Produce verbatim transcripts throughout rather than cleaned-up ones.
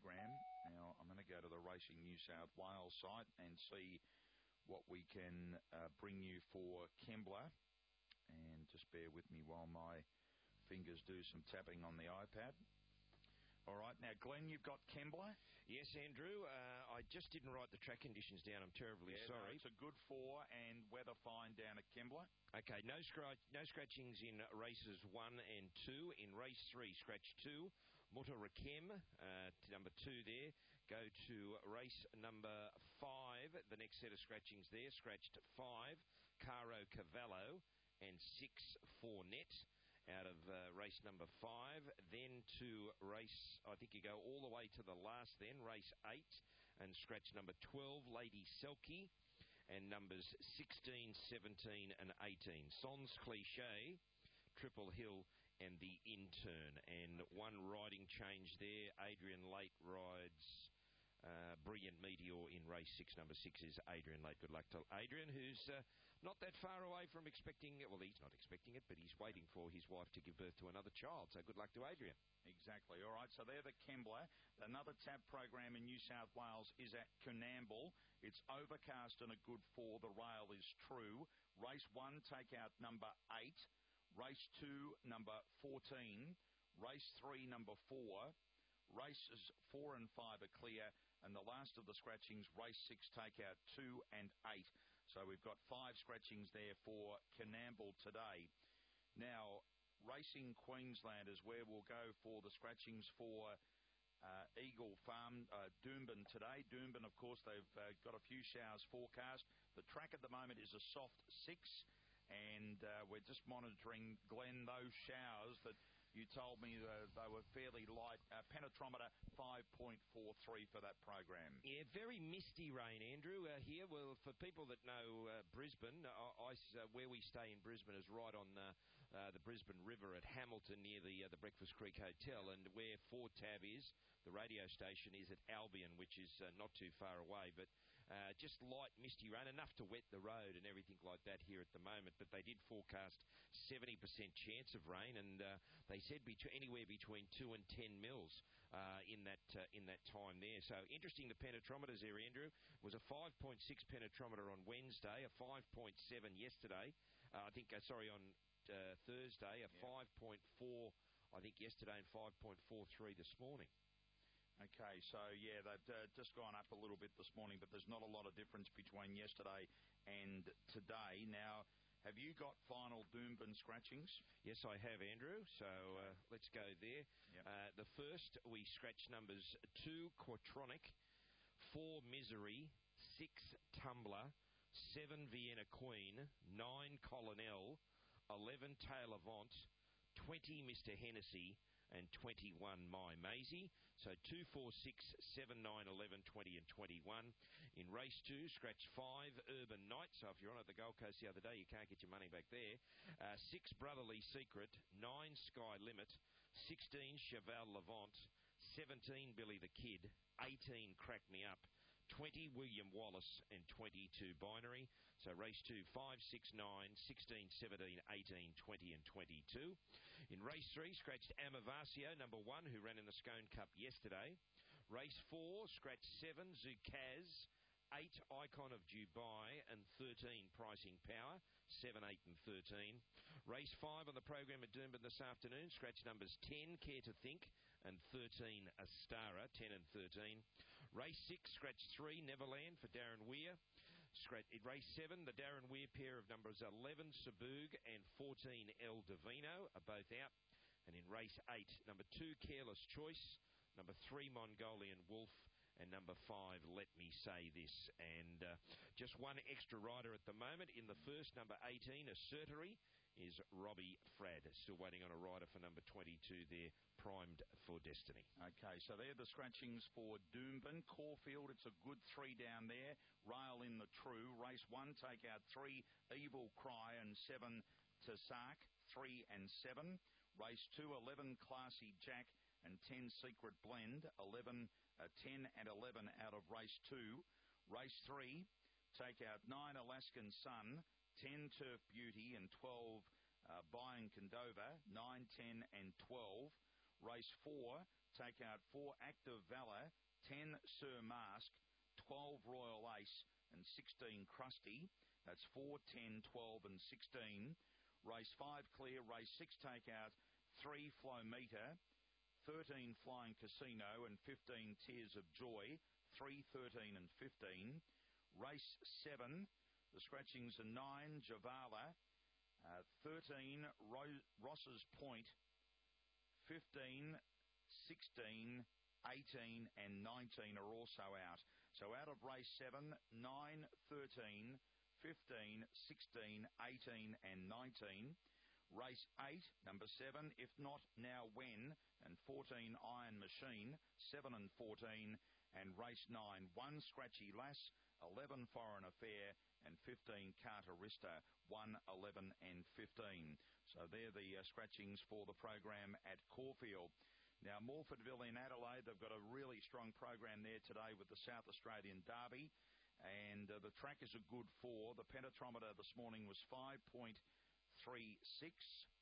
program. Now, I'm going to go to the Racing New South Wales site and see what we can uh, bring you for Kembla. And just bear with me while my fingers do some tapping on the iPad. All right. Now, Glenn, you've got Kembla? Yes, Andrew. Uh, I just didn't write the track conditions down. I'm terribly yeah, sorry. No, it's a good four and weather fine down at Kembla. Okay, no scratch, no scratchings in races one and two. In race three, scratch two, Mutta Rakem, uh, number two there. Go to race number five. The next set of scratchings there, scratched five, Caro Cavallo, and six for Net. Out of uh, race number five, then to race, I think you go all the way to the last then, race eight, and scratch number twelve, Lady Selkie, and numbers sixteen, seventeen and eighteen. Sans Cliche, Triple Hill and the Intern. And one riding change there, Adrian Late rides Uh, Brilliant Meteor in race six. Number six is Adrian Late. Good luck to Adrian, who's uh, not that far away from expecting it. Well, he's not expecting it, but he's waiting for his wife to give birth to another child. So good luck to Adrian. Exactly. All right, so they're the Kembla. Another tab program in New South Wales is at Coonamble. It's overcast and a good four. The rail is true. Race one, take out number eight. Race two, number fourteen. Race three, number four. Races four and five are clear, and the last of the scratchings, race six, take out two and eight. So we've got five scratchings there for Coonamble today. Now, Racing Queensland is where we'll go for the scratchings for uh, Eagle Farm, uh, Doomben today. Doomben, of course, they've uh, got a few showers forecast. The track at the moment is a soft six, and uh, we're just monitoring, Glenn, those showers that you told me uh, they were fairly light. Uh, penetrometer five point four three for that program. Yeah, very misty rain, Andrew, uh, here. Well, for people that know uh, Brisbane, uh, I, uh, where we stay in Brisbane is right on uh, uh, the Brisbane River at Hamilton near the uh, the Breakfast Creek Hotel, and where Ford Tab is, the radio station, is at Albion, which is uh, not too far away, but uh, just light misty rain, enough to wet the road and everything like that here at the moment. But they did forecast seventy percent chance of rain, and uh, they said between, anywhere between two and ten mils uh, in that uh, in that time there. So interesting, the penetrometers there, Andrew. Was a five point six penetrometer on Wednesday, a five point seven yesterday. Uh, I think, uh, sorry, on uh, Thursday, a yeah. five point four, I think, yesterday, and five point four three this morning. Okay, so, yeah, they've uh, just gone up a little bit this morning, but there's not a lot of difference between yesterday and today. Now, have you got final Doomben scratchings? Yes, I have, Andrew. So okay. uh, let's go there. Yep. Uh, the first, we scratch numbers two, Quatronic, four, Misery, six, Tumbler, seven, Vienna Queen, nine, Colonel, eleven, Taylor Vaunt, twenty, Mister Hennessy, and twenty-one, My Maisie. So two, four, six, seven, nine, eleven, twenty and twenty-one. In race two, scratch five, Urban Knight. So if you're on at the Gold Coast the other day, you can't get your money back there. Uh, six, Brotherly Secret. nine, Sky Limit. sixteen, Cheval Levant. seventeen, Billy the Kid. eighteen, Crack Me Up. twenty, William Wallace, and twenty-two, Binary. So race two, five, six, nine, sixteen, seventeen, eighteen, twenty and twenty-two. In race three, scratched Amavasio, number one, who ran in the Scone Cup yesterday. Race four, scratched seven, Zukaz, eight, Icon of Dubai, and thirteen, Pricing Power, seven, eight and thirteen. Race five on the program at Doomben this afternoon, scratch numbers ten, Care to Think, and thirteen, Astara, ten and thirteen. Race six, scratch three, Neverland for Darren Weir. Scratch, in race seven, the Darren Weir pair of numbers eleven, Saboog, and fourteen, El Divino, are both out. And in race eight, number two, Careless Choice, number three, Mongolian Wolf, and number five, Let Me Say This. And uh, just one extra rider at the moment. In the first, number eighteen, Assertory, is Robbie Frad. Still waiting on a rider for number twenty-two there, Primed for Destiny. Okay, so they're the scratchings for Doomben. Caulfield, it's a good three down there. Rail in the true. Race one, take out three, Evil Cry, and seven, Tasak, three and seven. Race two, eleven, Classy Jack, and ten, Secret Blend. eleven, uh, ten and eleven out of race two. Race three, take out nine, Alaskan Sun, ten, Turf Beauty, and twelve, uh, Bayern Condova, nine, ten and twelve. Race four, take out four Active Valor, ten Sir Mask, twelve Royal Ace, and sixteen Krusty. That's four, ten, twelve, and sixteen. Race five clear. Race six take out three Flow Meter, thirteen Flying Casino, and fifteen Tears of Joy. three, thirteen, and fifteen. Race seven, the scratchings are nine Javala, uh, thirteen Ro- Ross's Point, fifteen, sixteen, eighteen, and nineteen are also out. So out of race seven, nine, thirteen, fifteen, sixteen, eighteen, and nineteen. Race eight, number seven, If Not Now When, and fourteen Iron Machine, seven and fourteen. And race nine, one Scratchy Lass, eleven Foreign Affair, and fifteen Carterista, one, eleven, and fifteen. So they're the uh, scratchings for the program at Caulfield. Now, Morfordville in Adelaide, they've got a really strong program there today with the South Australian Derby, and uh, the track is a good four. The penetrometer this morning was five point three six,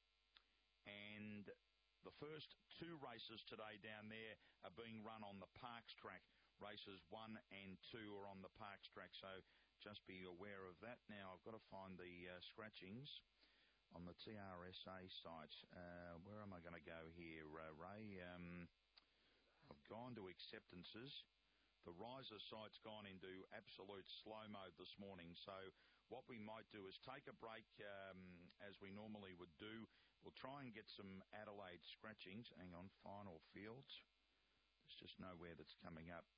and the first two races today down there are being run on the Parks track. Races one and two are on the Parks track, so just be aware of that. Now, I've got to find the uh, scratchings on the T R S A site. Uh, where am I going to go here, uh, Ray? Um, I've gone to acceptances. The riser site's gone into absolute slow mode this morning, so what we might do is take a break um, as we normally would do. We'll try and get some Adelaide scratchings. Hang on, final fields. There's just nowhere that's coming up.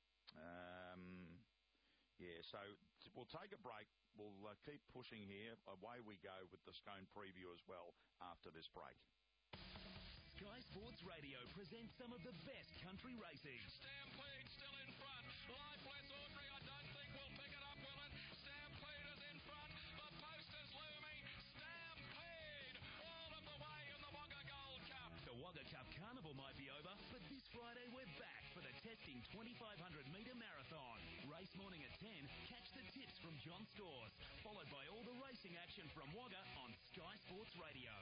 Um, yeah, so we'll take a break. We'll uh, keep pushing here. Away we go with the Scone preview as well after this break. Sky Sports Radio presents some of the best country racing. Stampede still in front. Lifeless Audrey, I don't think will pick it up, will it? Stampede is in front. The post is looming. Stampede all of the way in the Wagga Gold Cup. The Wagga Cup Carnival might be over, but this Friday we're back for the testing twenty-five hundred metre marathon. Race morning at ten, catch the tips from John Stores, followed by all the racing action from Wagga on Sky Sports Radio.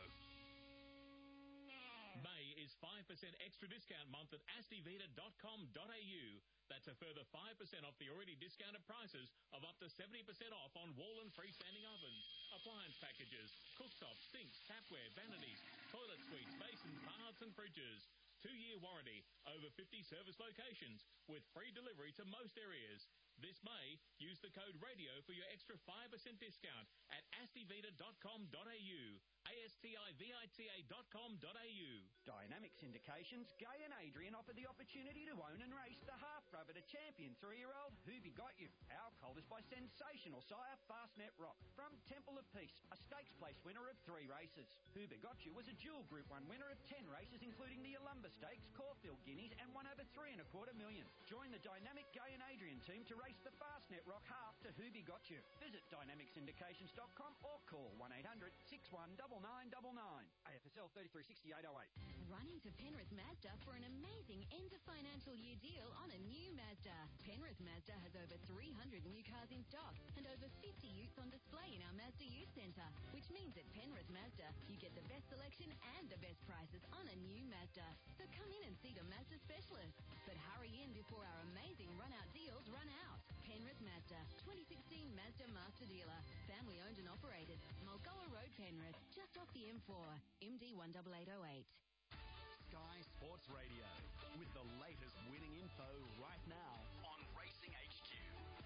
May is five percent extra discount month at astivita dot com dot a u. That's a further five percent off the already discounted prices of up to seventy percent off on wall and freestanding ovens, appliance packages, cooktops, sinks, tapware, vanities, toilet suites, basins, baths and fridges. Two-year warranty, over fifty service locations with free delivery to most areas. This May, use the code RADIO for your extra five percent discount at astivita dot com dot a u. A S T I V I T A dot com dot a u. Dynamic Syndications, Gay and Adrian offered the opportunity to own and race the half-brother to champion three-year-old Who've Got You. Our colt is by sensational sire Fastnet Rock from Temple of Peace, a stakes place winner of three races. Who've Got You was a dual Group one winner of ten races, including the Yalumba Stakes, Caulfield Guineas, and won over three and a quarter million. Join the dynamic Gay and Adrian team to race the Fastnet Rock half to Who've Got You. Visit dynamic syndications dot com or call one eight hundred six one nine nine nine nine. A F S L thirty-three sixty-eight oh eight. Running to Penrith Mazda for an amazing end of financial year deal on a new Mazda. Penrith Mazda has over three hundred new cars in stock and over fifty utes on display in our Mazda Youth Centre, which means at Penrith Mazda you get the best selection and the best prices on a new Mazda. So come in and see the Mazda specialist. But hurry in before our amazing run-out deals run out. Penrith Mazda, twenty sixteen Mazda Master Dealer. Family owned and operated. Mulgoa Road, Penrith, just off the M four, M D one eight eight oh eight. Sky Sports Radio, with the latest winning info right now on Racing H Q.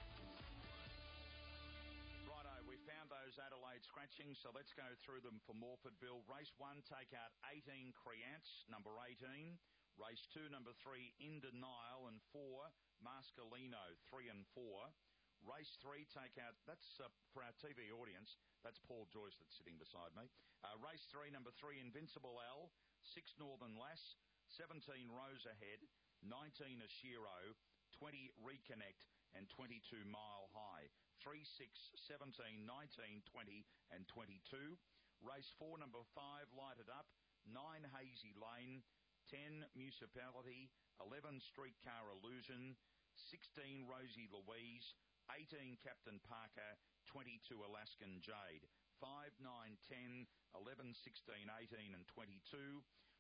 Righto, we found those Adelaide scratchings, so let's go through them for Morfordville. Race one, take out eighteen Creance, number eighteen. Race two, number three, In Denial, and four, Mascalino, three and four. Race three, take out, that's uh, for our T V audience, that's Paul Joyce that's sitting beside me. Uh, race three, number three, Invincible L, six Northern Lass, seventeen Rose Ahead, nineteen Ashiro, twenty Reconnect, and twenty-two Mile High. three, six, seventeen, nineteen, twenty, and twenty-two. Race four, number five, Lighted Up, nine Hazy Lane, ten Municipality, eleven Streetcar Illusion, sixteen Rosie Louise, eighteen Captain Parker, twenty-two Alaskan Jade, five, nine, ten, eleven, sixteen, eighteen, and twenty-two.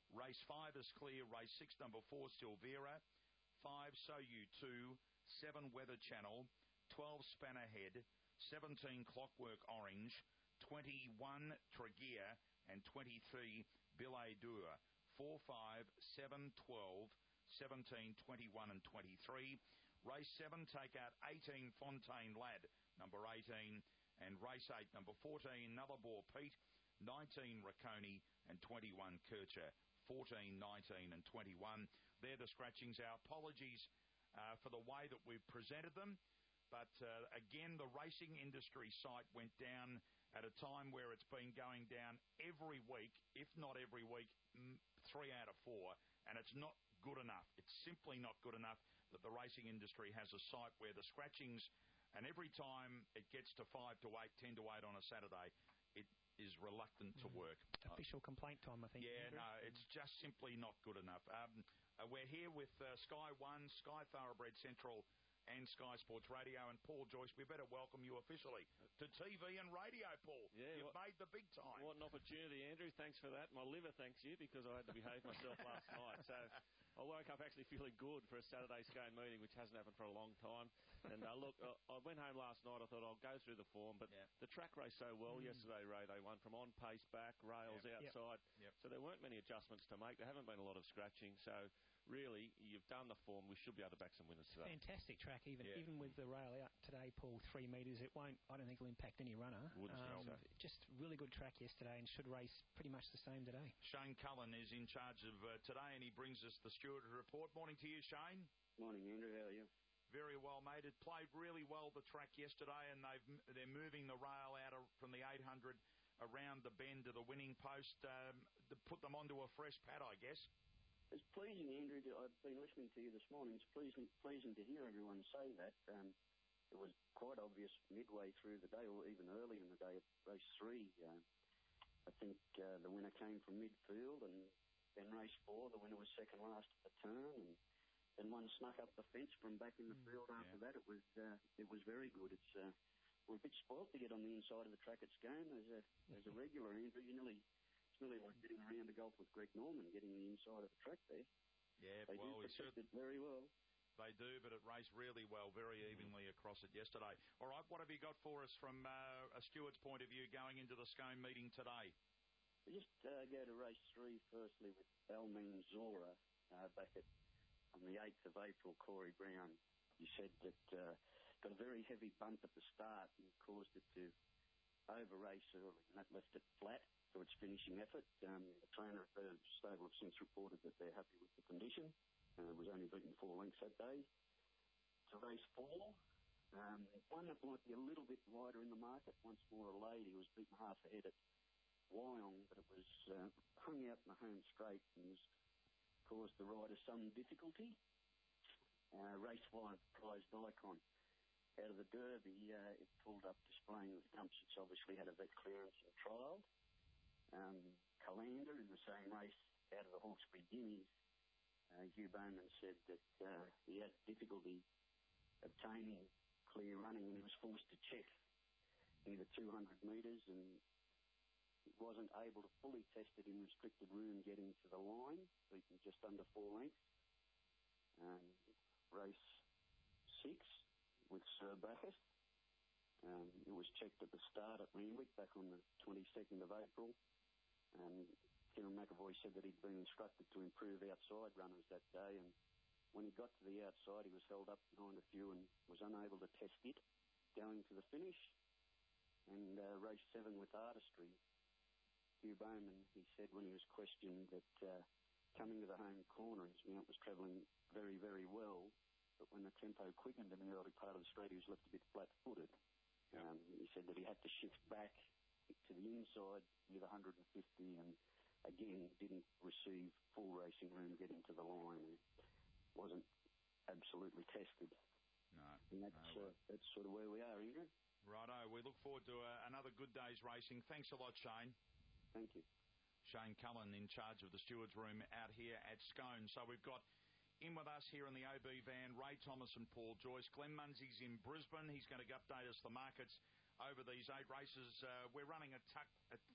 Race five is clear. Race six, number four, Silvera. Five, So You Too. Seven, Weather Channel. Twelve, Spannerhead. Seventeen, Clockwork Orange. Twenty-one, Tregear. And twenty-three, Billet Dur. Four, five, seven, twelve, seventeen, twenty-one, and twenty-three. Race seven, take out eighteen, Fontaine Lad, number eighteen. And race eight, number fourteen, Nullarbor Pete. nineteen, Racconi. And twenty-one, Kircher. fourteen, nineteen, and twenty-one. They're the scratchings. Our apologies uh, for the way that we've presented them. But uh, again, the racing industry site went down at a time where it's been going down every week, if not every week, three out of four. And it's not good enough. It's simply not good enough that the racing industry has a site where the scratchings, and every time it gets to five to eight, ten to eight on a Saturday, it is reluctant to work. Official uh, complaint time, I think. Yeah, Andrew. no, it's just simply not good enough. Um, uh, we're here with uh, Sky One, Sky Thoroughbred Central, and Sky Sports Radio. And Paul Joyce, we better welcome you officially to T V and radio, Paul. Yeah, You've what, made the big time. What an opportunity, Andrew. Thanks for that. My liver thanks you, because I had to behave myself last night. So I woke up actually feeling good for a Saturday Scone meeting, which hasn't happened for a long time. And uh, look, uh, I went home last night. I thought I'll go through the form, but yeah. the track raced so well mm. yesterday, Ray. They won from on pace back, rails yep. outside. Yep. So there weren't many adjustments to make. There haven't been a lot of scratching. So really, you've done the form. We should be able to back some winners today. Fantastic track, even yeah. even with the rail out today, Paul, three metres. It won't. I don't think it'll impact any runner. Wouldn't um, so. Just really good track yesterday, and should race pretty much the same today. Shane Cullen is in charge of uh, today, and he brings us the Stewart report. Morning to you, Shane. Morning, Andrew. How are you? Very well, mate. It played really well the track yesterday, and they've they're moving the rail out of, from the eight hundred around the bend to the winning post um, to put them onto a fresh pad, I guess. It's pleasing, Andrew. To, I've been listening to you this morning. It's pleasing, pleasing to hear everyone say that. Um, it was quite obvious midway through the day, or even early in the day at race three. Uh, I think uh, the winner came from midfield, and then race four, the winner was second last at the turn, and then one snuck up the fence from back in the mm, field after yeah. that. It was uh, it was very good. It's uh, we're a bit spoilt to get on the inside of the track at Scone as a as a regular, Andrew. You nearly it's nearly like getting around to golf with Greg Norman, getting the inside of the track there. Yeah, they well, do protect it very well. They do, but it raced really well, very evenly across it yesterday. All right, what have you got for us from uh, a Stewart's point of view going into the Scone meeting today? We just uh, go to race three firstly with Almeen Zora uh, back at on the eighth of April. Corey Brown, you said that uh, got a very heavy bump at the start and caused it to over-race early, and that left it flat for its finishing effort. Um, the trainer at the stable have since reported that they're happy with the condition. Uh, was only beaten four lengths that day. To race four, um, one that might be a little bit wider in the market. Once more, a lady was beaten half ahead at Wyong, but it was uh, hung out in the home straight and was caused the rider some difficulty. Uh, race five, Prized Icon. Out of the Derby, uh, it pulled up displaying the stumps. It's obviously had a vet clearance and trialled. Um, Calander in the same race out of the Hawkesbury Guineas. Uh, Hugh Bowman said that uh, he had difficulty obtaining clear running, and he was forced to check near the two hundred metres, and he wasn't able to fully test it in restricted room getting to the line, beaten just under four lengths. Um, race six with Sir Bacchus. Um, it was checked at the start at Randwick back on the twenty-second of April. Um, Kieran McAvoy said that he'd been instructed to improve outside runners that day, and when he got to the outside, he was held up behind a few and was unable to test it going to the finish. And uh, race seven with Artistry, Hugh Bowman, he said when he was questioned that uh, coming to the home corner, his mount was travelling very, very well, but when the tempo quickened in the early part of the straight, he was left a bit flat-footed. Yep. Um, he said that he had to shift back to the inside with one hundred fifty, and again, didn't receive full racing room getting to the line. And wasn't absolutely tested. No. And that's, no uh, that's sort of where we are, Andrew. Righto. We look forward to uh, another good day's racing. Thanks a lot, Shane. Thank you. Shane Cullen in charge of the stewards' room out here at Scone. So we've got in with us here in the O B van, Ray Thomas and Paul Joyce. Glenn Munsey's in Brisbane. He's going to update us the markets over these eight races. Uh, we're running a, tuck, a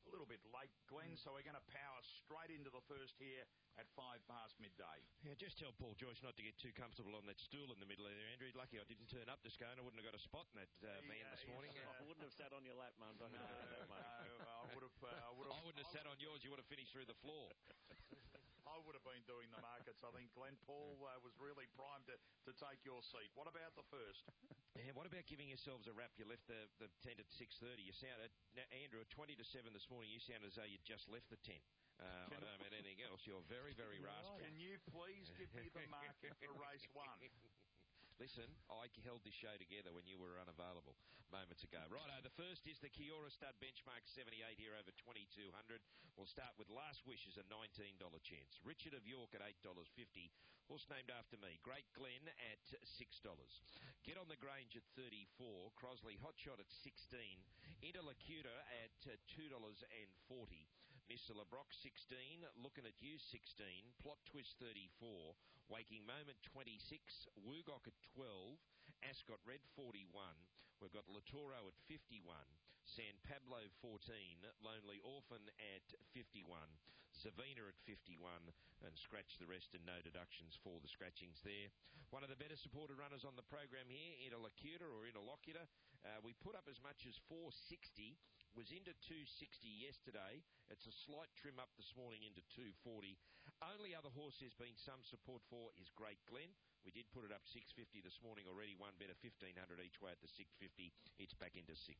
a little bit late, Glenn, mm. so we're going to power straight into the first here at five past midday. Yeah, just tell Paul Joyce not to get too comfortable on that stool in the middle there, Andrew. Lucky I didn't turn up to Scone. I wouldn't have got a spot in that uh, he, van uh, this morning. Uh, I wouldn't have sat on your lap, Mum. No, no, I would have. Uh, I, I wouldn't have sat on yours. You would have finished through the floor. I would have been doing the markets. I think Glenn Paul uh, was really primed to, to take your seat. What about the first? Yeah, what about giving yourselves a wrap? You left the, the tent at six thirty. You sounded, now, Andrew, at twenty to seven this morning, you sounded as though you just left the tent. Uh, I don't know about anything else. You're very, very raspy. Can you please give me the market for race one? Listen, I held this show together when you were unavailable moments ago. Righto, the first is the Kiora Stud Benchmark seventy-eight here over twenty-two hundred. We'll start with Last Wishes, a nineteen dollars chance. Richard of York at eight dollars fifty. Horse named after me. Great Glen at six dollars. Get on the Grange at thirty-four. Crosley Hotshot at sixteen. Interlocutor at uh, two dollars forty. Mister LeBrock sixteen. Looking at You sixteen. Plot Twist thirty-four. Waking Moment twenty-six. Woogok at twelve. Ascot Red forty-one. We've got Latoro at fifty-one. San Pablo fourteen. Lonely Orphan at fifty-one. Savina at fifty-one. And scratch the rest and no deductions for the scratchings there. One of the better supported runners on the program here, Interlocutor or Interlocutor. Uh, we put up as much as four sixty. Was into two sixty yesterday. It's a slight trim up this morning into two forty. Only other horse there's been some support for is Great Glen. We did put it up six fifty this morning already. One better fifteen hundred each way at the six fifty. It's back into six.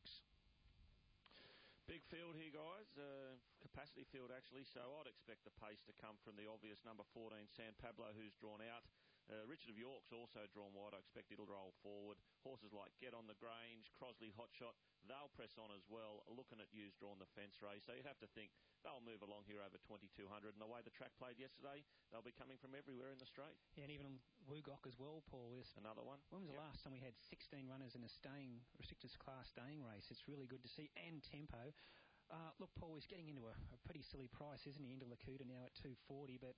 Big field here, guys. Uh, capacity field, actually. So I'd expect the pace to come from the obvious number fourteen, San Pablo, who's drawn out. Uh, Richard of York's also drawn wide. I expect it'll roll forward. Horses like Get on the Grange, Crosley Hotshot, they'll press on as well. Looking at You's drawn the fence race. So you'd have to think they'll move along here over twenty-two hundred. And the way the track played yesterday, they'll be coming from everywhere in the straight. Yeah, and even Woogok as well, Paul. Is another one. When was yep. the last time we had sixteen runners in a staying, restricted class staying race? It's really good to see. And tempo. Uh, look, Paul, he's getting into a, a pretty silly price, isn't he? Into Lakuta now at two forty, but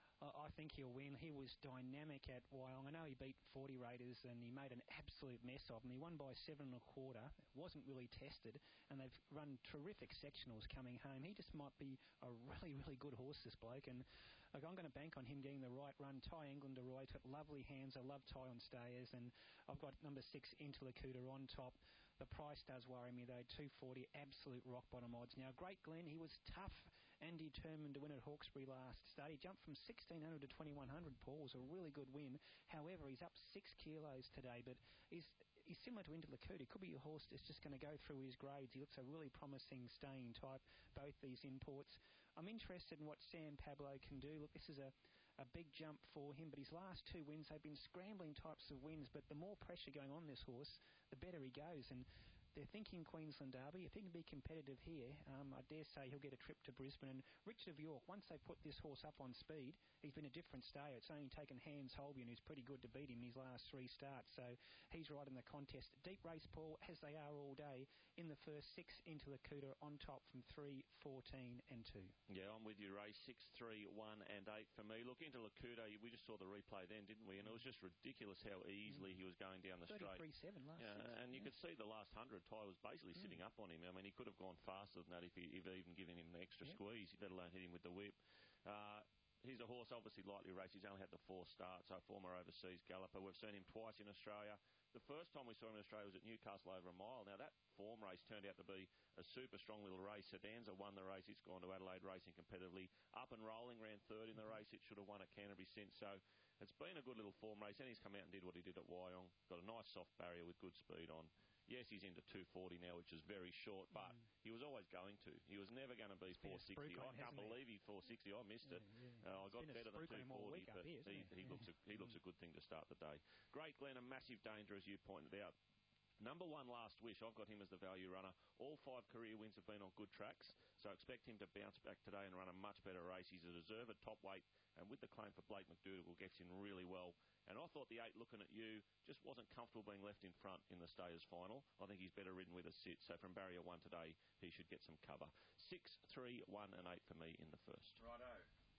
I think he'll win. He was dynamic at Wyong. I know he beat forty Raiders and he made an absolute mess of them. He won by seven and a quarter. Wasn't really tested, and they've run terrific sectionals coming home. He just might be a really, really good horse, this bloke. And like, I'm going to bank on him getting the right run. Ty Englander right, got lovely hands. I love Ty on stayers, and I've got number six Interlocutor on top. The price does worry me though. two forty, absolute rock bottom odds. Now, Great Glen, he was tough and determined to win at Hawkesbury last start. He jumped from sixteen hundred to twenty-one hundred, Paul. It was a really good win. However, he's up six kilos today, but he's he's similar to Interlocutor. He could be a horse that's just going to go through his grades. He looks a really promising staying type, both these imports. I'm interested in what San Pablo can do. Look, this is a, a big jump for him, but his last two wins, they've been scrambling types of wins, but the more pressure going on this horse, the better he goes. And they're thinking Queensland Derby. If he can be competitive here, um, I dare say he'll get a trip to Brisbane. And Richard of York, once they put this horse up on speed, he's been a different stayer. It's only taken Hans Holbein, who's pretty good, to beat him in his last three starts. So he's right in the contest. Deep race, Paul, as they are all day. In the first six, Interlocutor on top from three, fourteen and two. Yeah, I'm with you, Ray. six, three, one and eight for me. Look, Interlocutor, we just saw the replay then, didn't we? And it was just ridiculous how easily mm. he was going down the straight. thirty-three seven last yeah, six. And you yeah. could see the last one hundred, Ty was basically mm. sitting up on him. I mean, he could have gone faster than that if he if even given him an extra yep. squeeze, let alone hit him with the whip. Uh, he's a horse, obviously lightly raced. He's only had the four starts, so former overseas galloper. We've seen him twice in Australia. The first time we saw him in Australia was at Newcastle over a mile. Now, that form race turned out to be a super strong little race. Sedanza won the race. It's gone to Adelaide racing competitively. Up and rolling, ran third in the race. It should have won at Canterbury since. So it's been a good little form race. And he's come out and did what he did at Wyong. Got a nice soft barrier with good speed on. Yes, he's into two forty now, which is very short, but mm. he was always going to. He was never going to be four sixty. I can't believe he four sixty. I missed yeah, it. Yeah. Uh, I got better than two forty, but here, he, he, yeah. looks a, he looks a good thing to start the day. Great Glen, a massive danger, as you pointed out. Number one, Last Wish. I've got him as the value runner. All five career wins have been on good tracks, so I expect him to bounce back today and run a much better race. He's a deserved top weight, and with the claim for Blake McDougall, gets in really well. And I thought the eight, Looking at You, just wasn't comfortable being left in front in the Stayers final. I think he's better ridden with a sit. So from barrier one today, he should get some cover. Six, three, one, and eight for me in the first. Righto.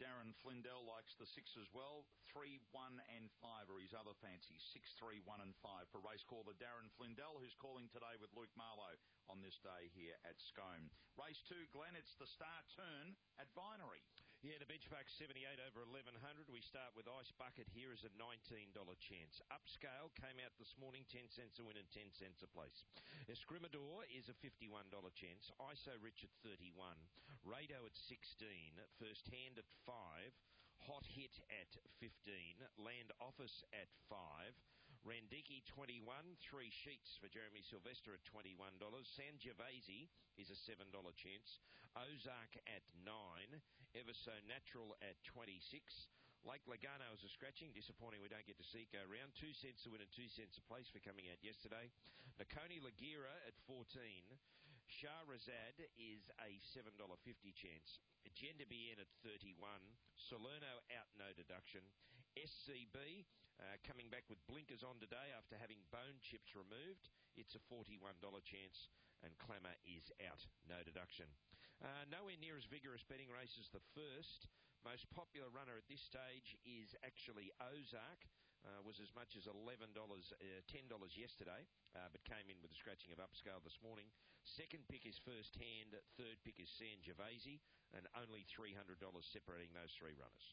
Darren Flindell likes the six as well. Three, one, and five are his other fancies. Six, three, one, and five for race caller Darren Flindell, who's calling today with Luke Marlowe on this day here at Scone. Race two, Glenn, it's the star turn at Vinery. Yeah, the benchmark seventy-eight over eleven hundred. We start with Ice Bucket here is a nineteen dollars chance. Upscale came out this morning, ten cents a win and ten cents a place. Escrimador is a fifty-one dollars chance. I S O Rich at thirty-one. Rado at sixteen. First Hand at five. Hot Hit at fifteen. Land Office at five. Randiki twenty-one. Three Sheets for Jeremy Sylvester at twenty-one dollars. Sangiovese is a seven dollars chance. Ozark at nine. Ever So Natural at twenty-six. Lake Lagano is a scratching. Disappointing we don't get to see it go round. Two cents to win and two cents a place for coming out yesterday. Nakoni Lagira at fourteen. Shahrazad is a seven dollars fifty chance. Agenda B N at thirty-one. Salerno out no deduction. S C B uh, coming back with blinkers on today after having bone chips removed. It's a forty-one dollars chance. And Clamour is out, no deduction. Uh, nowhere near as vigorous betting race as the first. Most popular runner at this stage is actually Ozark. Uh, was as much as eleven dollars, uh, ten dollars yesterday, uh, but came in with a scratching of upscale this morning. Second pick is First Hand. Third pick is Sangiovese. And only three hundred dollars separating those three runners.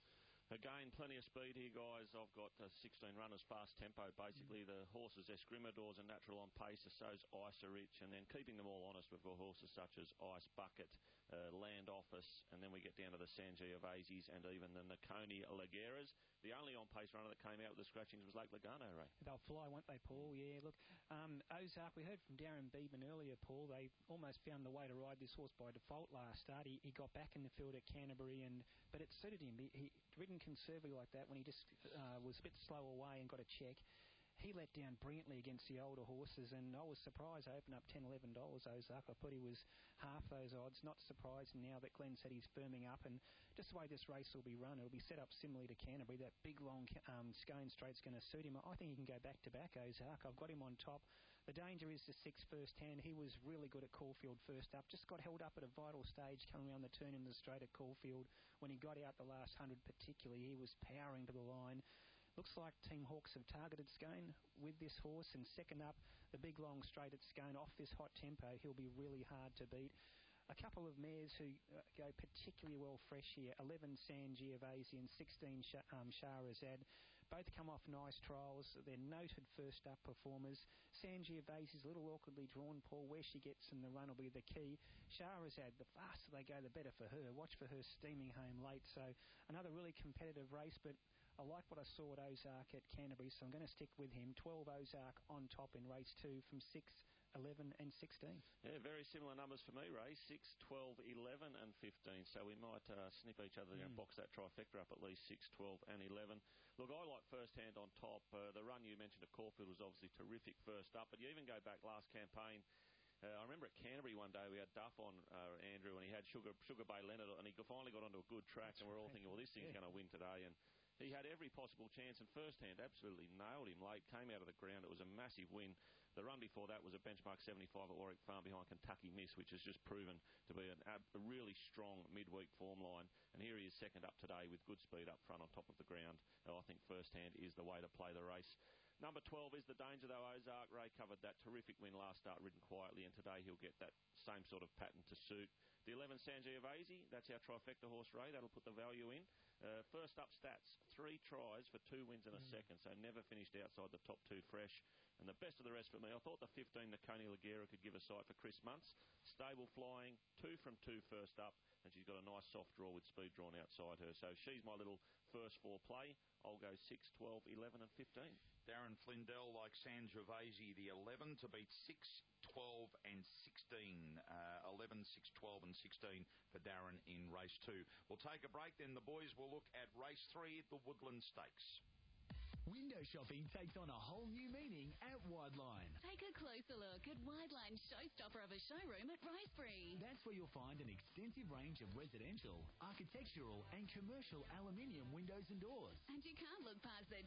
Again, plenty of speed here, guys. I've got uh, sixteen runners, fast tempo. Basically, mm. the horses, Escrimadors and Natural on Pace, so's Ice Rich, and then keeping them all honest, we've got horses such as Ice Bucket, uh, Land Office, and then we get down to the Sangioveses and even the Nakoni Lagueras. The only on-pace runner that came out with the scratchings was Lake Lagano, Ray. They'll fly, won't they, Paul? Yeah, look, um, Ozark, we heard from Darren Beeman earlier, Paul. They almost found the way to ride this horse by default last start. He, he got back in the field at Canterbury, and but it suited him. He, he ridden conservatively like that when he just uh, was a bit slow away and got a check. He let down brilliantly against the older horses, and I was surprised. I opened up ten dollars, eleven dollars, Ozark. I thought he was half those odds. Not surprised now that Glenn said he's firming up, and just the way this race will be run, it'll be set up similarly to Canterbury. That big, long um, Scone Straight's going to suit him. I think he can go back-to-back, Ozark. I've got him on top. The danger is the six First Hand. He was really good at Caulfield first up. Just got held up at a vital stage coming around the turn in the straight at Caulfield. When he got out the last hundred particularly, he was powering to the line. Looks like Team Hawkes have targeted Scone with this horse. And second up, the big long straight at Scone off this hot tempo. He'll be really hard to beat. A couple of mares who uh, go particularly well fresh here. eleven Sangiovese and sixteen Sh- um, Shahrazad. Both come off nice trials. They're noted first-up performers. Sangiovese is a little awkwardly drawn, Paul. Where she gets in the run will be the key. Shahrazad, the faster they go, the better for her. Watch for her steaming home late. So another really competitive race, but I like what I saw at Ozark at Canterbury, so I'm going to stick with him. twelve Ozark on top in race two from six, eleven and sixteen. Yeah, very similar numbers for me, Ray. six, twelve, eleven and fifteen. So we might uh, snip each other mm. and box that trifecta up at least six, twelve and eleven. Look, I like First Hand on top. Uh, the run you mentioned at Caulfield was obviously terrific first up, but you even go back last campaign. Uh, I remember at Canterbury one day we had Duff on, uh, Andrew, and he had Sugar Sugar Bay Leonard, and he finally got onto a good track. That's and we're all thinking, well, this thing's yeah. going to win today. And he had every possible chance, and First Hand absolutely nailed him late, came out of the ground. It was a massive win. The run before that was a benchmark seventy-five at Warwick Farm behind Kentucky Miss, which has just proven to be an, a really strong midweek form line. And here he is second up today with good speed up front on top of the ground. I think First Hand is the way to play the race. Number twelve is the danger, though. Ozark, Ray covered that terrific win last start, ridden quietly, and today he'll get that same sort of pattern to suit. The eleven Sangiovese, that's our trifecta horse, Ray. That'll put the value in. Uh, first up stats, three tries for two wins and a mm. second, so never finished outside the top two fresh. And the best of the rest for me, I thought the fifteen Nakoni Laguera could give a sight for Chris Muntz. Stable flying, two from two first up, and she's got a nice soft draw with speed drawn outside her. So she's my little first four play. I'll go six, twelve, eleven and fifteen. Darren Flindell like Sangiovese, the eleven to beat six, twelve and sixteen. Uh, eleven, six, twelve and sixteen for Darren in race two. We'll take a break, then the boys will look at race three, the Woodland Stakes. Window shopping takes on a whole new meaning at Wideline. Take a closer look at Wideline's showstopper of a showroom at Ricebury. That's where you'll find an extensive range of residential, architectural and commercial aluminium windows and doors. And you can't look past their timber windows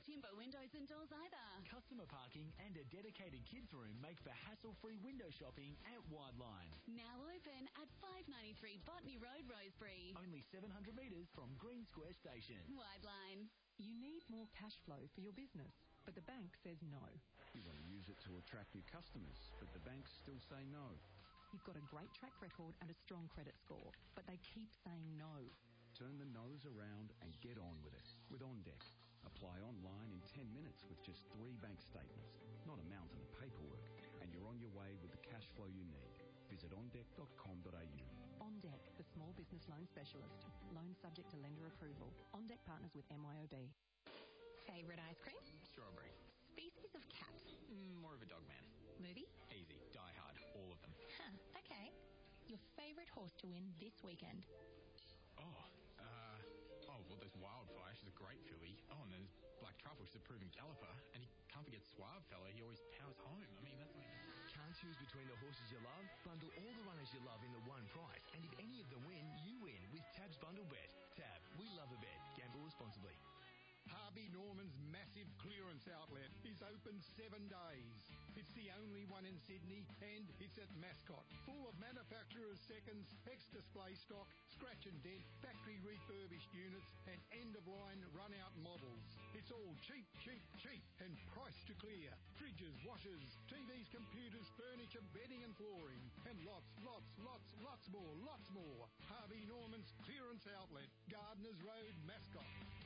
windows and doors either. Customer parking and a dedicated kids room make for hassle-free window shopping at Wideline. Now open at five ninety-three Botany Road, Rosebery. Only seven hundred metres from Green Square Station. Wideline. You need more cash flow for your business, but the bank says no. You want to use it to attract new customers, but the banks still say no. You've got a great track record and a strong credit score, but they keep saying no. Turn the no's around and get on with it with OnDeck. Apply online in ten minutes with just three bank statements, not a mountain of paperwork, and you're on your way with the cash flow you need. Visit on deck dot com dot a u. OnDeck, the small business loan specialist. Loan subject to lender approval. OnDeck partners with M Y O B. Favourite ice cream? Strawberry. Species of cat? Mm, more of a dog man. Movie? Easy. Die Hard. All of them. Huh, okay. Your favourite horse to win this weekend? Oh, uh, oh, well, there's Wildfire. She's a great filly. Oh, and there's Black Truffle. She's a proven galloper. And you can't forget Suave Fella. He always powers home. I mean, that's like... Can't choose between the horses you love? Bundle all the runners you love into one price. And if any of them win, you win with Tab's Bundle Bet. Tab, we love a bet. Gamble responsibly. Harvey Norman's massive clearance outlet is open seven days. It's the only one in Sydney and it's at Mascot. Full of manufacturer's seconds, ex-display stock, scratch and dent, factory refurbished units and end-of-line run-out models. It's all cheap, cheap, cheap and priced to clear. Fridges, washers, T Vs, computers, furniture, bedding and flooring. And lots, lots, lots, lots more, lots more. Harvey Norman's clearance outlet, Gardeners Road, Mascot.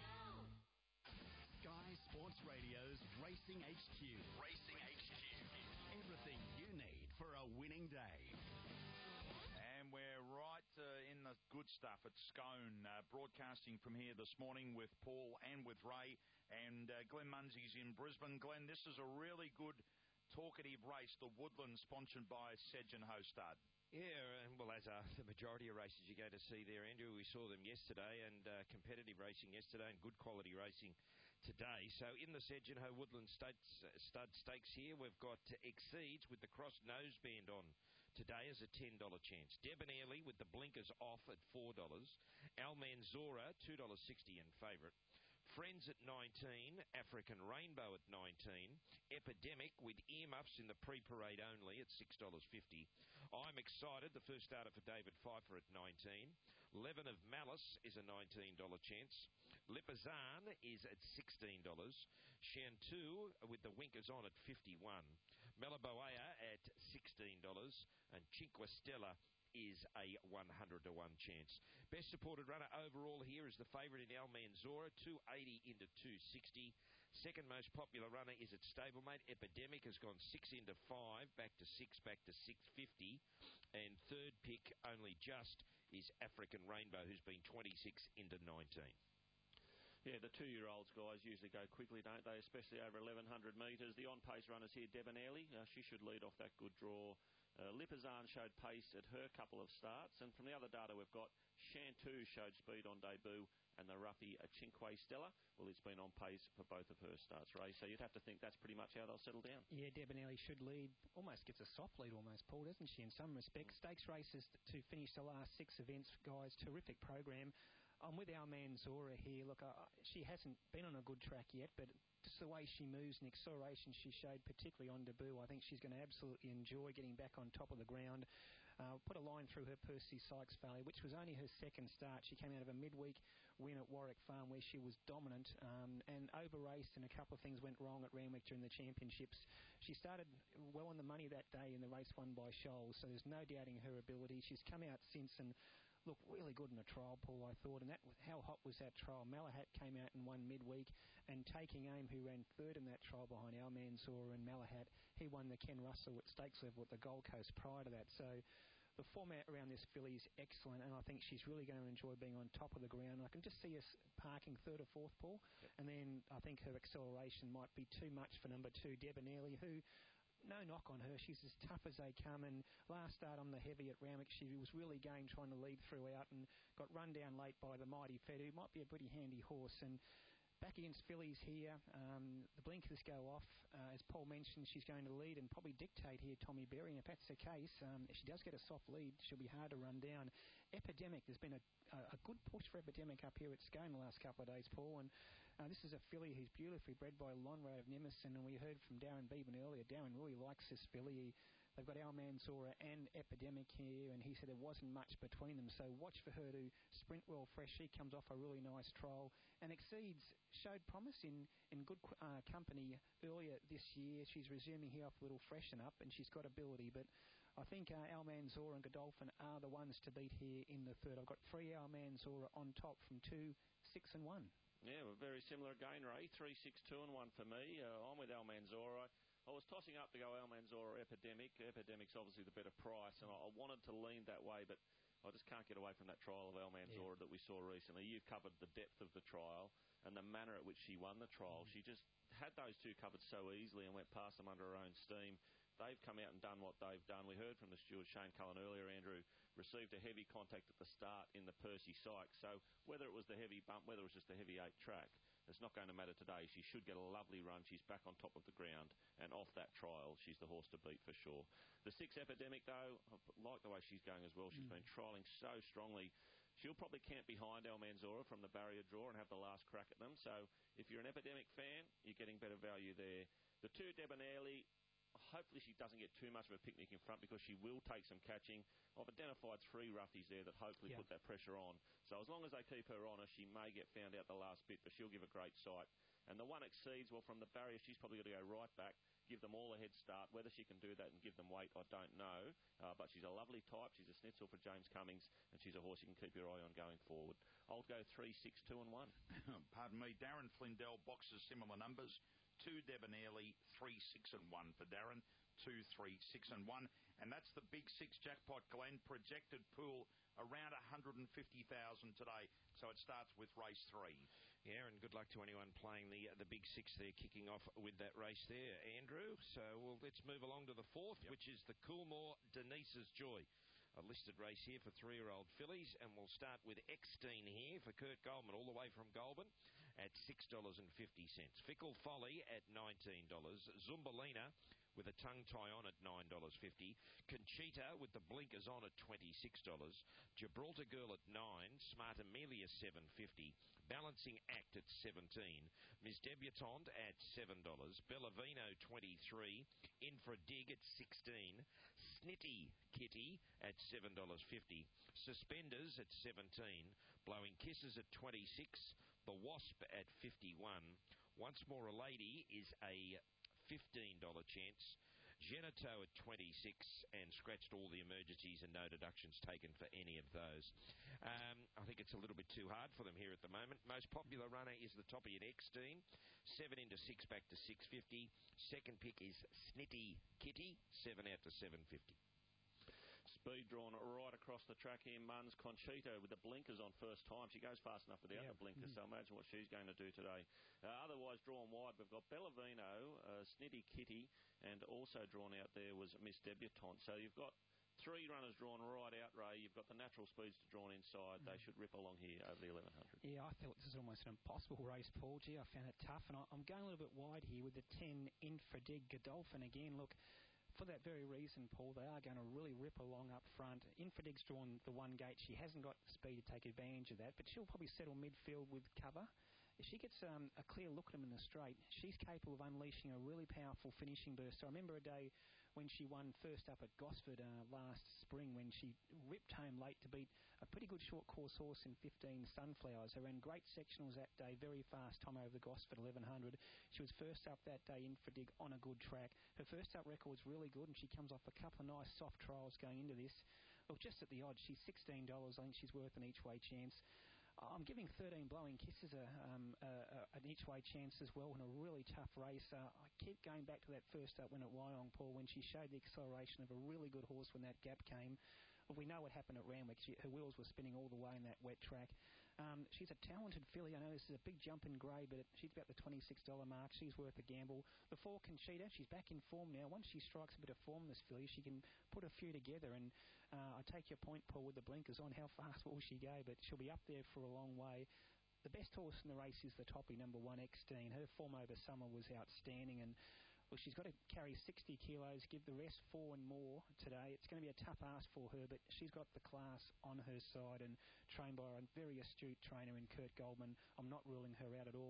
Sky Sports Radio's Racing H Q. Racing H Q. Everything you need for a winning day. And we're right uh, in the good stuff at Scone, uh, broadcasting from here this morning with Paul and with Ray. And uh, Glenn Munsey's in Brisbane. Glenn, this is a really good talkative race, the Woodland, sponsored by Sedge and Hostad. Yeah, and well, as uh, the majority of races you're going to see there, Andrew, we saw them yesterday, and uh, competitive racing yesterday and good quality racing today. So in the Sedge and Ho Woodland States, uh, Stud Stakes here, we've got uh, Exceeds with the crossed noseband on today as a ten dollars chance. Debonairly with the blinkers off at four dollars. Almanzora, two dollars sixty in favourite. Friends at nineteen, African Rainbow at nineteen, Epidemic with earmuffs in the pre-parade only at six dollars fifty. I'm Excited, the first starter for David Pfeiffer at nineteen. Leaven of Malice is a nineteen dollars chance. Lipazan is at sixteen dollars. Shantou with the winkers on at fifty-one. Meliboea at sixteen dollars. And Cinque Stella is a one hundred to one chance. Best supported runner overall here is the favourite in Almanzora, two eighty into two sixty. Second most popular runner is at Stablemate. Epidemic has gone six into five, back to six, back to six fifty. And third pick, only just, is African Rainbow, who's been twenty-six into nineteen. Yeah, the two-year-olds, guys, usually go quickly, don't they, especially over eleven hundred metres. The on-pace runners here, Debonairly, uh, she should lead off that good draw. Uh, Lipazan showed pace at her couple of starts, and from the other data we've got, Shantou showed speed on debut, and the roughie uh, Cinque Stella, well, it's been on pace for both of her starts, Ray, so you'd have to think that's pretty much how they'll settle down. Yeah, Debonairly should lead, almost gets a soft lead almost, Paul, doesn't she, in some respects. Stakes races to finish the last six events, guys, terrific program. I'm with Almanzora here. Look, uh, she hasn't been on a good track yet, but just the way she moves and acceleration she showed, particularly on debut, I think she's going to absolutely enjoy getting back on top of the ground. Uh, put a line through her Percy Sykes failure, which was only her second start. She came out of a midweek win at Warwick Farm where she was dominant um, and over-raced, and a couple of things went wrong at Randwick during the championships. She started well on the money that day in the race won by Scholes, so there's no doubting her ability. She's come out since and look really good in the trial, Paul, I thought. And that, how hot was that trial? Malahat came out and won midweek, and Taking Aim, who ran third in that trial behind Almanzora and Malahat, he won the Ken Russell at stakes level at the Gold Coast prior to that. So the format around this filly is excellent, and I think she's really going to enjoy being on top of the ground. I can just see us parking third or fourth, Paul, yep. And then I think her acceleration might be too much for number two, Debonairly, who... no knock on her. She's as tough as they come, and last start on the heavy at Randwick, she was really game trying to lead throughout and got run down late by the Mighty Fed, who might be a pretty handy horse. And back against fillies here, um, the blinkers go off. Uh, as Paul mentioned, she's going to lead and probably dictate here Tommy Berry. And if that's the case, um, if she does get a soft lead, she'll be hard to run down. Epidemic, there's been a, a, a good push for Epidemic up here at Scone the last couple of days, Paul, and Uh, this is a filly who's beautifully bred by Lonray of Nemesis, and we heard from Darren Beeban earlier. Darren really likes this filly. He, they've got Almanzora and Epidemic here, and he said there wasn't much between them, so watch for her to sprint well fresh. She comes off a really nice trial, and Exceeds showed promise in, in good uh, company earlier this year. She's resuming here off a little freshen up, and she's got ability, but I think uh, Almanzora and Godolphin are the ones to beat here in the third. I've got three Almanzora on top from two, six and one. Yeah, well, very similar again, Ray. Three, six, two and one for me. Uh, I'm with Almanzora. I was tossing up to go Almanzora or Epidemic. Epidemic's obviously the better price, and I, I wanted to lean that way, but I just can't get away from that trial of Almanzora yeah. that we saw recently. You've covered the depth of the trial and the manner at which she won the trial. Mm. She just had those two covered so easily and went past them under her own steam. They've come out and done what they've done. We heard from the steward, Shane Cullen, earlier. Andrew received a heavy contact at the start in the Percy Sykes. So whether it was the heavy bump, whether it was just the heavy eight track, it's not going to matter today. She should get a lovely run. She's back on top of the ground, and off that trial, she's the horse to beat for sure. The six Epidemic, though, I like the way she's going as well. She's mm. been trialling so strongly. She'll probably camp behind Almanzora from the barrier draw and have the last crack at them. So if you're an Epidemic fan, you're getting better value there. The two Debonairly, hopefully she doesn't get too much of a picnic in front because she will take some catching. I've identified three roughies there that hopefully yeah. put that pressure on. So as long as they keep her honest, she may get found out the last bit, but she'll give a great sight. And the one Exceeds, well, from the barrier, she's probably got to go right back, give them all a head start. Whether she can do that and give them weight, I don't know. Uh, but she's a lovely type. She's a schnitzel for James Cummings, and she's a horse you can keep your eye on going forward. I'll go three, six, two, and one. Pardon me. Darren Flindell boxes similar numbers. Two Debonairly, three, six, and one for Darren. Two, three, six, and one. And that's the big six jackpot, Glenn. Projected pool around one hundred fifty thousand today. So it starts with race three. Yeah, and good luck to anyone playing the uh, the big six there, kicking off with that race there, Andrew. So well, let's move along to the fourth, yep. which is the Coolmore Denise's Joy. A listed race here for three-year-old fillies, and we'll start with Eckstein here for Kurt Goldman, all the way from Goulburn at six dollars fifty. Fickle Folly at nineteen dollars. Zumbalina with a tongue tie on at nine dollars fifty. Conchita with the blinkers on at twenty-six dollars. Gibraltar Girl at nine dollars. Smart Amelia seven dollars fifty. Balancing Act at seventeen dollars. Miss Debutante at seven dollars. Bellavino twenty-three dollars. Infra Dig at sixteen dollars. Snitty Kitty at seven dollars fifty. Suspenders at seventeen dollars. Blowing Kisses at twenty-six dollars. The Wasp at fifty-one dollars. Once More a Lady is a fifteen dollars chance. Genito at twenty-six dollars, and scratched all the emergencies and no deductions taken for any of those. Um, I think it's a little bit too hard for them here at the moment. Most popular runner is the toppy at Eckstein. Seven into six, back to six fifty. Second pick is Snitty Kitty. Seven out to seven fifty. Speed drawn right across the track here. Munns Conchita with the blinkers on first time. She goes fast enough without yeah. the blinkers, mm-hmm. so imagine what she's going to do today. Uh, otherwise, drawn wide, we've got Bellavino, uh, Snitty Kitty, and also drawn out there was Miss Debutante. So you've got three runners drawn right out, Ray. You've got the natural speeds to drawn inside. Mm-hmm. They should rip along here over the eleven hundred. Yeah, I thought this was almost an impossible race, Paul. Gee, I found it tough, and I, I'm going a little bit wide here with the ten Infradig Godolphin again. Look, for that very reason, Paul, they are going to really rip along up front. Infradig's drawn the one gate. She hasn't got the speed to take advantage of that, but she'll probably settle midfield with cover. If she gets um, a clear look at them in the straight, she's capable of unleashing a really powerful finishing burst. I remember a day when she won first up at Gosford uh, last spring, when she ripped home late to beat a pretty good short course horse in fifteen Sunflowers. They ran great sectionals that day, very fast time over the Gosford eleven hundred. She was first up that day, Infradig, on a good track. Her first up record's really good, and she comes off a couple of nice soft trials going into this. Look, just at the odds, she's sixteen dollars. I think she's worth an each-way chance. I'm giving thirteen Blowing Kisses a, um, a, a, an each-way chance as well in a really tough race. Uh, I keep going back to that first up win at Wyong, Paul, when she showed the acceleration of a really good horse when that gap came. Well, we know what happened at Randwick. She, her wheels were spinning all the way in that wet track. Um, she's a talented filly. I know this is a big jump in grey, but it, she's about the twenty-six dollars mark. She's worth a gamble. The four Conchita, she's back in form now. Once she strikes a bit of form, this filly, she can put a few together. And uh, I take your point, Paul, with the blinkers on. How fast will she go? But she'll be up there for a long way. The best horse in the race is the toppy, number one, Eckstein. Her form over summer was outstanding, and well, she's got to carry sixty kilos, give the rest four and more today. It's going to be a tough ask for her, but she's got the class on her side and trained by a very astute trainer in Kurt Goldman. I'm not ruling her out at all.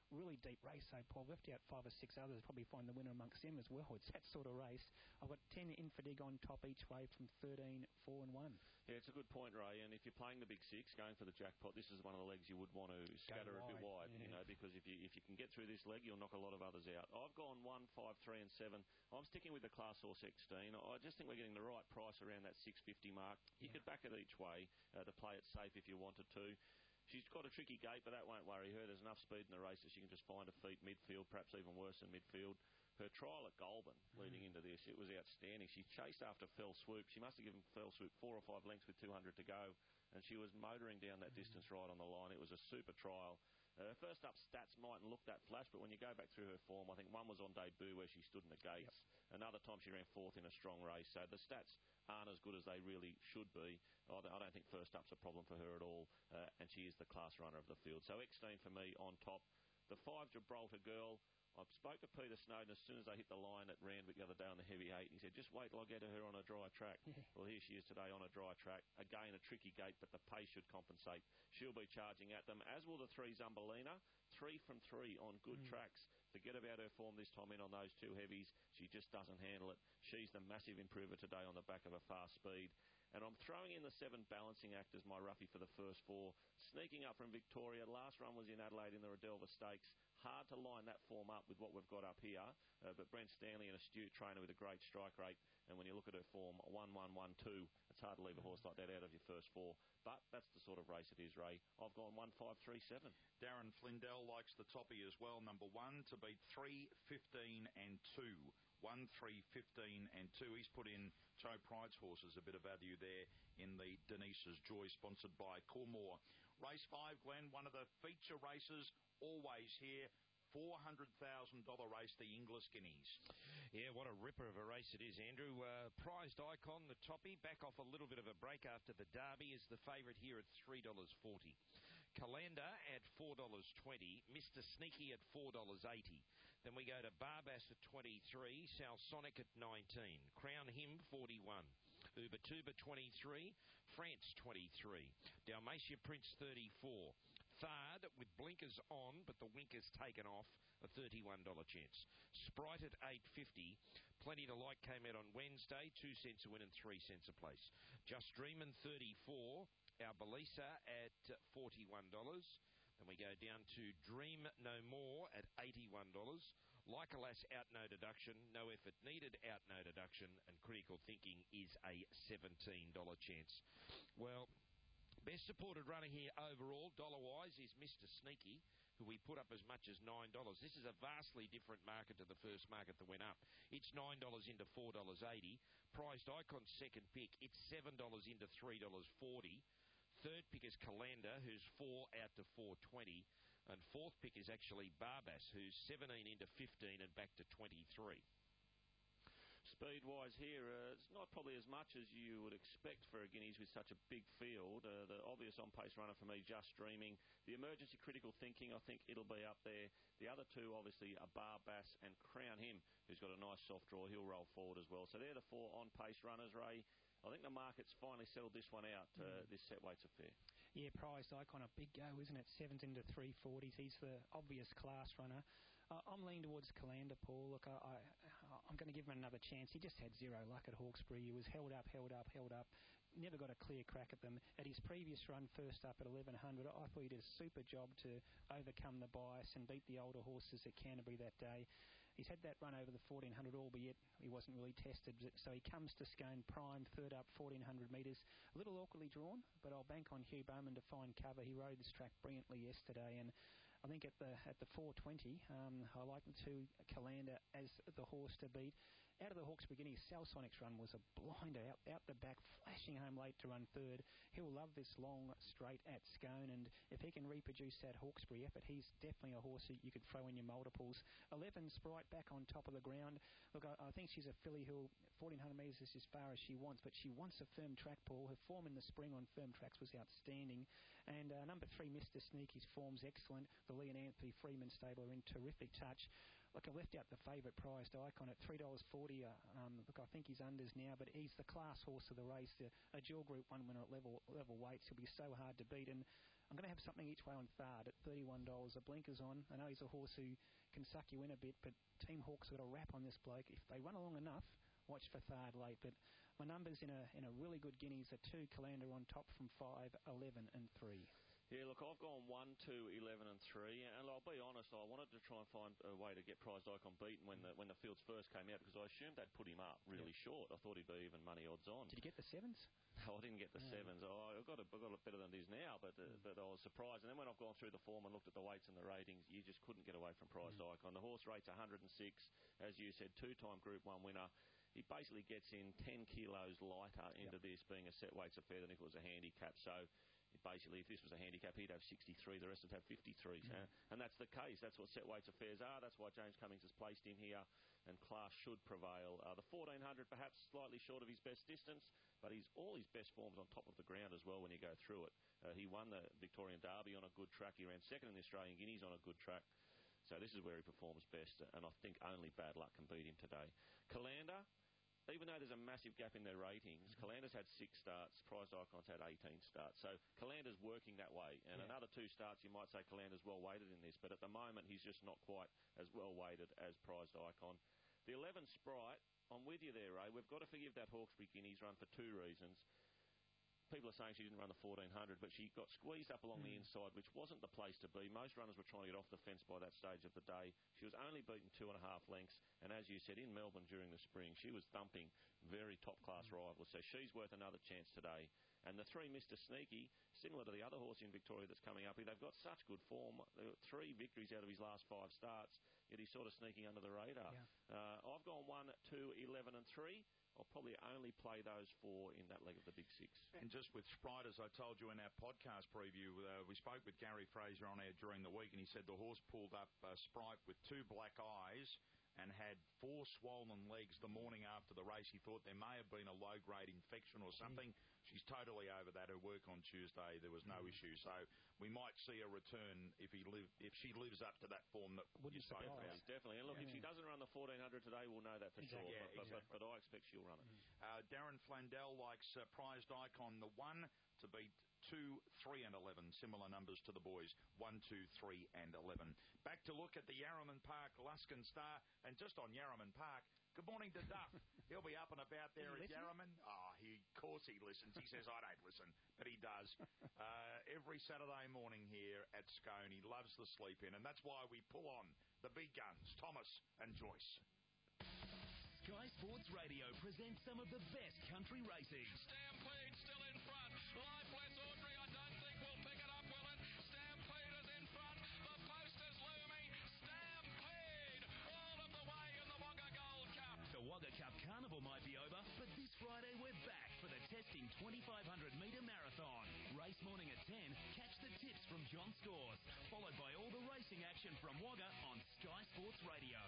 really deep race, so Paul. Left out five or six others, probably find the winner amongst them as well. It's that sort of race. I've got ten Infadig on top each way from thirteen, four and one. Yeah, it's a good point, Ray. And if you're playing the big six, going for the jackpot, this is one of the legs you would want to scatter a bit wide, yeah. you know, because if you if you can get through this leg, you'll knock a lot of others out. I've gone one, five, three, and seven. I'm sticking with the class horse Eckstein. I just think we're getting the right price around that six fifty mark. You yeah. could back it each way uh, to play it safe if you wanted to. She's got a tricky gate, but that won't worry her. There's enough speed in the race that she can just find her feet midfield, perhaps even worse than midfield. Her trial at Goulburn leading mm. into this, it was outstanding. She chased after Fell Swoop. She must have given Fell Swoop four or five lengths with two hundred to go, and she was motoring down that mm. distance right on the line. It was a super trial. Her uh, first up stats mightn't look that flash, but when you go back through her form, I think one was on debut where she stood in the gates. Yep. Another time she ran fourth in a strong race. So the stats aren't as good as they really should be. I don't think first up's a problem for her at all, uh, and she is the class runner of the field. So Eckstein for me on top. The five Gibraltar Girl. I spoke to Peter Snowden as soon as they hit the line at Randwick the other day on the heavy eight. He said, just wait till I get her on a dry track. Yeah. Well, here she is today on a dry track. Again, a tricky gate, but the pace should compensate. She'll be charging at them, as will the three Zumbalina. Three from three on good mm. tracks. Forget about her form this time in on those two heavies. She just doesn't handle it. She's the massive improver today on the back of a fast speed. And I'm throwing in the seven Balancing Act as my roughie for the first four. Sneaking up from Victoria. Last run was in Adelaide in the Redelva Stakes. Hard to line that form up with what we've got up here. Uh, but Brent Stanley, an astute trainer with a great strike rate. And when you look at her form, one one one two, it's hard to leave a horse like that out of your first four. But that's the sort of race it is, Ray. I've gone one five three seven. Darren Flindell likes the toppy as well. Number one to beat three, fifteen and two. one, three, fifteen and two. He's put in Joe Pride's horses, a bit of value there in the Denise's Joy, sponsored by Cormore. Race five, Glenn, one of the feature races, always here. four hundred thousand dollars race, the Inglis Guineas. Yeah, what a ripper of a race it is, Andrew. Uh, prized Icon, the toppy, back off a little bit of a break after the Derby, is the favourite here at three dollars forty. Calendar at four dollars twenty. Mister Sneaky at four dollars eighty. Then we go to Barbass at twenty-three. South Sonic at nineteen. Crown Him, forty-one. Uber Tuba, twenty-three. France, twenty-three. Dalmatia Prince, thirty-four. Third with blinkers on, but the winkers taken off, a thirty-one dollars chance. Sprite at eight fifty. Plenty to Like came out on Wednesday, two cents a win and three cents a place. Just Dreamin', thirty-four. Our Belisa at forty-one dollars. Then we go down to Dream No More at eighty-one dollars. Like a Lass, out no deduction. No effort needed, out no deduction. And Critical Thinking is a seventeen dollars chance. Well, best supported runner here overall, dollar-wise, is Mister Sneaky, who we put up as much as nine dollars. This is a vastly different market to the first market that went up. It's nine dollars into four dollars eighty. Prized Icon's second pick, it's seven dollars into three dollars forty. Third pick is Calendar, who's four out to four twenty. And fourth pick is actually Barbass, who's seventeen into fifteen and back to twenty-three. Speed-wise here, uh, it's not probably as much as you would expect for a Guineas with such a big field. Uh, the obvious on-pace runner for me, Just Dreaming. The Emergency Critical Thinking, I think it'll be up there. The other two, obviously, are Barbass and Crown Him, who's got a nice soft draw. He'll roll forward as well. So they're the four on-pace runners, Ray. I think the market's finally settled this one out, uh, mm. this set weight's affair. Yeah, Prized Icon, a big go, isn't it? Sevens into three forties. He's the obvious class runner. Uh, I'm leaning towards Calendar, Paul. Look, I, I, I'm going to give him another chance. He just had zero luck at Hawkesbury. He was held up, held up, held up. Never got a clear crack at them. At his previous run, first up at eleven hundred, I thought he did a super job to overcome the bias and beat the older horses at Canterbury that day. He's had that run over the fourteen hundred, albeit he wasn't really tested. So he comes to Scone primed, third up, fourteen hundred metres. A little awkwardly drawn, but I'll bank on Hugh Bowman to find cover. He rode this track brilliantly yesterday, and I think at the at the four twenty, um, I like the two Calendar as the horse to beat. Out of the Hawkesbury Guineas, South Sonic's run was a blinder, out, out the back, flashing home late to run third. He'll love this long straight at Scone, and if he can reproduce that Hawkesbury effort, he's definitely a horse that you could throw in your multiples. eleven Sprite back on top of the ground. Look, I, I think she's a filly who fourteen hundred metres is as far as she wants, but she wants a firm track, Paul. Her form in the spring on firm tracks was outstanding. And uh, number three, Mister Sneaky's form's excellent. The Lee and Anthony Freeman stable are in terrific touch. Look, I left out the favourite Prized Icon at three dollars forty. Uh, um, look, I think he's unders now, but he's the class horse of the race. Uh, a dual Group one winner at level level weights. He'll be so hard to beat. And I'm going to have something each way on Thard at thirty-one dollars. The blinkers on. I know he's a horse who can suck you in a bit, but Team Hawk's got a wrap on this bloke. If they run along enough, watch for Thard late. But my numbers in a in a really good guineas are two, Calander on top from five, eleven and three. Yeah, look, I've gone one, two, eleven and three, and I'll be honest, I wanted to try and find a way to get Prized Icon beaten when the when the fields first came out, because I assumed they'd put him up really yep. short. I thought he'd be even money odds on. Did you get the sevens? No, I didn't get the yeah. sevens. Oh, I got it, I got it better than it is now, but uh, mm. but I was surprised. And then when I've gone through the form and looked at the weights and the ratings, you just couldn't get away from Prized mm. Icon. The horse rates one hundred six, as you said, two-time Group One winner. He basically gets in ten kilos lighter into yep. this, being a set weights affair than if it was a handicap. So basically, if this was a handicap, he'd have sixty-three. The rest would have fifty-three. Mm. Uh, and that's the case. That's what set weights affairs are. That's why James Cummings has placed him here, and class should prevail. Uh, the fourteen hundred, perhaps slightly short of his best distance, but he's all his best forms on top of the ground as well when you go through it. Uh, he won the Victorian Derby on a good track. He ran second in the Australian Guineas on a good track. So this is where he performs best, and I think only bad luck can beat him today. Calander, even though there's a massive gap in their ratings, Calander's had six starts, Prized Icon's had eighteen starts. So Calander's working that way. And yeah. another two starts, you might say Calander's well weighted in this, but at the moment he's just not quite as well weighted as Prized Icon. The eleven Sprite, I'm with you there, Ray. We've got to forgive that Hawkesbury Guineas run for two reasons. People are saying she didn't run the fourteen hundred, but she got squeezed up along mm. the inside, which wasn't the place to be. Most runners were trying to get off the fence by that stage of the day. She was only beaten two and a half lengths, and as you said, in Melbourne during the spring, she was thumping very top-class mm. rivals, so she's worth another chance today. And the three, Mister Sneaky, similar to the other horse in Victoria that's coming up here, they've got such good form. They've got three victories out of his last five starts, yet he's sort of sneaking under the radar. Yeah. Uh, I've gone one, two, eleven and three. I'll probably only play those four in that leg of the Big Six. And just with Sprite, as I told you in our podcast preview, uh, we spoke with Gary Fraser on air during the week, and he said the horse pulled up uh, Sprite with two black eyes and had four swollen legs the morning after the race. He thought there may have been a low-grade infection or something. Mm. She's totally over that. Her work on Tuesday, there was no mm. issue. So we might see a return if he live if she lives up to that form that Wouldn't you spoke about. Definitely, definitely. And look, yeah. if she doesn't run the fourteen hundred today, we'll know that for exactly. sure. Yeah, but, exactly. but, but I expect she'll run it. Mm. Uh, Darren Flandell likes uh, Prized Icon, the one to beat two, three and eleven. Similar numbers to the boys, one, two, three and eleven. Back to look at the Yarraman Park Luskin Star, and just on Yarraman Park, good morning to Duff. He'll be up and about there at Yarraman. Oh, he, of course he listens. He says, I don't listen, but he does. Uh, every Saturday morning here at Scone. He loves the sleep in, and that's why we pull on the big guns, Thomas and Joyce. Sky Sports Radio presents some of the best country racing. Stampede still in front. Lifeless Audrey, I don't think will pick it up, will it? Stampede is in front. The post is looming. Stampede all of the way in the Wagga Gold Cup. The Wagga Cup Carnival might be over, but this Friday we're back for the testing twenty-five hundred metre marathon. Race morning at ten, catch the tips from John Scores, followed by all the racing action from Wagga on Sky Sports Radio.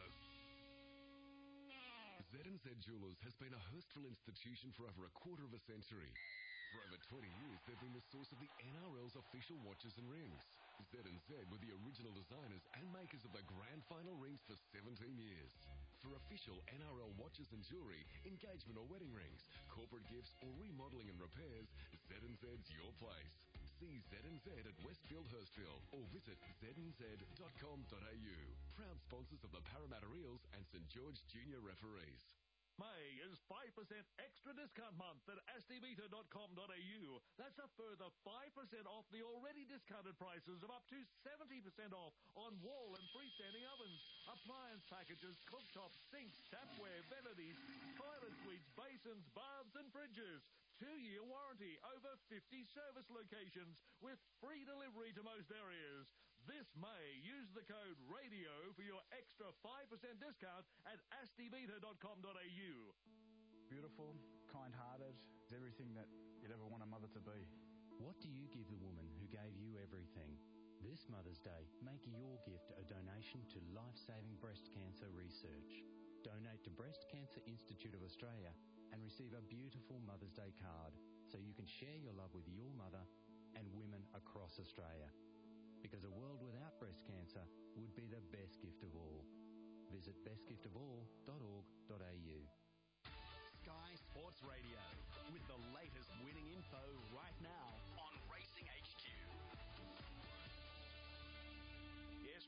Z and Z Jewelers has been a Hurstville institution for over a quarter of a century. For over twenty years, they've been the source of the N R L's official watches and rings. Z and Z were the original designers and makers of the grand final rings for seventeen years. For official N R L watches and jewellery, engagement or wedding rings, corporate gifts or remodelling and repairs, Z and Z's your place. See Z and Z at Westfield Hurstville or visit z n z dot com dot a u. Proud sponsors of the Parramatta Eels and St George Junior Referees. May is five percent extra discount month at astivita dot com dot a u. That's a further five percent off the already discounted prices of up to seventy percent off on wall and freestanding ovens, appliance packages, cooktops, sinks, tapware, vanities, toilet suites, basins, baths and fridges. Two-year warranty, over fifty service locations with free delivery to most areas. This May, use the code RADIO for your extra five percent discount at astivita dot com dot a u. Beautiful, kind-hearted, everything that you'd ever want a mother to be. What do you give the woman who gave you everything? This Mother's Day, make your gift a donation to life-saving breast cancer research. Donate to Breast Cancer Institute of Australia and receive a beautiful Mother's Day card so you can share your love with your mother and women across Australia. Because a world without breast cancer would be the best gift of all. Visit best gift of all dot org dot a u. Sky Sports Radio with the latest winning info right now on Racing H Q.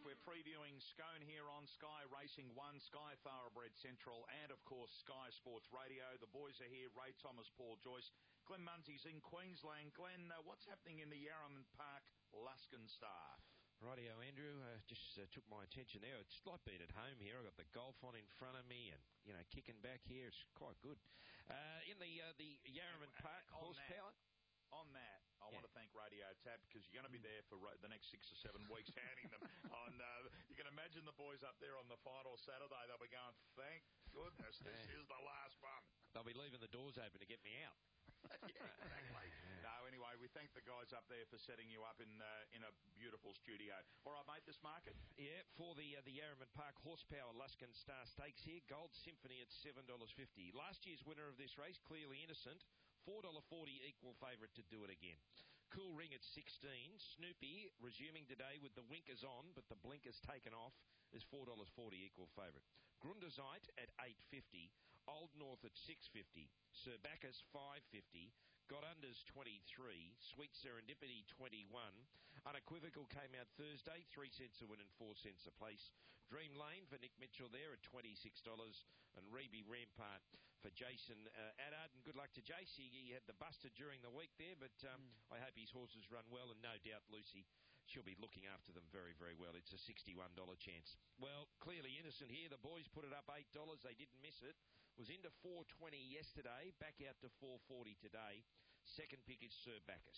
We're previewing Scone here on Sky Racing one, Sky Thoroughbred Central, and, of course, Sky Sports Radio. The boys are here, Ray Thomas, Paul Joyce. Glenn Munsey's in Queensland. Glenn, uh, what's happening in the Yarraman Park Luskin Star? Rightio, Andrew. Uh, just uh, took my attention there. It's like being at home here. I've got the golf on in front of me and, you know, kicking back here. It's quite good. Uh, in the uh, the Yarraman and, Park and on horsepower. That, on that, I yeah. want to thank Radio Tab because you're going to be there for ro- the next six or seven weeks handing them on. Uh, you can imagine the boys up there on the final Saturday. They'll be going, thank goodness, this yeah. is the last one. They'll be leaving the doors open to get me out. yeah, exactly. Yeah. No, anyway, we thank the guys up there for setting you up in uh, in a beautiful studio. All right, mate, this market? Yeah, for the uh, the Yarraman Park Horsepower Luskin Star Stakes here, Gold Symphony at seven dollars fifty. Last year's winner of this race, Clearly Innocent, four dollars forty equal favourite to do it again. Cool Ring at sixteen. Snoopy resuming today with the winkers on, but the blinkers taken off, is four dollars forty equal favourite. Grundazite at eight dollars fifty. Old North at six dollars fifty. Sir Bacchus five dollars fifty. Got Unders twenty-three. Sweet Serendipity twenty-one. Unequivocal came out Thursday, three cents a win and four cents a place. Dream Lane for Nick Mitchell there at twenty-six dollars. And Reby Rampart for Jason uh, Addard. And good luck to J C. He had the buster during the week there, but um, mm. I hope his horses run well, and no doubt Lucy, she'll be looking after them very, very well. It's a sixty-one dollars chance. Well, Clearly Innocent here. The boys put it up eight dollars. They didn't miss it. Was into four twenty yesterday, back out to four forty today. Second pick is Sir Bacchus.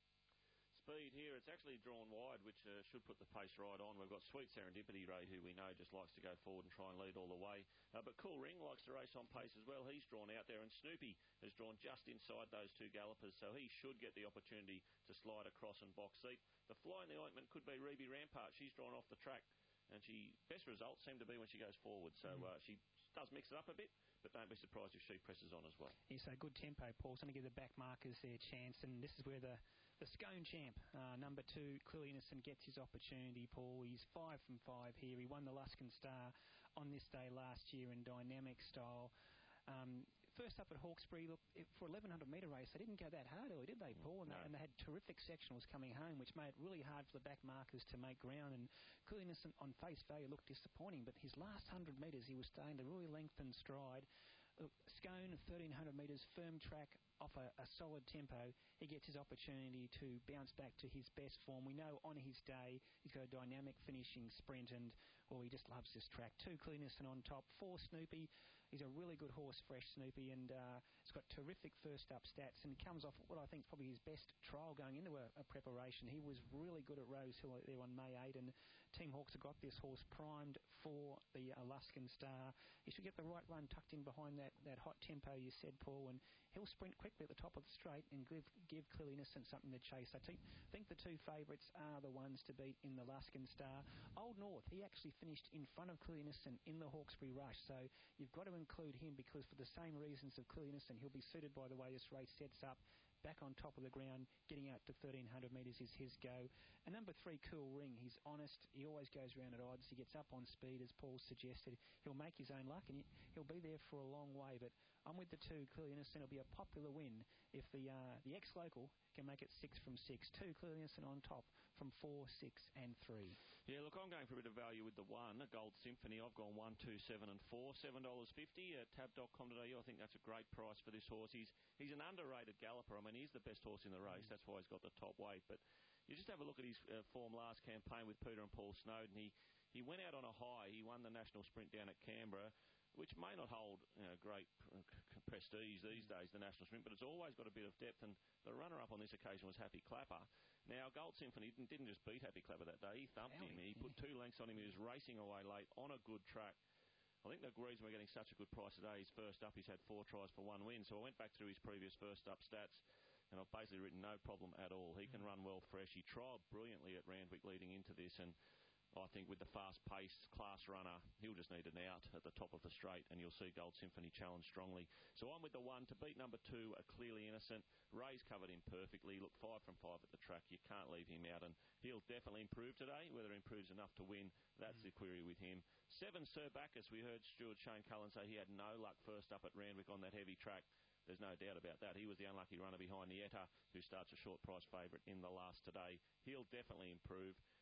Speed here, it's actually drawn wide, which uh, should put the pace right on. We've got Sweet Serendipity, Ray, who we know just likes to go forward and try and lead all the way. Uh, but Cool Ring likes to race on pace as well. He's drawn out there, and Snoopy has drawn just inside those two gallopers, so he should get the opportunity to slide across and box seat. The fly in the ointment could be Reby Rampart. She's drawn off the track, and she best results seem to be when she goes forward. So uh, she does mix it up a bit, but don't be surprised if she presses on as well. Yes, so good tempo, Paul. It's going to give the back markers their chance, and this is where the, the Scone champ, uh, number two, Clearly Innocent, gets his opportunity, Paul. He's five from five here. He won the Luskin Star on this day last year in dynamic style. Um, First up at Hawkesbury, look, for eleven hundred metre race, they didn't go that hard early, did they, Paul? And, no. they, and they had terrific sectionals coming home, which made it really hard for the back markers to make ground. And Clearly Innocent, on face value, looked disappointing, but his last one hundred metres, he was starting to really lengthen stride. Look, Scone, thirteen hundred metres, firm track, off a, a solid tempo. He gets his opportunity to bounce back to his best form. We know on his day he's got a dynamic finishing sprint, and, well, he just loves this track. Two, Clearly Innocent on top. Four, Snoopy. He's a really good horse, Fresh Snoopy, and uh, he's got terrific first-up stats, and he comes off what I think is probably his best trial going into a, a preparation. He was really good at Rosehill there on May eighth, and Team Hawks have got this horse primed for the uh, Luskin Star. He should get the right run tucked in behind that, that hot tempo you said, Paul, and he'll sprint quickly at the top of the straight and give, give Clearly Innocent something to chase. I think, think the two favourites are the ones to beat in the Luskin Star. Old North, he actually finished in front of Clearly Innocent in the Hawkesbury Rush, so you've got to include him because for the same reasons of Clearly Innocent, he'll be suited by the way this race sets up. Back on top of the ground, getting out to thirteen hundred metres is his go. And number three, Cool Ring. He's honest. He always goes round at odds. He gets up on speed, as Paul suggested. He'll make his own luck, and he'll be there for a long way. But I'm with the two, Clearly Innocent. It'll be a popular win if the uh, the ex-local can make it six from six. Two, Clearly Innocent on top from four, six, and three. Yeah, look, I'm going for a bit of value with the one, a Gold Symphony. I've gone one, two, seven, and four. seven dollars fifty at tab dot com dot a u. I think that's a great price for this horse. He's he's an underrated galloper. I mean, he's the best horse in the race. That's why he's got the top weight. But you just have a look at his uh, form last campaign with Peter and Paul Snowden. He he went out on a high. He won the national sprint down at Canberra, which may not hold you know, great prestige these days, the national sprint, but it's always got a bit of depth, and the runner-up on this occasion was Happy Clapper. Now, Gold Symphony didn't, didn't just beat Happy Clapper that day, he thumped him. He put two lengths on him, he was racing away late on a good track. I think the reason we're getting such a good price today is first up he's had four tries for one win, so I went back through his previous first-up stats, and I've basically written no problem at all. He can run well fresh. He trialled brilliantly at Randwick leading into this, and I think with the fast-paced class runner, he'll just need an out at the top of the straight, and you'll see Gold Symphony challenge strongly. So I'm with the one to beat number two, a Clearly Innocent. Ray's covered him perfectly. Look, five from five at the track. You can't leave him out, and he'll definitely improve today. Whether he improves enough to win, that's mm. the query with him. Seven, Sir Bacchus. We heard Stuart Shane Cullen say he had no luck first up at Randwick on that heavy track. There's no doubt about that. He was the unlucky runner behind Nieta, who starts a short price favourite in the last today. He'll definitely improve.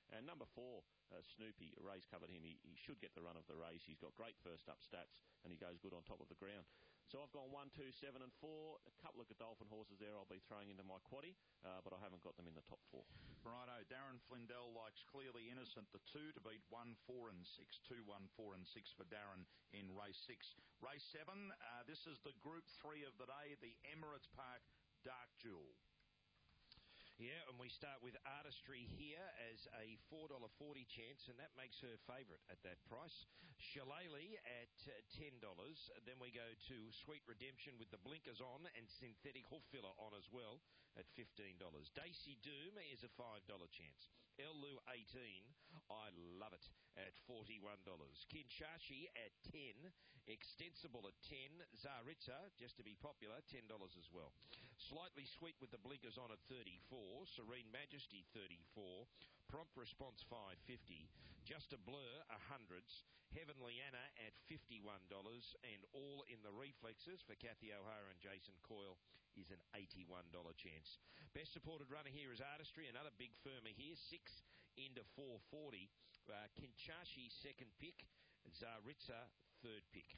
And number four, uh, Snoopy, Ray's covered him. He, he should get the run of the race. He's got great first-up stats, and he goes good on top of the ground. So I've gone one, two, seven, and four. A couple of Godolphin horses there I'll be throwing into my quaddie, uh, but I haven't got them in the top four. Righto, Darren Flindell likes Clearly Innocent, the two, to beat one, four, and six. Two, one, four, and six for Darren in race six. Race seven, uh, this is the Group three of the day, the Emirates Park Dark Jewel. Yeah, and we start with Artistry here as a four dollars forty chance, and that makes her favourite at that price. Shillelagh at uh, ten dollars. Then we go to Sweet Redemption with the blinkers on and Synthetic Hoof Filler on as well at fifteen dollars. Daisy Doom is a five dollars chance. Elu eighteen, I love it, at forty-one dollars. Kinchashi at ten. Extensible at ten. Zaritza, just to be popular, ten dollars as well. Slightly Sweet with the blinkers on at thirty-four. Serene Majesty thirty-four, Prompt Response five fifty, Just a Blur one hundreds, Heavenly Anna at fifty-one dollars, and All in the Reflexes for Kathy O'Hara and Jason Coyle is an eighty-one dollars chance. Best supported runner here is Artistry, another big firmer here, six into four forty. Uh, Kinchashi second pick, Zaritza third pick.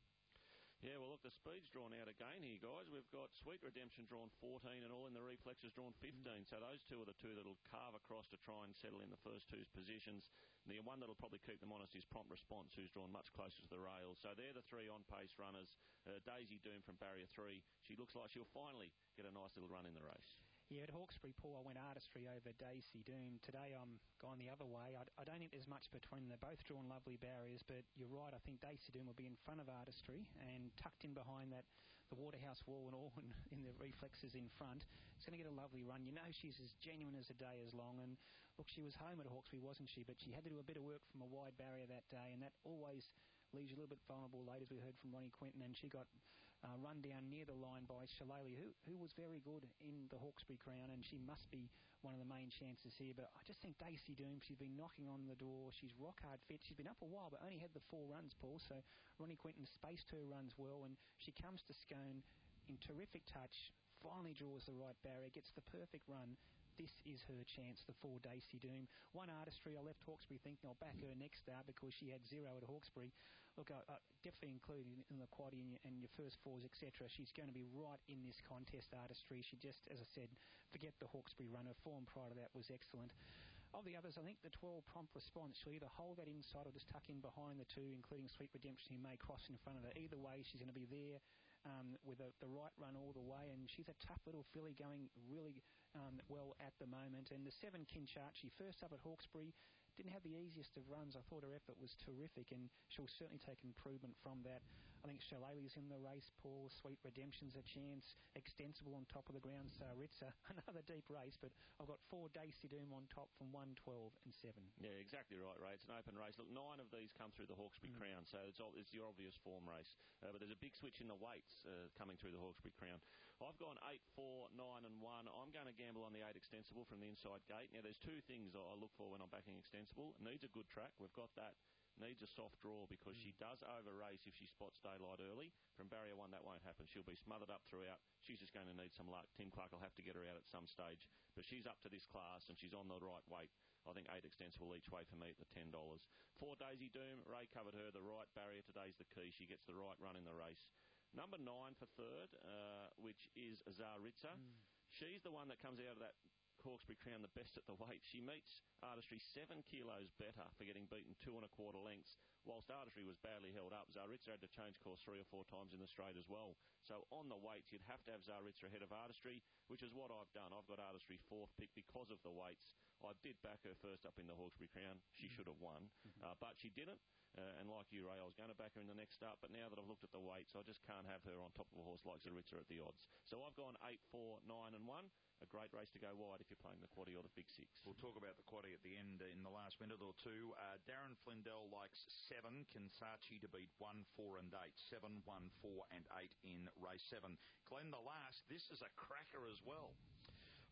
Yeah, well, look, the speed's drawn out again here, guys. We've got Sweet Redemption drawn fourteen and All in the Reflexes drawn fifteen. So those two are the two that'll carve across to try and settle in the first two's positions. The one that'll probably keep them honest is Prompt Response, who's drawn much closer to the rails. So they're the three on-pace runners. Uh, Daisy Doom from Barrier three. She looks like she'll finally get a nice little run in the race. Yeah, at Hawkesbury, Paul, I went Artistry over Daisy Doom. Today I'm gone the other way. I, I don't think there's much between them. They're both drawn lovely barriers, but you're right. I think Daisy Doom will be in front of Artistry and tucked in behind that the Waterhouse wall and all in, in the reflexes in front. It's going to get a lovely run. You know she's as genuine as a day is long. And look, she was home at Hawkesbury, wasn't she? But she had to do a bit of work from a wide barrier that day, and that always leaves you a little bit vulnerable late, as we heard from Ronnie Quinton, and she got uh, run down near the line by Shillelagh, who, who was very good in the Hawkesbury Crown, and she must be one of the main chances here. But I just think Daisy Doom, she's been knocking on the door. She's rock hard fit. She's been up a while, but only had the four runs, Paul. So Ronnie Quinton spaced her runs well, and she comes to Scone in terrific touch, finally draws the right barrier, gets the perfect run. This is her chance, the four Daisy Doom. One Artistry, I left Hawkesbury thinking I'll back her next start because she had zero at Hawkesbury. Look, I, I definitely included in the quaddie and your, and your first fours, et cetera. She's going to be right in this contest, Artistry. She just, as I said, forget the Hawkesbury run. Her form prior to that was excellent. Of the others, I think the twelve Prompt Response, she'll either hold that inside or just tuck in behind the two, including Sweet Redemption, who may cross in front of her. Either way, she's going to be there um, with a, the right run all the way, and she's a tough little filly going really um, well at the moment. And the seven Kinchachi, first up at Hawkesbury, didn't have the easiest of runs. I thought her effort was terrific, and she'll certainly take improvement from that. I think Shillelagh's in the race, Paul. Sweet Redemption's a chance. Extensible on top of the ground. Saritza, another deep race, but I've got four Daisy Doom on top from one, twelve, and seven. Yeah, exactly right, Ray. It's an open race. Look, nine of these come through the Hawkesbury mm. Crown, so it's, all, it's your obvious form race. Uh, but there's a big switch in the weights uh, coming through the Hawkesbury Crown. I've gone eight, four, nine, and one. I'm going to gamble on the eight Extensible from the inside gate. Now, there's two things I look for when I'm backing Extensible. It needs a good track. We've got that. Needs a soft draw because mm. she does over-race if she spots daylight early. From barrier one, that won't happen. She'll be smothered up throughout. She's just going to need some luck. Tim Clark will have to get her out at some stage. But she's up to this class and she's on the right weight. I think eight Extensible each way for me at the ten dollars. Four Daisy Doom. Ray covered her. The right barrier today's the key. She gets the right run in the race. Number nine for third, uh, which is Zaritza. Mm. She's the one that comes out of that Hawkesbury Crown the best at the weight. She meets Artistry seven kilos better for getting beaten two and a quarter lengths. Whilst Artistry was badly held up, Zaritza had to change course three or four times in the straight as well. So on the weights, you'd have to have Zaritza ahead of Artistry, which is what I've done. I've got Artistry fourth pick because of the weights. I did back her first up in the Hawkesbury Crown. She should have won, mm-hmm. uh, but she didn't. Uh, and like you, Ray, I was going to back her in the next start, but now that I've looked at the weights, I just can't have her on top of a horse like Zaritza at the odds. So I've gone eight, four, nine, and one. A great race to go wide if you're playing the quaddie or the big six. We'll talk about the quaddie at the end in the last minute or two. Uh, Darren Flindell likes seven. Kinsachi to beat one, four, and eight. Seven, one, four, and eight in race seven. Glenn, the last. This is a cracker as well.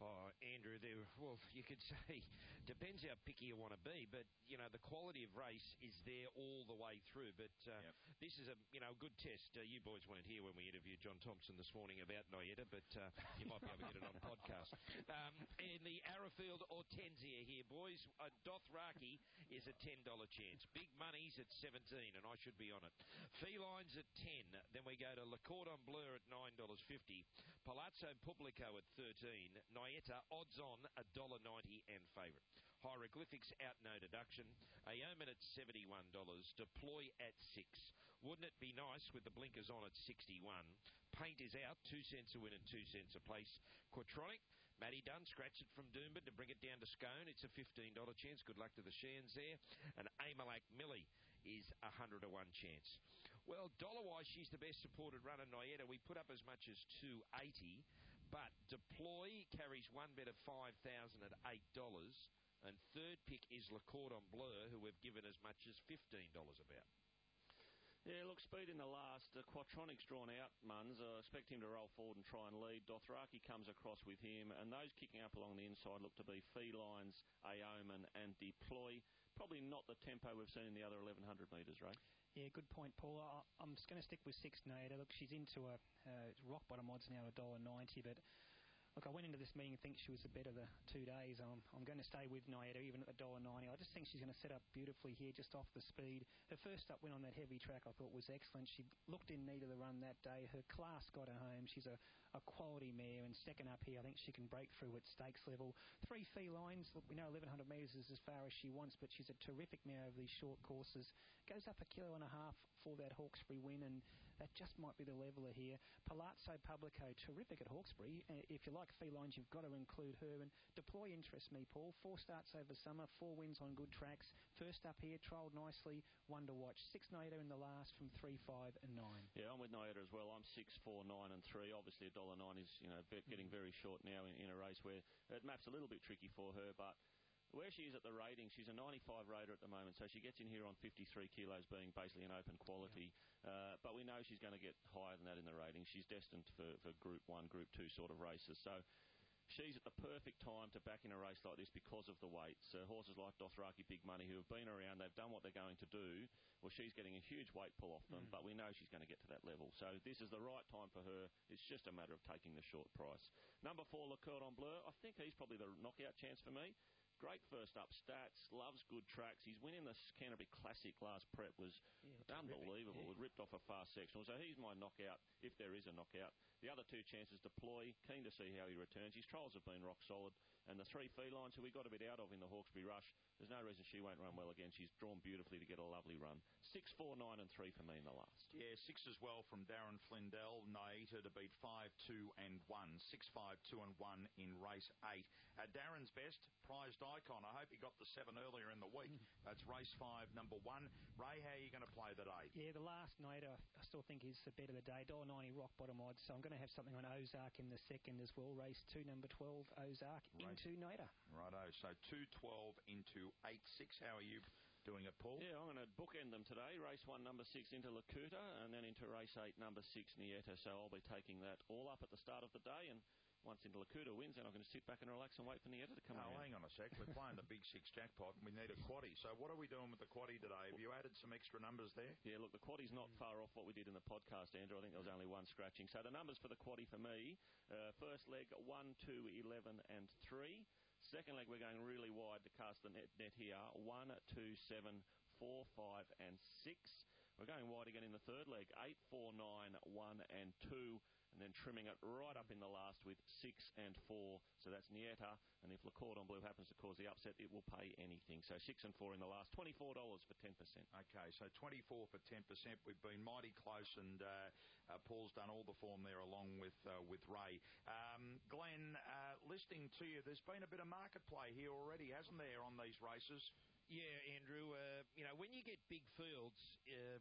Oh, Andrew, there, well, you could say, depends how picky you want to be, but, you know, the quality of race is there all the way through. But uh, yep. this is a, you know, a good test. Uh, you boys weren't here when we interviewed John Thompson this morning about Noyetta, but uh, you might be able to get it on podcast. Um, in the Arrowfield Hortensia here, boys, uh, Dothraki is a ten dollars chance. Big Money's at seventeen, and I should be on it. Felines at ten. Then we go to Le Cordon Bleu at nine dollars fifty. Palazzo Pubblico at thirteen. Noyetta, odds on, one dollar ninety and favourite. Hieroglyphics out, no deduction. Aomen at seventy-one dollars. Deploy at six. Wouldn't it be nice with the blinkers on at sixty-one? Paint is out, two cents a win and two cents a place. Quatronic, Matty Dunn, scratch it from Doomben to bring it down to Scone. It's a fifteen dollars chance. Good luck to the Sheehan's there. And Amalak Millie is a one hundred to one chance. Well, dollar-wise, she's the best supported runner, Noyetta. We put up as much as two eighty, but Deploy carries one bet of five thousand at eight dollars, and third pick is Le Cordon Bleu, who we've given as much as fifteen dollars about. Yeah, look, speed in the last. Uh, Quatronic's drawn out, Muns. I uh, expect him to roll forward and try and lead. Dothraki comes across with him, and those kicking up along the inside look to be Felines, Aomen, and Deploy. Probably not the tempo we've seen in the other eleven hundred metres, right? Yeah, good point, Paul. I, I'm just going to stick with six Noyetta. Look, she's into a uh, rock bottom odds now, one dollar ninety, but look, I went into this meeting thinking she was the bet of the two days. I'm, I'm going to stay with Noyetta even at the one dollar ninety. I just think she's going to set up beautifully here just off the speed. Her first up win on that heavy track I thought was excellent. She looked in need of the run that day. Her class got her home. She's a, a quality mare, and second up here I think she can break through at stakes level. Three Felines. Look, we know eleven hundred metres is as far as she wants, but she's a terrific mare over these short courses. Goes up a kilo and a half for that Hawkesbury win, and that just might be the leveler here. Palazzo Pubblico, terrific at Hawkesbury. Uh, if you like Felines, you've got to include her. And Deploy interests me, Paul. Four starts over summer, four wins on good tracks. First up here, trialled nicely, one to watch. Six Noyetta in the last from three, five, and nine. Yeah, I'm with Noyetta as well. I'm six, four, nine, and three. Obviously, one dollar nine is, you know, getting very short now in, in a race where it maps a little bit tricky for her, but where she is at the rating, she's a ninety-five rater at the moment, so she gets in here on fifty-three kilos, being basically an open quality. Yeah. Uh, but we know she's going to get higher than that in the rating. She's destined for, for Group one, Group two sort of races. So she's at the perfect time to back in a race like this because of the weights. Uh, horses like Dothraki, Big Money, who have been around, they've done what they're going to do. Well, she's getting a huge weight pull off them, mm. but we know she's going to get to that level. So this is the right time for her. It's just a matter of taking the short price. Number four, Le Cordon Bleu. I think he's probably the knockout chance for me. Great first up stats, loves good tracks. His win in the Canterbury Classic last prep was yeah, unbelievable. Yeah. It ripped off a fast sectional. So he's my knockout, if there is a knockout. The other two chances, Deploy, keen to see how he returns. His trials have been rock solid. And the three Felines, who we got a bit out of in the Hawkesbury Rush, there's no reason she won't run well again. She's drawn beautifully to get a lovely run. Six, four, nine, and three for me in the last. Yeah, six as well from Darren Flindell. Noyetta to beat five, two, and one. Six, five, two, and one in race eight. Uh, Darren's best, Prized Icon. I hope he got the seven earlier in the week. That's race five, number one. Ray, how are you going to play the day? Yeah, the last Noyetta I still think is the bet of the day. one dollar ninety rock bottom odds. So I'm going to have something on Ozark in the second as well. Race two, number twelve, Ozark right. into Noyetta. Righto. So two twelve into eight six. How are you doing it, Paul? Yeah, I'm going to bookend them today. Race one, number six, into Lakuta, and then into race eight, number six, Nieta. So I'll be taking that all up at the start of the day, and once into Lakuta wins, then I'm going to sit back and relax and wait for Nieta to come oh, around. Hang on a sec. We're playing the big six jackpot, and we need a quaddie. So what are we doing with the quaddie today? Have you added some extra numbers there? Yeah, look, the quaddie's not mm. far off what we did in the podcast, Andrew. I think there was only one scratching. So the numbers for the quaddie for me, uh, first leg, one, two, eleven, and three. Second leg, we're going really wide to cast the net, net here. one, two, seven, four, five, and six. We're going wide again in the third leg. eight, four, nine, one, and two. And then trimming it right up in the last with six and four. So that's Nieta. And if Le Cordon Bleu happens to cause the upset, it will pay anything. So six and four in the last. twenty-four dollars for ten percent. Okay, so twenty-four for ten percent. We've been mighty close, and uh, uh, Paul's done all the form there along with uh, with Ray. Um, Glenn, uh, listening to you, there's been a bit of market play here already, hasn't there, on these races? Yeah, Andrew. Uh, you know, when you get big fields, um,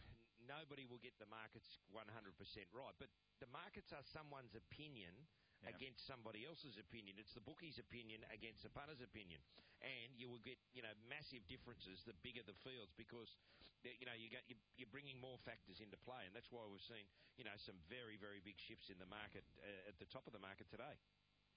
nobody will get the markets one hundred percent right. But the markets are someone's opinion yeah. against somebody else's opinion. It's the bookie's opinion against the punter's opinion. And you will get, you know, massive differences the bigger the fields because, you know, you get, you're bringing more factors into play. And that's why we've seen, you know, some very, very big shifts in the market uh, at the top of the market today.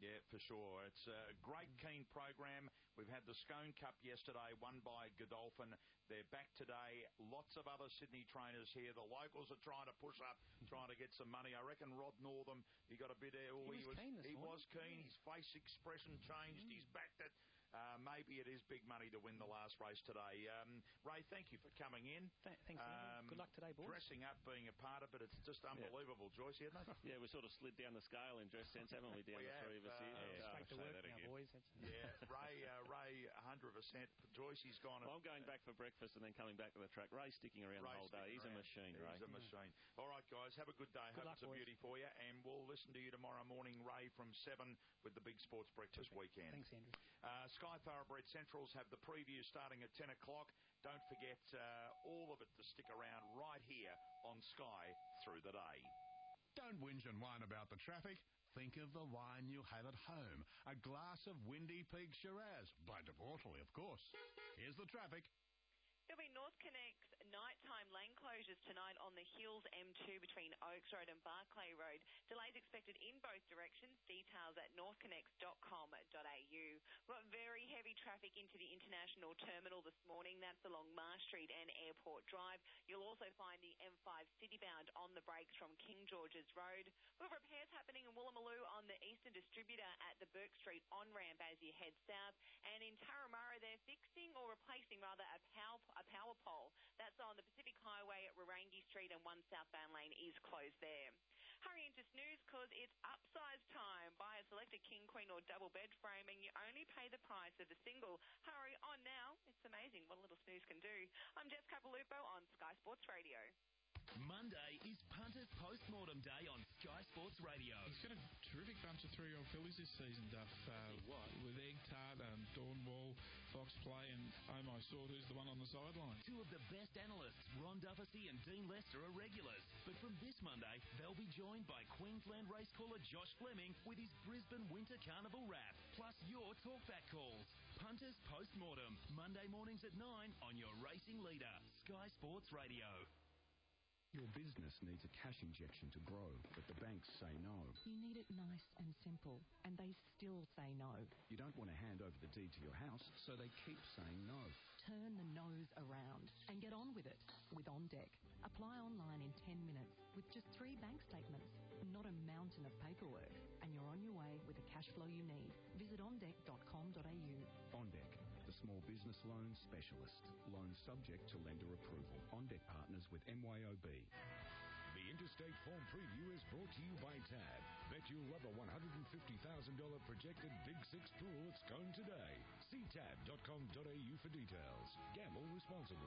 Yeah, for sure. It's a great, keen program. We've had the Scone Cup yesterday, won by Godolphin. They're back today. Lots of other Sydney trainers here. The locals are trying to push up, trying to get some money. I reckon Rod Northam, he got a bit... Oh, he, was he was keen this He morning. was keen. His face expression changed. Mm. He's backed it. Uh, maybe it is big money to win the last race today. Um, Ray, thank you for coming in. Th- thanks, um, Good luck today, boys. Dressing up, being a part of it, it's just unbelievable, yeah. Joyce, isn't it? Yeah, we sort of slid down the scale in dress sense, haven't we, down we the have, three of us here? Uh, yeah, straight to work now, boys. Yeah, Ray, uh, Ray, one hundred percent. Joyce, he's gone... Well, I'm going back for breakfast and then coming back to the track. Ray's sticking around Ray the whole day. He's around. a machine, Ray. Ray. He's a machine. Mm. All right, guys, have a good day. Good Hope luck, it's a boys. beauty for you, and we'll listen to you tomorrow morning, Ray, from seven with the Big Sports Breakfast Perfect. weekend. Thanks, Andrew. Uh, Sky Thoroughbred Centrals have the preview starting at ten o'clock. Don't forget uh, all of it to stick around right here on Sky through the day. Don't whinge and whine about the traffic. Think of the wine you'll have at home. A glass of Windy Peak Shiraz, by De Bortoli, of course. Here's the traffic. There'll be North Connect's nighttime lane closures tonight on the Hills M two between Oaks Road and Barclay Road. Delays expected in both directions. Details at north connects dot com dot a u. We've got very heavy traffic into the International Terminal this morning. That's along Marsh Street and Airport Drive. You'll also find the M five citybound on the brakes from King George's Road. We've got repairs happening in Woolloomooloo on the Eastern Distributor at the Burke Street on-ramp as you head south. And in Turramurra, they're fixing or replacing, rather, a power a power pole. That's on the Pacific Highway at Rarangi Street, and one southbound lane is closed there. Hurry into snooze because it's upsize time. Buy a selected king, queen or double bed frame and you only pay the price of a single. Hurry on now. It's amazing what a little snooze can do. I'm Jess Capalupo on Sky Sports Radio. Monday is Punters Postmortem Day on Sky Sports Radio. He's got a terrific bunch of three-year-old fillies this season, Duff. Uh, with Egg Tart, um, Dawnwall, Fox Play, and Oh My Sword, who's the one on the sideline. Two of the best analysts, Ron Dufficy and Dean Lester, are regulars. But from this Monday, they'll be joined by Queensland race caller Josh Fleming with his Brisbane Winter Carnival wrap, plus your talkback calls. Punters Postmortem, Monday mornings at nine on your racing leader, Sky Sports Radio. Your business needs a cash injection to grow, but the banks say no. You need it nice and simple, and they still say no. You don't want to hand over the deed to your house, so they keep saying no. Turn the no's around and get on with it with OnDeck. Apply online in ten minutes with just three bank statements, not a mountain of paperwork, and you're on your way with the cash flow you need. Visit on deck dot com dot a u. OnDeck, the small business loan specialist. Loan subject to lender approval. OnDeck partners with M Y O B. The Interstate Form Preview is brought to you by Tab. Bet you'll love a one hundred fifty thousand dollars projected Big Six pool at Scone today. See tab dot com dot a u for details. Gamble responsibly.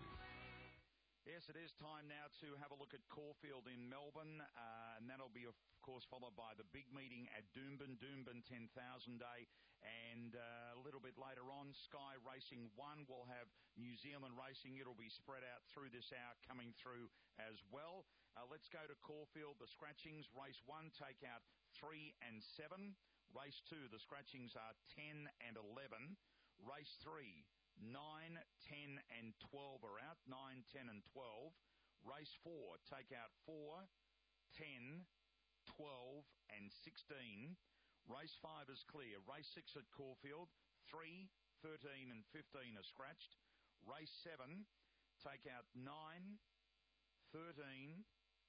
Yes, it is time now to have a look at Caulfield in Melbourne, uh, and that'll be, of course, followed by the big meeting at Doomben, Doomben ten thousand Day, and uh, a little bit later on, Sky Racing one will have New Zealand racing. It'll be spread out through this hour, coming through as well. Uh, let's go to Caulfield. The scratchings, race one, take out three and seven. Race two, the scratchings are ten and eleven. Race three, nine, ten and twelve are out. nine, ten and twelve. Race four, take out four, ten, twelve and sixteen. Race five is clear. Race six at Caulfield, three, thirteen and fifteen are scratched. Race seven, take out nine, thirteen,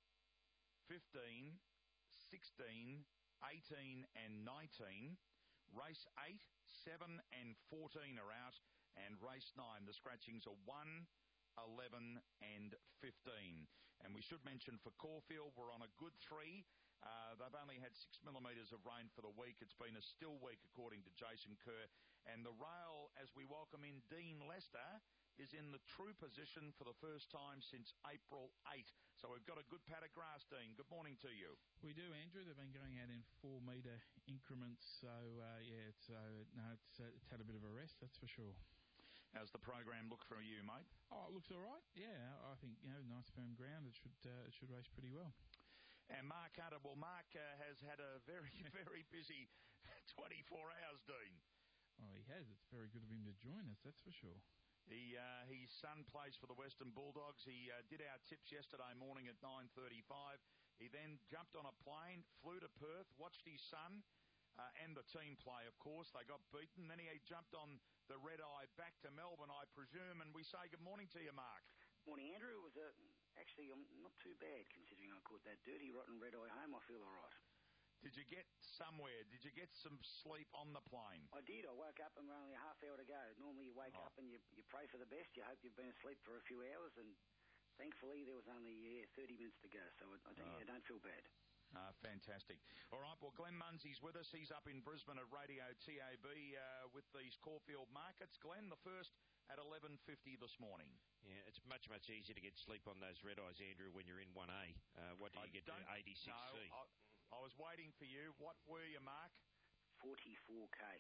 fifteen, sixteen, eighteen and nineteen. Race eight, seven and fourteen are out. And race nine, the scratchings are one, eleven and fifteen. And we should mention for Caulfield, we're on a good three. Uh, they've only had six millimetres of rain for the week. It's been a still week, according to Jason Kerr. And the rail, as we welcome in Dean Lester, is in the true position for the first time since April eighth. So we've got a good pad of grass, Dean. Good morning to you. We do, Andrew. They've been going out in four-metre increments. So, uh, yeah, it's, uh, no, it's, uh, it's had a bit of a rest, that's for sure. How's the program look for you, mate? Oh, it looks all right. Yeah, I think, you know, nice firm ground. It should uh, it should race pretty well. And Mark Hunter, well, Mark uh, has had a very, very busy twenty-four hours, Dean. Oh, he has. It's very good of him to join us, that's for sure. He, uh, his son plays for the Western Bulldogs. He uh, did our tips yesterday morning at nine thirty-five. He then jumped on a plane, flew to Perth, watched his son, uh, and the team play, of course. They got beaten. Then he jumped on the red eye back to Melbourne, I presume, and we say good morning to you, Mark. Morning, Andrew. It was a, actually um, not too bad considering I caught that dirty, rotten red eye home. I feel all right. Did you get somewhere? Did you get some sleep on the plane? I did. I woke up and we're only a half hour to go. Normally you wake Oh. up and you, you pray for the best. You hope you've been asleep for a few hours, and thankfully there was only yeah, thirty minutes to go, so I, I don't, Oh. yeah, don't feel bad. Ah, fantastic. All right, well, Glenn Munsey's with us. He's up in Brisbane at Radio T A B uh, with these Caulfield markets. Glenn, the first at eleven fifty this morning. Yeah, it's much, much easier to get sleep on those red eyes, Andrew, when you're in one A. Uh, what did I you get to don't eighty-six C? know. I, I was waiting for you. What were you, Mark? forty-four K.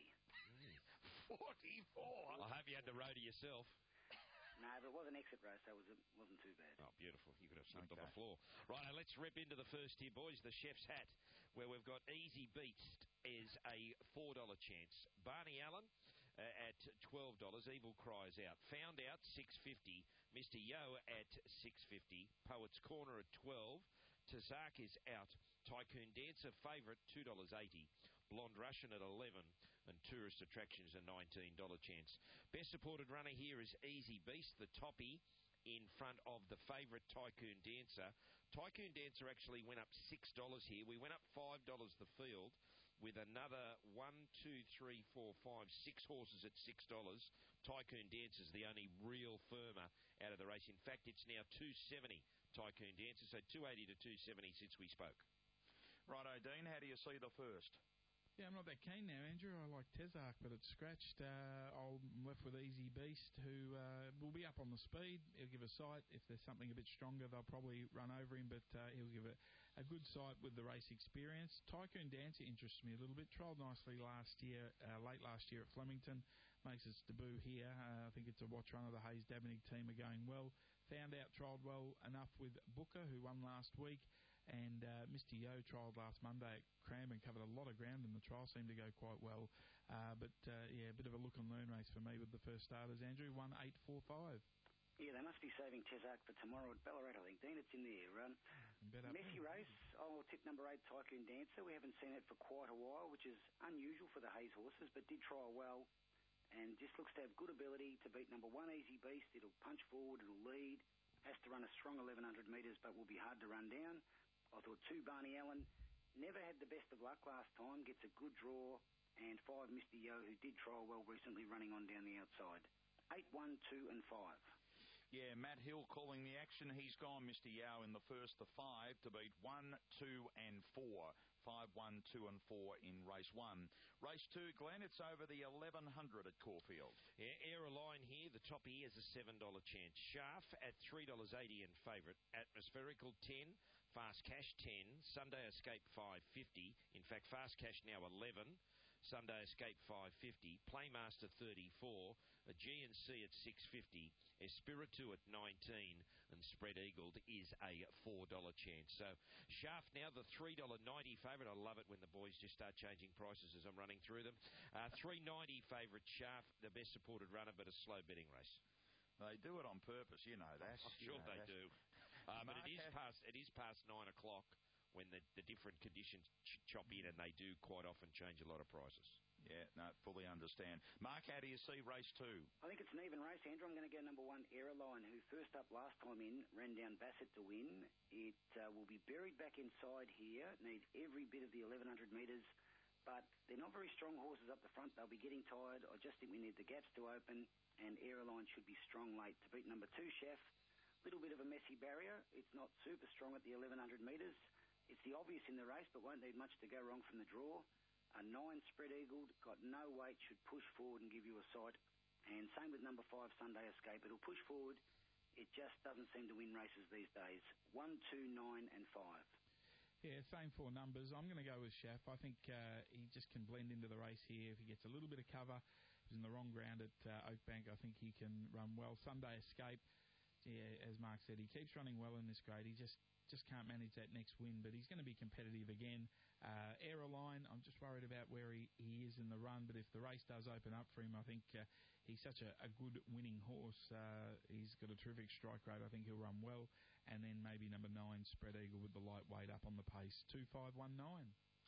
forty-four? I hope you had the road to yourself. No, but it was an exit race, so it was, wasn't too bad. Oh, beautiful. You could have slipped Okay. on the floor. Right, now let's rip into the first here, boys. The Chef's Hat, where we've got Easy Beast is a four dollar chance. Barney Allen uh, at twelve dollars. Evil Cries Out. Found Out, six fifty. Mister Yo at six fifty. Poet's Corner at twelve. Tazak is out. Tycoon Dancer, favourite, two dollars eighty. Blonde Russian at eleven. And Tourist Attractions, a nineteen dollar chance. Best supported runner here is Easy Beast, the toppy, in front of the favourite Tycoon Dancer. Tycoon Dancer actually went up six dollars here. We went up five dollars the field with another one, two, three, four, five, six horses at six dollars. Tycoon Dancer's the only real firmer out of the race. In fact, it's now two seventy Tycoon Dancer, so two eighty to two seventy since we spoke. Righto, Dean, how do you see the first? Yeah, I'm not that keen now, Andrew. I like Tezark, but it's scratched. Uh, I'm left with Easy Beast, who uh, will be up on the speed. He'll give a sight. If there's something a bit stronger, they'll probably run over him, but uh, he'll give a, a good sight with the race experience. Tycoon Dancer interests me a little bit. Trialled nicely last year, uh, late last year at Flemington. Makes its debut here. Uh, I think it's a watch runner. The Hayes Davenig team are going well. Found Out trialled well enough with Booker, who won last week. And uh, Mister Yo trialled last Monday at Cranbourne, covered a lot of ground in the trial, seemed to go quite well. Uh, but, uh, yeah, a bit of a look and learn race for me with the first starters. Andrew, one eight four five. Yeah, they must be saving Tezark for tomorrow at Ballarat, I think. Dean, it's in there. Um, messy race. I'll tip number eight, Tycoon Dancer. We haven't seen it for quite a while, which is unusual for the Hayes horses, but did trial well and just looks to have good ability to beat number one, Easy Beast. It'll punch forward, it'll lead, has to run a strong eleven hundred metres, but will be hard to run down. I thought two, Barney Allen, never had the best of luck last time, gets a good draw, and five, Mister Yo, who did trial well recently, running on down the outside. Eight, one, two, and five. Yeah, Matt Hill calling the action. He's gone, Mister Yao, in the first to five to beat one, two, and four. Five, one, two, and four in race one. Race two, Glenn, it's over the eleven hundred at Caulfield. Yeah, Aeroline here. The top here is a seven dollar chance. Sharp at three dollars eighty in favourite. Atmospherical, ten. Fast Cash, ten. Sunday Escape, five fifty. In fact, Fast Cash now eleven. Sunday Escape, five fifty. Playmaster, thirty-four. A G N C at six fifty. Espiritu at nineteen. And Spread Eagled is a four dollar chance. So, Shaft now the three dollars ninety favourite. I love it when the boys just start changing prices as I'm running through them. Uh, three dollars ninety favourite Shaft, the best supported runner, but a slow betting race. They do it on purpose, you know that. I'm You sure know they that. do. Uh, but Mark, it is uh, past it is past nine o'clock when the, the different conditions ch- chop in, and they do quite often change a lot of prices. Yeah, no, fully understand. Mark, how do you see race two? I think it's an even race, Andrew. I'm going to go number one, Aeroline, who first up last time in, ran down Bassett to win. It uh, will be buried back inside here. It needs every bit of the eleven hundred metres, but they're not very strong horses up the front. They'll be getting tired. I just think we need the gaps to open, and Aeroline should be strong late to beat number two, Chef. Little bit of a messy barrier. It's not super strong at the eleven hundred metres. It's the obvious in the race, but won't need much to go wrong from the draw. A nine, Spread Eagled, got no weight, should push forward and give you a sight. And same with number five, Sunday Escape. It'll push forward. It just doesn't seem to win races these days. One, two, nine, and five. Yeah, same four numbers. I'm going to go with Shaff. I think uh, he just can blend into the race here. If he gets a little bit of cover, he's in the wrong ground at uh, Oakbank, I think he can run well. Sunday Escape, yeah, as Mark said, he keeps running well in this grade. He just just can't manage that next win, but he's going to be competitive again. Uh, Aeroline, I'm just worried about where he, he is in the run, but if the race does open up for him, I think uh, he's such a, a good winning horse. Uh, he's got a terrific strike rate. I think he'll run well. And then maybe number nine, Spread Eagle with the lightweight up on the pace, two five one nine.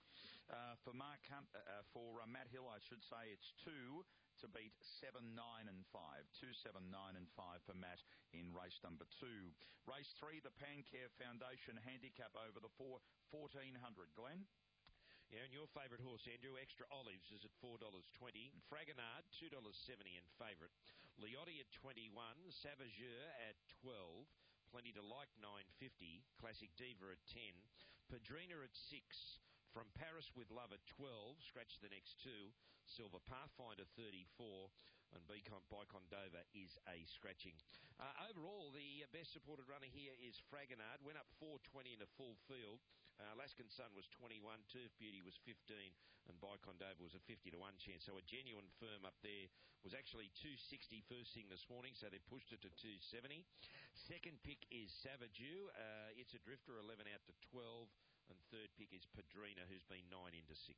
Uh, for Mark Hunt, uh, uh, for uh, Matt Hill, I should say it's two to beat seven, nine, and five. Two, seven, nine, and five for Matt in race number two. Race three, the Pancare Foundation Handicap over the four, fourteen hundred. Glenn? Yeah, and your favourite horse, Andrew, Extra Olives, is at four dollars twenty. Fragonard, two dollars seventy in favourite. Leotti at twenty-one. Savageur at twelve. Plenty to Like, nine fifty. Classic Diva at ten. Padrina at six. From Paris with Love at twelve, scratch the next two. Silver Pathfinder thirty-four, and Bicon, Bicon Dover is a scratching. Uh, overall, the best supported runner here is Fragonard. Went up four twenty in a full field. Uh, Alaskan Sun was twenty-one, Turf Beauty was fifteen, and Bicon Dover was a fifty to one chance. So a genuine firm up there. Was actually two sixty first thing this morning, so they pushed it to two seventy. Second pick is Savageur. Uh, it's a drifter, eleven out to twelve. And third pick is Padrina, who's been nine into six.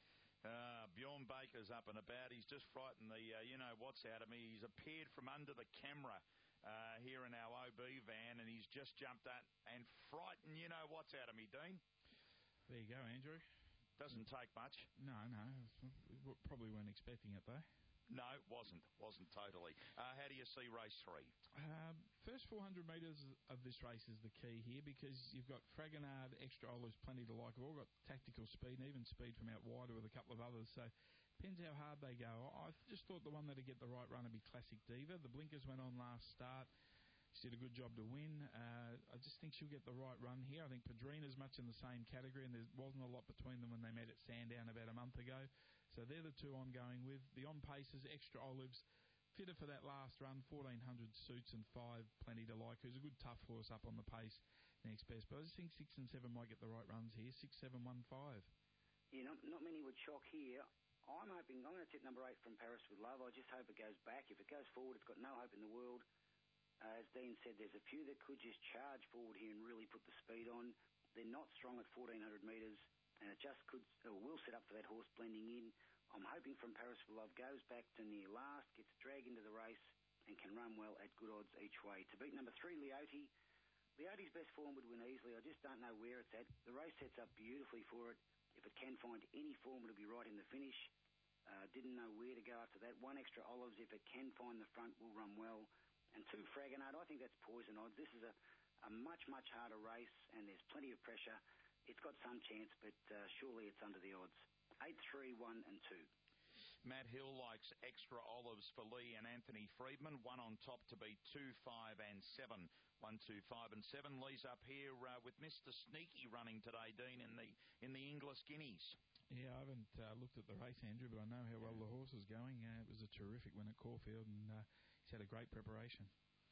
Uh, Bjorn Baker's up and about. He's just frightened the uh, you-know-what's out of me. He's appeared from under the camera uh, here in our O B van, and he's just jumped up and frightened you-know-what's out of me, Dean. There you go, Andrew. Doesn't take much. No, no. We probably weren't expecting it, though. No, wasn't. Wasn't totally. Uh, how do you see race three? Um, first four hundred metres of this race is the key here, because you've got Fragonard, Extra Olives, Plenty to Like. Have all got tactical speed and even speed from out wider with a couple of others. So depends how hard they go. I just thought the one that'd get the right run would be Classic Diva. The blinkers went on last start. She did a good job to win. Uh, I just think she'll get the right run here. I think Padrina's much in the same category, and there wasn't a lot between them when they met at Sandown about a month ago. So they're the two I'm going with. The on-paces, Extra Olives, fitter for that last run, fourteen hundred suits, and five Plenty to Like, who's a good tough horse up on the pace next best. But I just think six and seven might get the right runs here. Six, seven, one, five. Yeah, not, not many would shock here. I'm hoping, I'm going to tip number eight From Paris with Love. I just hope it goes back. If it goes forward, it's got no hope in the world. Uh, as Dean said, there's a few that could just charge forward here and really put the speed on. They're not strong at fourteen hundred metres, and it just could, or will set up for that horse blending in. I'm hoping From Paris for Love goes back to near last, gets dragged into the race, and can run well at good odds each way. To beat number three, Leotti. Leotti's best form would win easily. I just don't know where it's at. The race sets up beautifully for it. If it can find any form, it'll be right in the finish. Uh, didn't know where to go after that. One Extra Olives, if it can find the front, will run well. And two, Fragonard, I think that's poison odds. This is a, a much, much harder race, and there's plenty of pressure. It's got some chance, but uh, surely it's under the odds. Eight, three, one, and two. Matt Hill likes Extra Olives for Lee and Anthony Friedman. One on top to beat two, five, and seven. One, two, five, and seven. Lee's up here uh, with Mister Sneaky running today, Dean, in the in the Inglis Guineas. Yeah, I haven't uh, looked at the race, Andrew, but I know how well the horse is going. Uh, it was a terrific win at Caulfield, and uh, he's had a great preparation.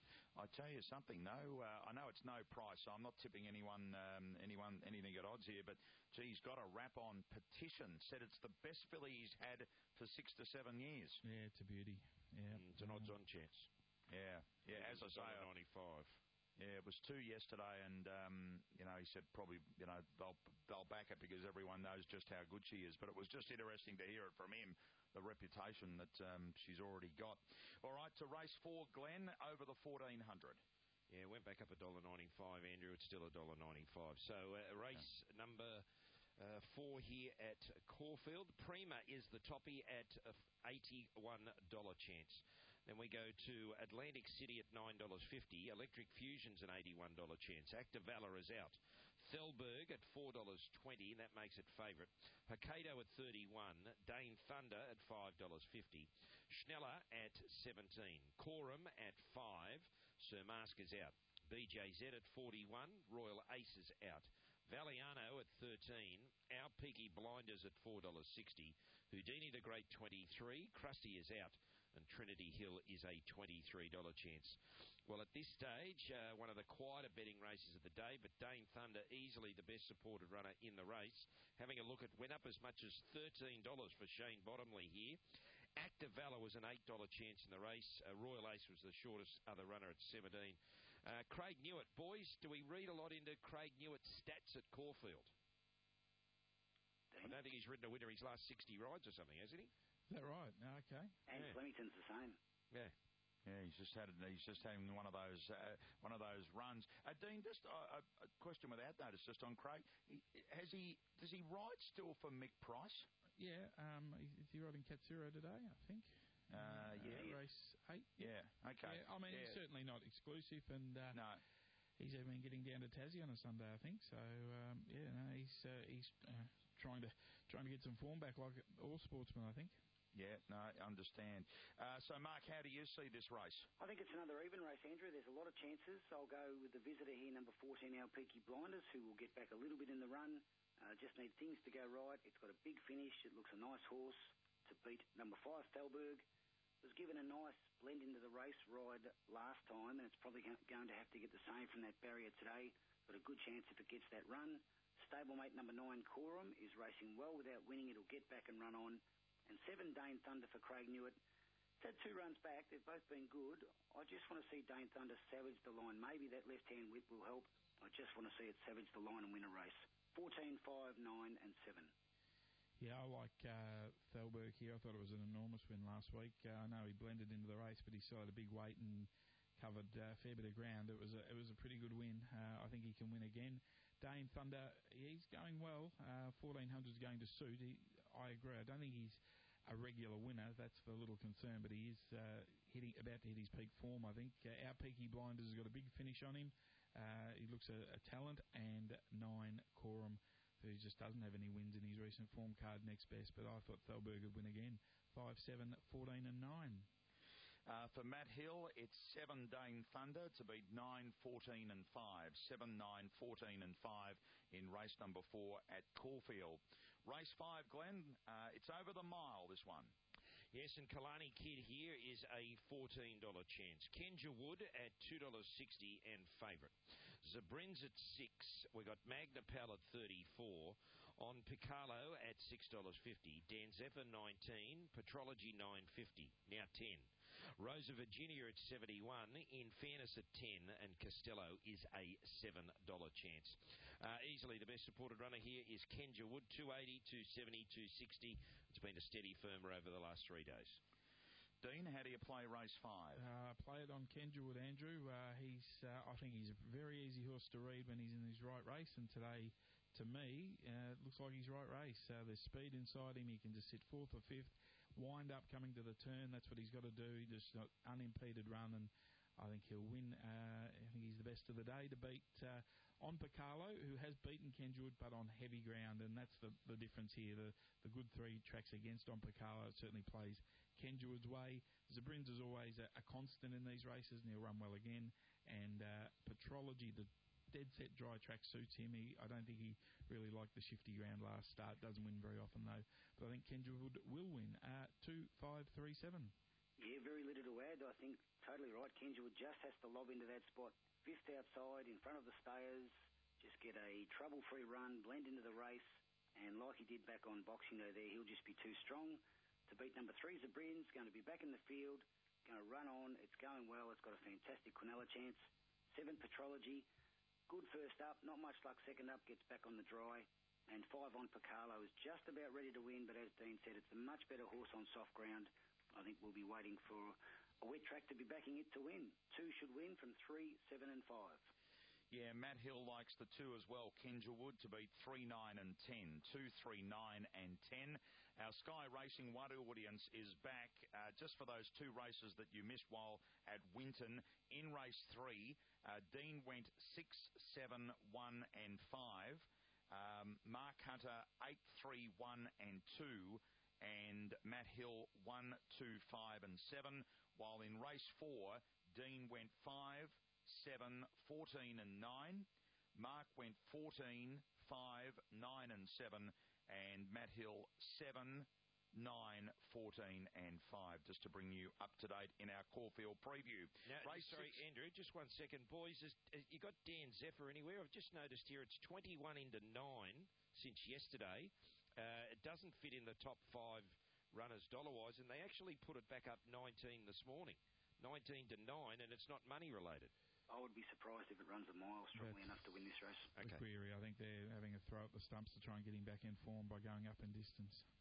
I tell you something, no, uh, I know it's no price, so I'm not tipping anyone, um, anyone, anything at odds here, but gee, he's got a rap on Petition. Said it's the best filly he's had for six to seven years. Yeah, it's a beauty. Yeah, mm, it's an odds-on chance. Yeah, yeah. As I say, ninety-five. Yeah, it was two yesterday, and um, you know, he said probably, you know, they'll they'll back it because everyone knows just how good she is. But it was just interesting to hear it from him, the reputation that um, she's already got. All right, to race four, Glenn, over the fourteen hundred. Yeah, went back up a dollar ninety-five, Andrew. It's still a dollar ninety-five. So uh, race yeah. number uh, four here at Caulfield. Prima is the toppy at uh, eighty-one dollars chance. Then we go to Atlantic City at nine dollars fifty. Electric Fusion's an eighty-one dollars chance. Active Valor is out. Thelberg at four dollars twenty, and that makes it favourite. Hokkaido at thirty-one. Dane Thunder at five dollars fifty. Schneller at seventeen. Coram at five. Sir Mask is out. B J Z at forty-one. Royal Ace is out. Valiano at thirteen. Our Peaky Blinders at four dollars sixty. Houdini the Great twenty-three. Krusty is out. And Trinity Hill is a twenty-three dollars chance. Well, at this stage, uh, one of the quieter betting races of the day, but Dane Thunder easily the best supported runner in the race. Having a look at, went up as much as thirteen dollars for Shane Bottomley here. Active Valor was an eight dollars chance in the race. Uh, Royal Ace was the shortest other runner at seventeen. Uh, Craig Newitt. Boys, do we read a lot into Craig Newitt's stats at Caulfield? I don't think he's ridden a winner his last sixty rides or something, hasn't he? Is that right? Okay. And yeah. Flemington's the same. Yeah. Yeah, he's just had he's just having one of those uh, one of those runs. Uh, Dean, just uh, a question without notice, just on Craig. He, has he does he ride still for Mick Price? Yeah, um, is he riding Katsura today? I think. Uh, yeah, uh, race eight. Yeah, okay. Yeah, I mean, yeah. he's certainly not exclusive, and uh, no, he's even getting down to Tassie on a Sunday, I think. So um, yeah, no, he's uh, he's uh, trying to trying to get some form back, like all sportsmen, I think. Yeah, no, I understand. Uh, so, Mark, how do you see this race? I think it's another even race, Andrew. There's a lot of chances. I'll go with the visitor here, number fourteen, our Peaky Blinders, who will get back a little bit in the run. Uh, just need things to go right. It's got a big finish. It looks a nice horse to beat number five, Thalberg. Was given a nice blend into the race ride last time, and it's probably going to have to get the same from that barrier today. Got a good chance if it gets that run. Stablemate number nine, Coram, is racing well without winning. It'll get back and run on. And seven, Dane Thunder for Craig Newitt. It's had two runs back. They've both been good. I just want to see Dane Thunder savage the line. Maybe that left-hand whip will help. I just want to see it savage the line and win a race. fourteen, five, nine, and seven. Yeah, I like uh, Thalberg here. I thought it was an enormous win last week. Uh, I know he blended into the race, but he still had a big weight and covered uh, a fair bit of ground. It was a, it was a pretty good win. Uh, I think he can win again. Dane Thunder, he's going well. Uh, fourteen hundred is going to suit. He, I agree. I don't think he's a regular winner. That's the little concern, but he is uh, hitting about to hit his peak form, I think. Uh, our Peaky Blinders has got a big finish on him. Uh, he looks a, a talent, and nine, Coram, who just doesn't have any wins in his recent form card, next best, but I thought Thalberg would win again. five, seven, fourteen and nine. Uh, for Matt Hill, it's seven, Dane Thunder to beat nine, fourteen and five. seven, nine, fourteen and five in race number four at Caulfield. Race five, Glenn, uh, it's over the mile, this one. Yes, and Kalani Kid here is a fourteen dollars chance. Kenja Wood at two dollars sixty and favourite. Zabrins at six. We got Magna Pal at thirty-four. On Piccolo at six dollars fifty. Dan Zephyr nineteen. Petrology nine fifty. Now ten. Rosa Virginia at seventy-one. In Fairness at ten. And Costello is a seven dollars chance. Uh, easily the best supported runner here is Kenja Wood. two eighty, two seventy, two sixty. It's been a steady firmer over the last three days. Dean, how do you play race five? Uh, play it on Kenja Wood, Andrew. Uh, he's, uh, I think he's a very easy horse to read when he's in his right race, and today, to me, uh, it looks like his right race. Uh, there's speed inside him. He can just sit fourth or fifth, wind up coming to the turn. That's what he's got to do. He just got unimpeded run, and I think he'll win. Uh, I think he's the best of the day to beat uh, on Piccolo, who has beaten Kenja Wood, but on heavy ground, and that's the, the difference here. The, the good three tracks against on Piccolo certainly plays Kenja Wood's way. Zabrins is always a, a constant in these races, and he'll run well again. And uh, Petrology, the dead set dry track suits him. He, I don't think he really liked the shifty ground last start. Doesn't win very often, though. But I think Kenja Wood will win. Uh, two, five, three, seven. Yeah, very little to add. I think totally right. Kenja Wood just has to lob into that spot. Fifth outside, in front of the stayers. Just get a trouble-free run, blend into the race. And like he did back on Boxing Day there, he'll just be too strong to beat number three, Zabrins. Going to be back in the field. Going to run on. It's going well. It's got a fantastic Quinella chance. Seven, Petrology. Good first up. Not much luck second up. Gets back on the dry. And five on Piccolo is just about ready to win. But as Dean said, it's a much better horse on soft ground. I think we'll be waiting for a wet track to be backing it to win. Two should win from three, seven, and five. Yeah, Matt Hill likes the two as well. Kenja Wood to beat three, nine, and ten. Two, three, nine, and ten. Our Sky Racing One audience is back uh, just for those two races that you missed while at Winton. In race three, uh, Dean went six, seven, one, and five. Um, Mark Hunter eight, three, one, and two. And Matt Hill one, two, five, and seven. While in race four, Dean went five, seven, fourteen, and nine. Mark went fourteen, five, nine, and seven. And Matt Hill seven, nine, fourteen, and five, just to bring you up to date in our Caulfield preview. Now, race sorry, six. Andrew, just one second. Boys, is, is, you got Dan Zephyr anywhere? I've just noticed here it's twenty-one into nine since yesterday. Uh, it doesn't fit in the top five runners dollar-wise, and they actually put it back up nineteen this morning. nineteen to nine, and it's not money-related. I would be surprised if it runs a mile strongly That's enough to win this race. The query. I think they're having a throw at the stumps to try and get him back in form by going up in distance.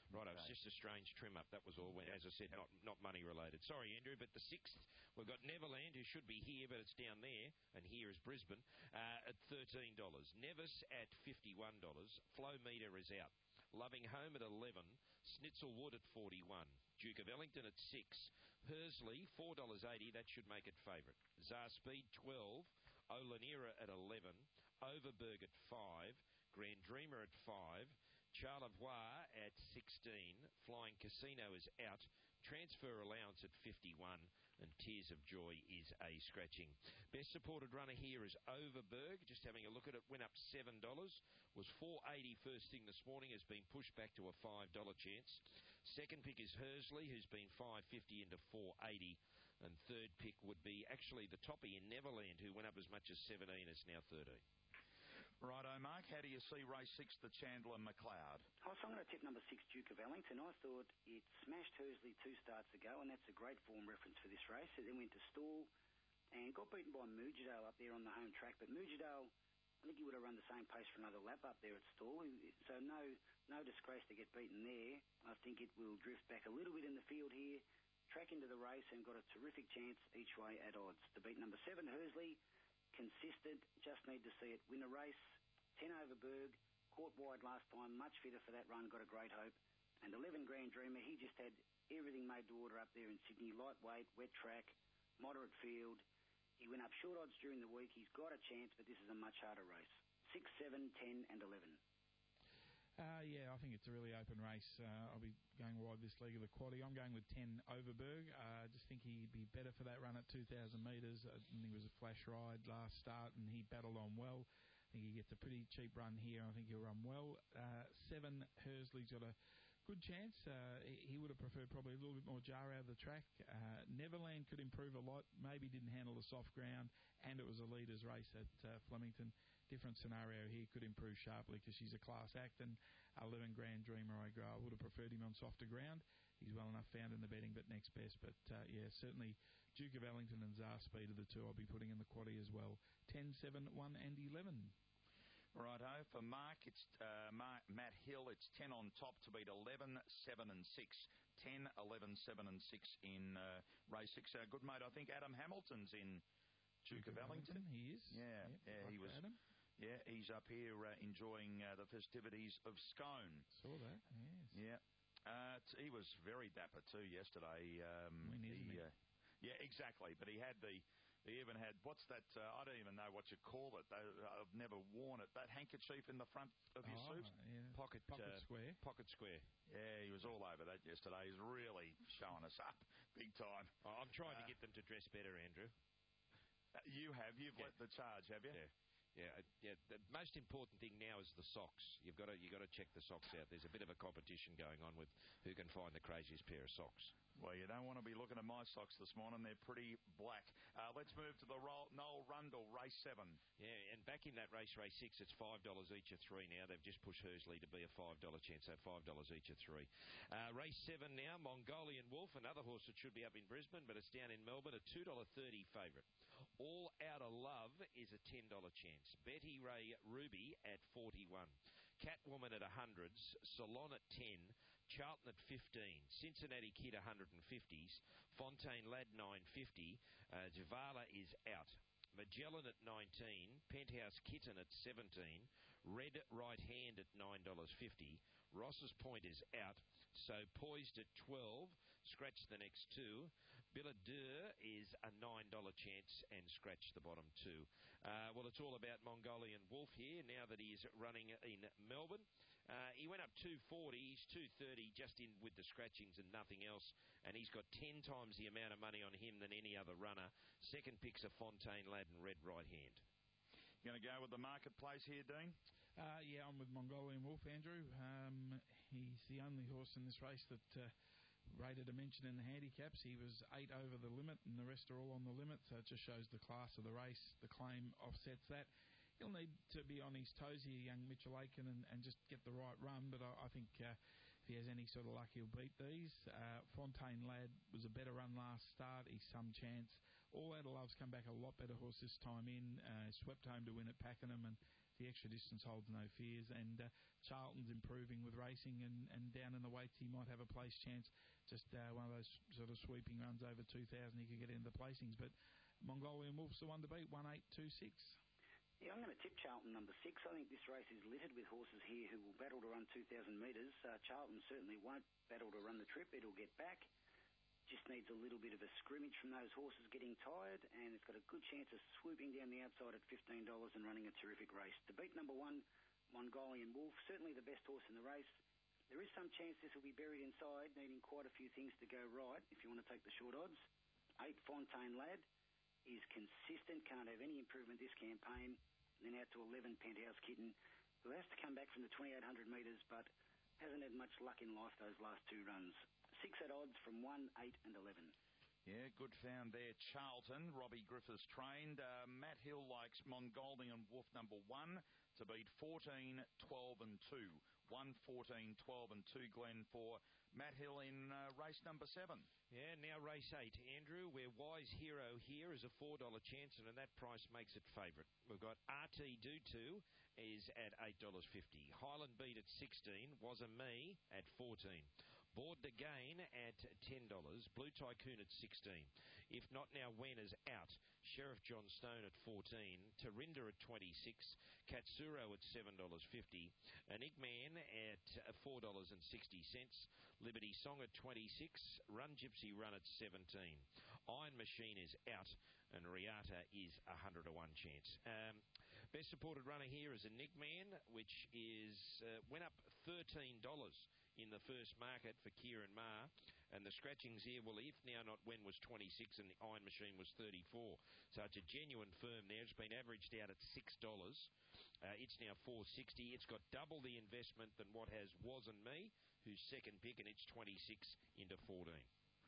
Right, it was Okay. just a strange trim up. That was all. As I said, not not money related. Sorry, Andrew, but the sixth, we've got Neverland, who should be here, but it's down there, and here is Brisbane, uh, at thirteen dollars. Nevis at fifty-one dollars. Flow Meter is out. Loving Home at eleven. Snitzel Wood at forty-one. Duke of Ellington at six. Hersley, four dollars eighty. That should make it favourite. Zar Speed, twelve. Olenera at eleven. Overberg at five. Grand Dreamer at five. Charlevoix at sixteen. Flying Casino is out. Transfer Allowance at fifty-one. And Tears of Joy is a scratching. Best supported runner here is Overberg. Just having a look at it, went up seven dollars. Was four eighty first thing this morning. Has been pushed back to a five dollars chance. Second pick is Hersley, who's been five fifty into four eighty. And third pick would be actually the toppy in Neverland, who went up as much as seventeen. It's now thirteen. Righto, Mark, how do you see race six, the Chandler McLeod? Oh, so I'm going to tip number six, Duke of Ellington. I thought it smashed Hersley two starts ago, and that's a great form reference for this race. It then went to stall and got beaten by Mujadale up there on the home track. But Mujadale, I think he would have run the same pace for another lap up there at stall. So no no disgrace to get beaten there. I think it will drift back a little bit in the field here, track into the race, and got a terrific chance each way at odds. To beat number seven, Hersley, consistent, just need to see it win a race. ten Overberg, caught wide last time, much fitter for that run, got a great hope. And eleven Grand Dreamer, he just had everything made to order up there in Sydney. Lightweight, wet track, moderate field. He went up short odds during the week. He's got a chance, but this is a much harder race. six, seven, ten and eleven. Uh, yeah, I think it's a really open race. Uh, I'll be going wide this leg of the quaddie. I'm going with ten Overberg. I uh, just think he'd be better for that run at two thousand metres. I think it was a flash ride last start, and he battled on well. I think he gets a pretty cheap run here. I think he'll run well. Uh, seven, Hersley's got a good chance. Uh, he would have preferred probably a little bit more jar out of the track. Uh, Neverland could improve a lot. Maybe didn't handle the soft ground, and it was a leader's race at uh, Flemington. Different scenario here, could improve sharply because she's a class act. And eleven Grand Dreamer, I agree. I would have preferred him on softer ground. He's well enough found in the betting, but next best. But uh, yeah, certainly Duke of Ellington and Zar Speed are the two I'll be putting in the quaddie as well. ten, seven, one and eleven. Righto, for Mark, it's uh, Mark, Matt Hill, it's ten on top to beat eleven, seven and six. ten, eleven, seven and six in uh, race six. Uh, good mate, I think Adam Hamilton's in Duke, Duke of, of Ellington. Ellington. He is. Yeah, yep, yeah, he was. Adam. Yeah, he's up here uh, enjoying uh, the festivities of Scone. Saw that, yes. Yeah. Uh, t- he was very dapper too yesterday. Um, when he, isn't he? Uh, yeah, exactly. But he had the, he even had, what's that, uh, I don't even know what you call it. They, I've never worn it. That handkerchief in the front of your oh, suit? Yeah. Pocket, pocket uh, square. Pocket square. Yeah, he was all over that yesterday. He's really showing us up big time. Oh, I'm trying uh, to get them to dress better, Andrew. Uh, you have. You've yeah. led the charge, have you? Yeah. Yeah, yeah. The most important thing now is the socks. You've got to you got to check the socks out. There's a bit of a competition going on with who can find the craziest pair of socks. Well, you don't want to be looking at my socks this morning. They're pretty black. Uh, let's move to the Ro- Noel Rundle, race seven. Yeah, and back in that race, race six, it's five dollars each of three now. They've just pushed Hersley to be a five dollars chance, so five dollars each of three. Uh, race seven now, Mongolian Wolf, another horse that should be up in Brisbane, but it's down in Melbourne, a two dollars thirty favourite. All Out of Love is a ten dollars chance. Betty Ray Ruby at forty-one. Catwoman at one hundreds. Salon at ten. Charlton at fifteen. Cincinnati Kid one hundred fifties. Fontaine Lad nine fifty. Uh, Javala is out. Magellan at nineteen. Penthouse Kitten at seventeen. Red Right Hand at nine dollars fifty. Ross's Point is out. So Poised at twelve. Scratch the next two. Billadeur is a nine dollars chance and scratch the bottom two. Uh, well, it's all about Mongolian Wolf here now that he is running in Melbourne. Uh, he went up two forty. He's two thirty just in with the scratchings and nothing else. And he's got ten times the amount of money on him than any other runner. Second pick's a Fontaine Lad and Red Right Hand. You going to go with the marketplace here, Dean? Uh, yeah, I'm with Mongolian Wolf, Andrew. Um, he's the only horse in this race that uh, rated a mention in the handicaps. He was eight over the limit, and the rest are all on the limit, so it just shows the class of the race. The claim offsets that. He'll need to be on his toes here, young Mitchell Aiken, and, and just get the right run, but I, I think uh, if he has any sort of luck, he'll beat these. Uh, Fontaine Lad was a better run last start. He's some chance. All Out of Love's come back a lot better horse this time in. Uh, swept home to win at Pakenham and the extra distance holds no fears, and uh, Charlton's improving with racing, and, and down in the weights he might have a place chance. Just uh, one of those sort of sweeping runs over two thousand, he could get into the placings. But Mongolian Wolf's the one to beat, one eight two six. Yeah, I'm going to tip Charlton number six. I think this race is littered with horses here who will battle to run two thousand metres. Uh, Charlton certainly won't battle to run the trip. It'll get back. Just needs a little bit of a scrimmage from those horses getting tired, and it's got a good chance of swooping down the outside at fifteen dollars and running a terrific race. To beat number one, Mongolian Wolf, certainly the best horse in the race. There is some chance this will be buried inside, needing quite a few things to go right if you want to take the short odds. Eight, Fontaine Lad is consistent, can't have any improvement this campaign. And then out to eleven, Penthouse Kitten, who has to come back from the twenty-eight hundred metres, but hasn't had much luck in life those last two runs. Six at odds from one, eight and eleven. Yeah, good found there. Charlton, Robbie Griffiths trained. Uh, Matt Hill likes Mongolian Wolf number one to beat fourteen, twelve and two. one, fourteen, twelve and two, Glenn, for Matt Hill in uh, race number seven. Yeah, now race eight, Andrew, where Wise Hero here is a four dollar chance, and that price makes it favourite. We've got R T Do two is at eight dollars fifty. Highland Beat at sixteen. Was a Me at fourteen. Board the Gain at ten dollars. Blue Tycoon at sixteen. If Not Now When is out. Sheriff John Stone at fourteen. Tarinda at twenty-six. Katsuro at seven dollars fifty. Enigman at four dollars sixty. Liberty Song at twenty-six. Run Gypsy Run at seventeen. Iron Machine is out, and Riata is a one hundred to one chance. Um, best supported runner here is Enigman, which is uh, went up thirteen dollars in the first market for Kieran Maher. And the scratchings here, well, If Now Not When was twenty-six and the Iron Machine was thirty-four. So it's a genuine firm there. It's been averaged out at six dollars. Uh, it's now four dollars sixty. It's got double the investment than what has Was and Me, who's second pick, and it's twenty-six into fourteen.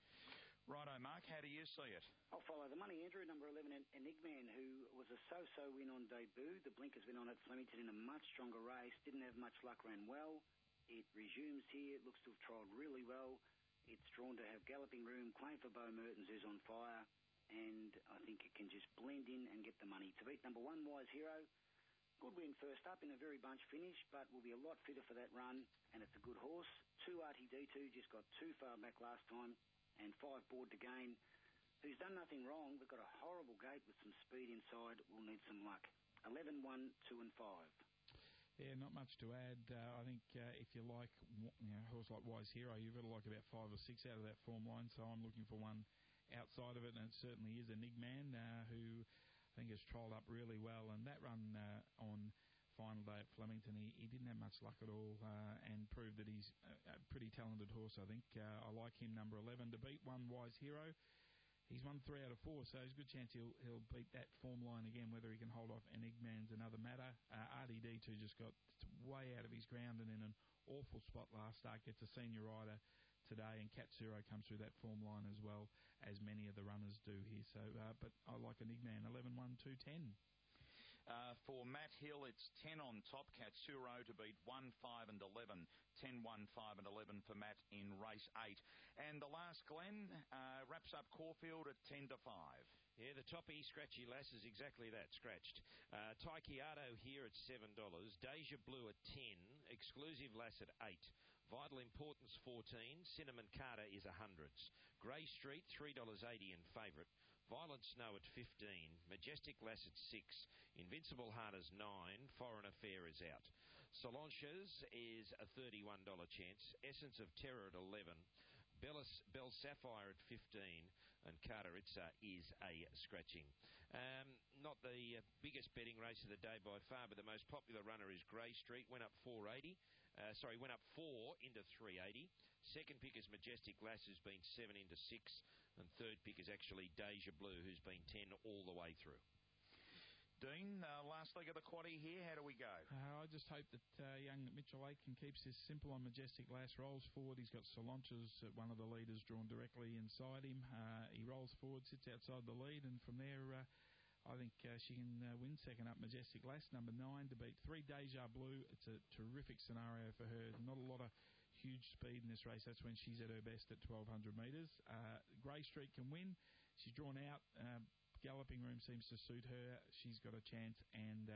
Righto, Mark, how do you see it? I'll follow the money, Andrew. Number eleven, Enigman, who was a so-so win on debut. The blinkers went on at Flemington in a much stronger race. Didn't have much luck, ran well. It resumes here. It looks to have trialled really well. It's drawn to have galloping room, claim for Bo Mertens, who's on fire, and I think it can just blend in and get the money. To beat number one, Wise Hero, good win first up in a very bunch finish, but will be a lot fitter for that run, and it's a good horse. Two R T D two, just got too far back last time, and five Board to Gain, who's done nothing wrong, but got a horrible gate with some speed inside, will need some luck. eleven, one, two and five. Yeah, not much to add. Uh, I think uh, if you like, you know, a horse like Wise Hero, you've got to like about five or six out of that form line. So I'm looking for one outside of it, and it certainly is Enigman, uh, who I think has trialled up really well. And that run uh, on final day at Flemington, he, he didn't have much luck at all, uh, and proved that he's a, a pretty talented horse. I think uh, I like him, number eleven, to beat one Wise Hero. He's won three out of four, so there's a good chance he'll he'll beat that form line again. Whether he can hold off Enigman's another matter. Uh, R D D two just got way out of his ground and in an awful spot last start. Gets a senior rider today, and Katsuro comes through that form line as well, as many of the runners do here. So, uh, but I like Enigman, eleven, one, two, ten. Uh, for Matt Hill, it's ten on top. Katsuro to beat one, five and eleven. ten, one, five and eleven for Matt in race eight. And the last, Glenn, uh, wraps up Caulfield at ten to five. Yeah, the toppy scratchy lass is exactly that, scratched. Uh, Taikiato here at seven dollars. Deja Blue at ten. Exclusive Lass at eight. Vital Importance fourteen. Cinnamon Carter is one hundreds. Grey Street three dollars eighty in favourite. Violent Snow at fifteen. Majestic Lass at six. Invincible Heart is nine. Foreign Affair is out. Solanches is a thirty-one dollars chance. Essence of Terror at eleven. Bellis, Bell Sapphire at fifteen. And Carteritza is a scratching. Um, not the uh, biggest betting race of the day by far, but the most popular runner is Grey Street. Went up four eighty. Uh, sorry, went up four into three eighty. Second pick is Majestic Lass, who's been seven into six. And third pick is actually Deja Blue, who's been ten all the way through. Dean, uh, last leg of the quaddie here. How do we go? Uh, I just hope that uh, young Mitchell Aitken keeps this simple on Majestic Lass. Rolls forward. He's got Solanches, one of the leaders, drawn directly inside him. Uh, he rolls forward, sits outside the lead, and from there, uh, I think uh, she can uh, win second up. Majestic Lass, number nine, to beat three Deja Blue. It's a terrific scenario for her. Not a lot of huge speed in this race. That's when she's at her best at twelve hundred metres. Uh, Grey Street can win. She's drawn out. Uh, Galloping room seems to suit her. She's got a chance, and uh,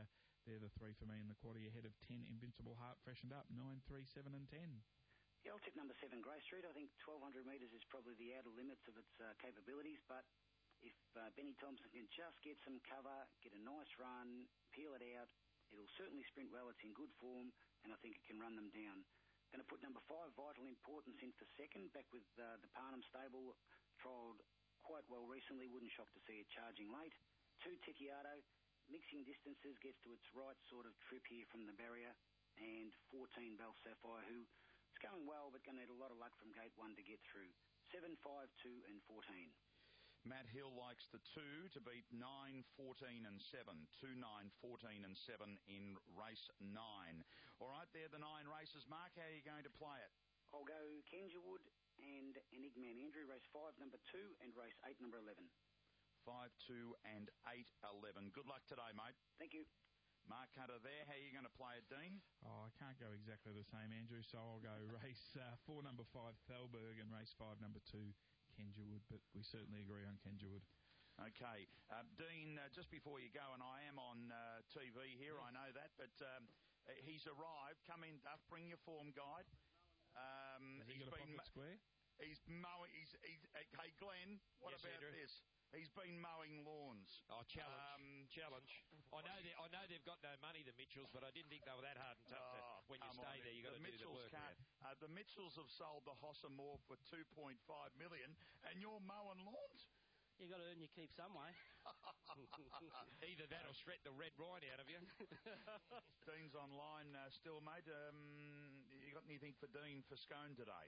they're the three for me in the quaddie ahead of ten, Invincible Heart, freshened up, nine, three, seven and ten. Yeah, I'll tip number seven, Grey Street. I think twelve hundred metres is probably the outer limits of its uh, capabilities, but if uh, Benny Thompson can just get some cover, get a nice run, peel it out, it'll certainly sprint well. It's in good form, and I think it can run them down. Going to put number five, Vital Importance, in for second, back with uh, the Parnham stable, trialled quite well recently. Wouldn't shock to see it charging late. Two, Ticciato, mixing distances, gets to its right sort of trip here from the barrier, and fourteen, Bell Sapphire, who is going well, but going to need a lot of luck from gate one to get through. Seven, five, two, and fourteen. Matt Hill likes the two to beat nine, fourteen and seven. two, nine, fourteen and seven in race nine. All right, there the nine races. Mark, how are you going to play it? I'll go Kenjawood and Enigman Andrew, race five, number two, and race eight, number eleven. five, two and eight, eleven. Good luck today, mate. Thank you. Mark Hunter there. How are you going to play it, Dean? Oh, I can't go exactly the same, Andrew, so I'll go race uh, four, number five, Thalberg, and race five, number two, Kenjawood, but we certainly agree on Kenjawood. Okay. Uh, Dean, uh, just before you go, and I am on uh, T V here, yes. I know that, but um, he's arrived. Come in, Duff, bring your form guide. Um, Has he got a pocket ma- square? He's mowing, he's, he's, hey, Glenn, what yes, about Andrew? this? He's been mowing lawns. Oh, challenge, um, challenge. I know they, I know they've got no money, the Mitchells, but I didn't think they were that hard and tough. Oh, to, when you stay on. there, you've got the to do the work. Can't, uh, the Mitchells have sold the Hossa Moor for two point five million dollars, and you're mowing lawns? You got to earn your keep some way. Either that or shred the red wine out of you. Dean's online uh, still, mate. Um, you got anything for Dean for Scone today?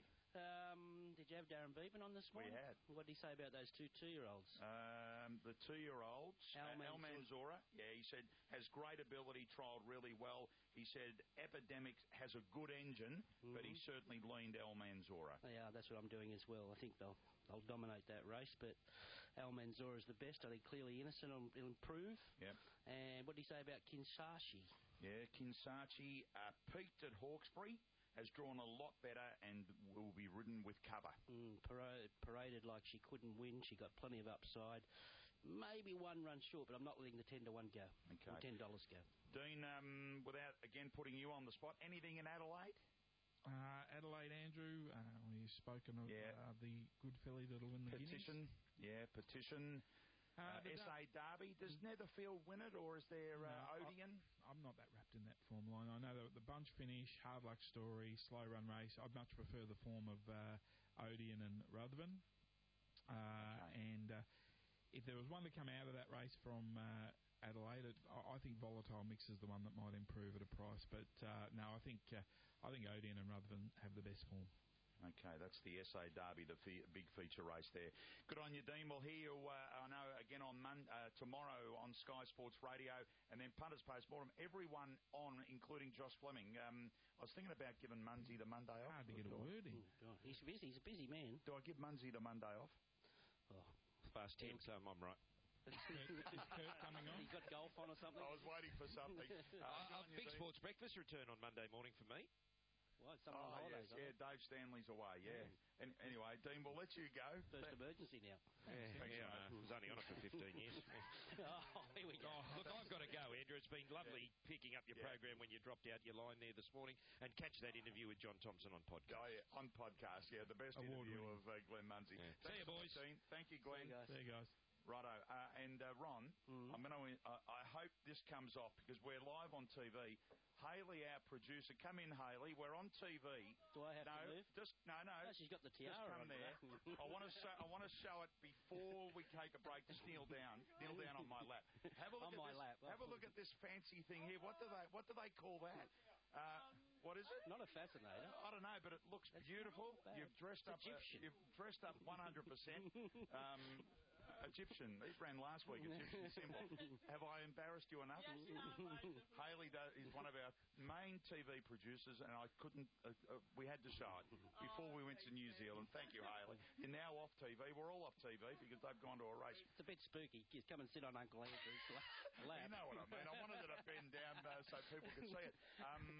Um, did you have Darren Beeman on this morning? We had. What did he say about those two two-year-olds? Um, the two-year-olds, Al uh, Al Manzora, yeah, he said, has great ability, trialled really well. He said Epidemic has a good engine, mm-hmm. but he certainly leaned Al Manzora. Yeah, that's what I'm doing as well. I think they'll they'll dominate that race, but Al Manzora is the best. I think Clearly Innocent will, will improve. Yep. And what did he say about Kinsashi? Yeah, Kinsashi uh, peaked at Hawkesbury. Has drawn a lot better and will be ridden with cover. Mm, parade, paraded like she couldn't win. She got plenty of upside. Maybe one run short, but I'm not letting the ten to one go. Okay. Or ten dollars go. Dean, um, without, again, putting you on the spot, anything in Adelaide? Uh, Adelaide, Andrew, uh, we've spoken of yeah. uh, the good filly that'll win the Petition. Guineas. Yeah, Petition. Uh, uh, S A Derby. Does Netherfield win it, or is there uh, no, Odeon? I, I'm not that wrapped in that form line. I know that the bunch finish, hard luck story, slow run race. I'd much prefer the form of uh, Odeon and Rutherford. Uh, okay. And uh, if there was one to come out of that race from uh, Adelaide, it, I, I think Volatile Mix is the one that might improve at a price. But uh, no, I think uh, I think Odeon and Rutherford have the best form. Okay, that's the S A Derby, the fe- big feature race there. Good on you, Dean. We'll hear you, uh, I know, again on Mon- uh, tomorrow on Sky Sports Radio, and then Punters Postmortem. Everyone on, including Josh Fleming. Um, I was thinking about giving Munsey the Monday off. Hard to get a word in. Oh, he's busy. He's a busy man. Do I give Munsey the Monday off? Oh, fast ten, so I'm right. Is Kurt coming on? He's got golf on or something? I was waiting for something. Uh, uh, big Dean. Sports breakfast return on Monday morning for me. Well, someone oh, on holidays, yes, yeah, Dave Stanley's away, yeah. yeah. And anyway, Dean, we'll let you go. First Th- emergency now. Yeah, Thanks, yeah I was only on it for fifteen years. oh, here we go. Oh, look, I've got to go, Andrew. It's been lovely yeah. picking up your yeah. program when you dropped out your line there this morning, and catch that interview with John Thompson on podcast. Oh, yeah, on podcast, yeah, the best Award interview winning. of uh, Glenn Munsey. Yeah. See you, boys. Dean. Thank you, Glenn. See you guys. See you guys. Righto. Uh, and uh, Ron, mm-hmm. I'm going to. Uh, I hope this comes off because we're live on T V. Hayley, our producer, come in, Hayley. We're on T V. Do I have no, to move? Just no, no. no she's got the tiara just come on there. I want to show. I want to show it before we take a break. Just kneel down. Kneel down on my lap. Have a look on at my this. lap. Have a look at this fancy thing here. What do they? What do they call that? Uh, what is it? Not a fascinator. I don't know, but it looks That's beautiful. You've dressed it's up. Uh, you've dressed up one hundred percent. Um, Egyptian. These ran last week. Egyptian symbol. Have I embarrassed you enough? Yes, you have, Hayley is one of our main T V producers, and I couldn't. Uh, uh, we had to show it before we went to New Zealand. Thank you, Hayley. You're now off T V. We're all off T V because they've gone to a race. It's a bit spooky. Just come and sit on Uncle Andrew's lap. You know what I mean. I wanted it to bend down uh, so people could see it. Um,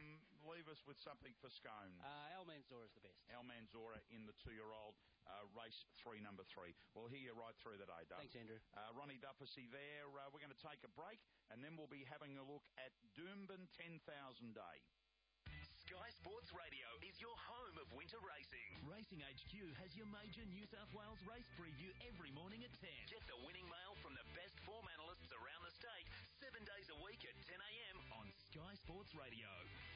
leave us with something for Scone. Uh, Almanzora is the best. Almanzora in the two-year-old uh, race three, number three. We'll hear you right through the day, Doug. Thanks, Andrew. Uh, Ronnie Duffy there. Uh, we're going to take a break, and then we'll be having a look at Doomben ten thousand Day. Sky Sports Radio is your home of winter racing. Racing H Q has your major New South Wales race preview every morning at ten. Get the winning mail from the best form analysts around the state, seven days a week at ten a.m. on Sky Sports Radio.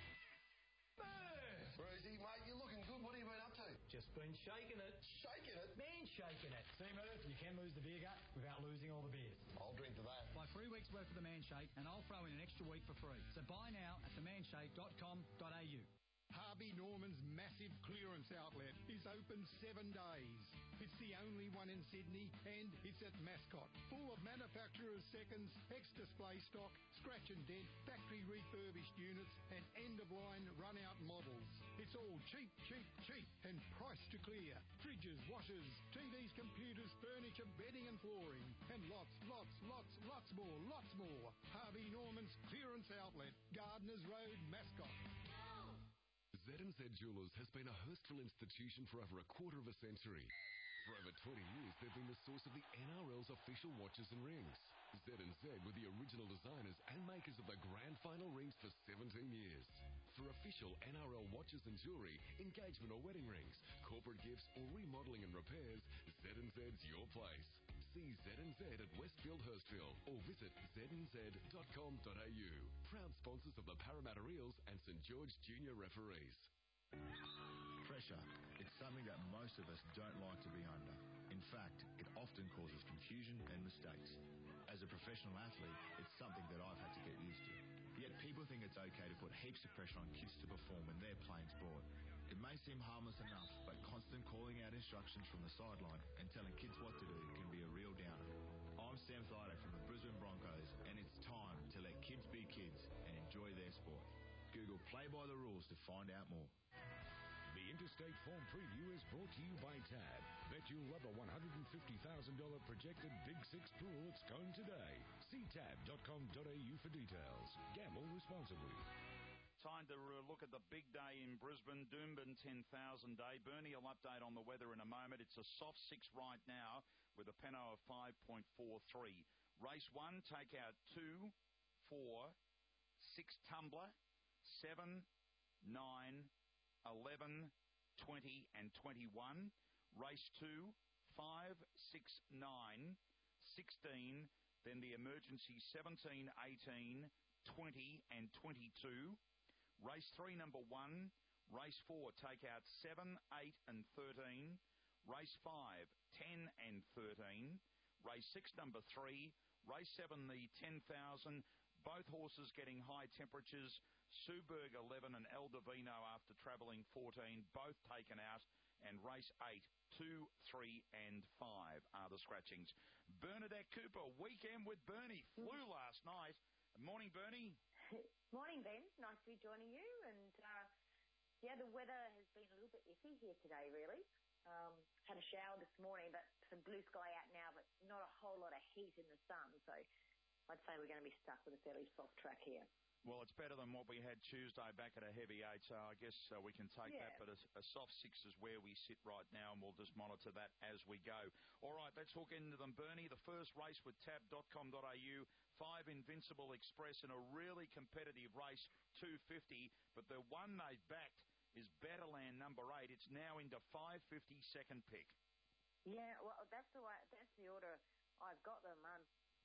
Rosie, mate, you're looking good. What have you been up to? Just been shaking it. Shaking it? Man shaking it. See, Murph, you can lose the beer gut without losing all the beers. I'll drink to that. Buy three weeks' worth of the Man Shake, and I'll throw in an extra week for free. So buy now at the man shake dot com dot a u. Harvey Norman's massive clearance outlet is open seven days. It's the only one in Sydney, and it's at Mascot. Full of manufacturer's seconds, ex-display stock, scratch and dent, factory refurbished units, and end-of-line run-out models. It's all cheap, cheap, cheap, and priced to clear. Fridges, washers, T Vs, computers, furniture, bedding and flooring, and lots, lots, lots, lots more, lots more. Harvey Norman's clearance outlet, Gardeners Road, Mascot. Z and Z Jewelers has been a Hurstville institution for over a quarter of a century. For over twenty years, they've been the source of the N R L's official watches and rings. Z and Z were the original designers and makers of the grand final rings for seventeen years. For official N R L watches and jewellery, engagement or wedding rings, corporate gifts or remodelling and repairs, Z and Z's your place. See Z and Z at Westfield Hurstville or visit z n z dot com dot a u. Proud sponsors of the Parramatta Eels and St George Junior referees. Pressure. It's something that most of us don't like to be under. In fact, it often causes confusion and mistakes. As a professional athlete, it's something that I've had to get used to. Yet people think it's okay to put heaps of pressure on kids to perform when they're playing sport. It may seem harmless enough, but constant calling out instructions from the sideline and telling kids what to do can be a real downer. I'm Sam Thaiday from the Brisbane Broncos, and it's time to let kids be kids and enjoy their sport. Google Play by the Rules to find out more. The Interstate Form Preview is brought to you by Tab. Bet you'll love a one hundred fifty thousand dollars projected Big Six pool at Scone today. See tab dot com dot a u for details. Gamble responsibly. Time to uh, look at the big day in Brisbane, Doomben ten thousand Day. Bernie will update on the weather in a moment. It's a soft six right now with a Peno of five point four three. Race one, take out two, four, six Tumbler, seven, nine, eleven, twenty and twenty-one. Race two, five, six, nine, sixteen, then the emergency seventeen, eighteen, twenty and twenty-two. Race three, number one. Race four, take out seven, eight and thirteen. Race five, ten and thirteen. Race six, number three. Race seven, the ten thousand. Both horses getting high temperatures. Suberg eleven and El Divino after travelling fourteen, both taken out. And race eight, two, three and five are the scratchings. Bernadette Cooper, weekend with Bernie. Flew last night. Morning, Bernie. Morning, Ben. Nice to be joining you. And, uh, yeah, the weather has been a little bit iffy here today, really. Um, had a shower this morning, but some blue sky out now, but not a whole lot of heat in the sun. So I'd say we're going to be stuck with a fairly soft track here. Well, it's better than what we had Tuesday back at a heavy eight, so I guess uh, we can take yeah. that. But a, a soft six is where we sit right now, and we'll just monitor that as we go. All right, let's hook into them, Bernie. The first race with tab dot com dot a u, five Invincible Express in a really competitive race, two fifty. But the one they've backed is Betterland number eight. It's now into five fifty, second pick. Yeah, well, that's the way, that's the order I've got them. Um,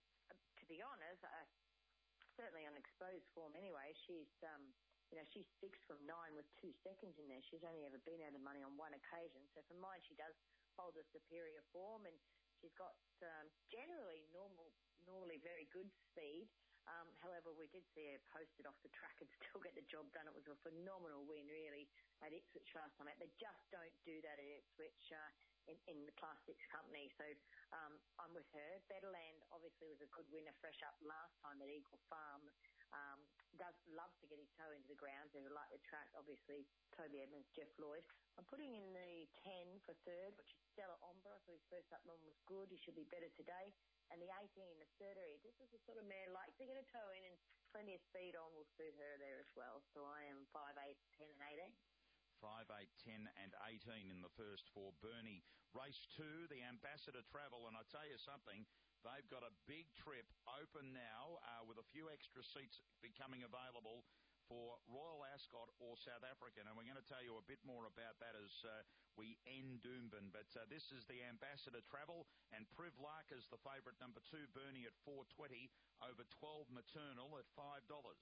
to be honest, uh, certainly on exposed form anyway. She's, um, you know, she's six from nine with two seconds in there. She's only ever been out of money on one occasion. So for mine, she does hold a superior form, and she's got um, generally normal, normally very good speed. Um, however, we did see her posted off the track and still get the job done. It was a phenomenal win, really, at Ipswich last time out. They just don't do that at Ipswich uh, in, in the Class six company. So um, I'm with her. Betterland obviously was a good winner, fresh up last time at Eagle Farm. Um, does love to get his toe into the ground. They like the track, obviously, Toby Edmonds, Jeff Lloyd. I'm putting in the ten for third, which is Stella Ombra. I thought his first up one was good. He should be better today. And the eighteen, the Certery. This is the sort of mare likes to get a toe in, and plenty of speed on will suit her there as well. So I am five eight, ten and eighteen. five, eight, ten and eighteen in the first for Bernie. Race two, the Ambassador Travel, and I tell you something, they've got a big trip open now uh, with a few extra seats becoming available for Royal Ascot or South African, and we're going to tell you a bit more about that as uh, we end Doomben. But uh, this is the Ambassador Travel, and Priv Larker's the favourite, number two, Bernie at four twenty, over twelve Maternal at five dollars.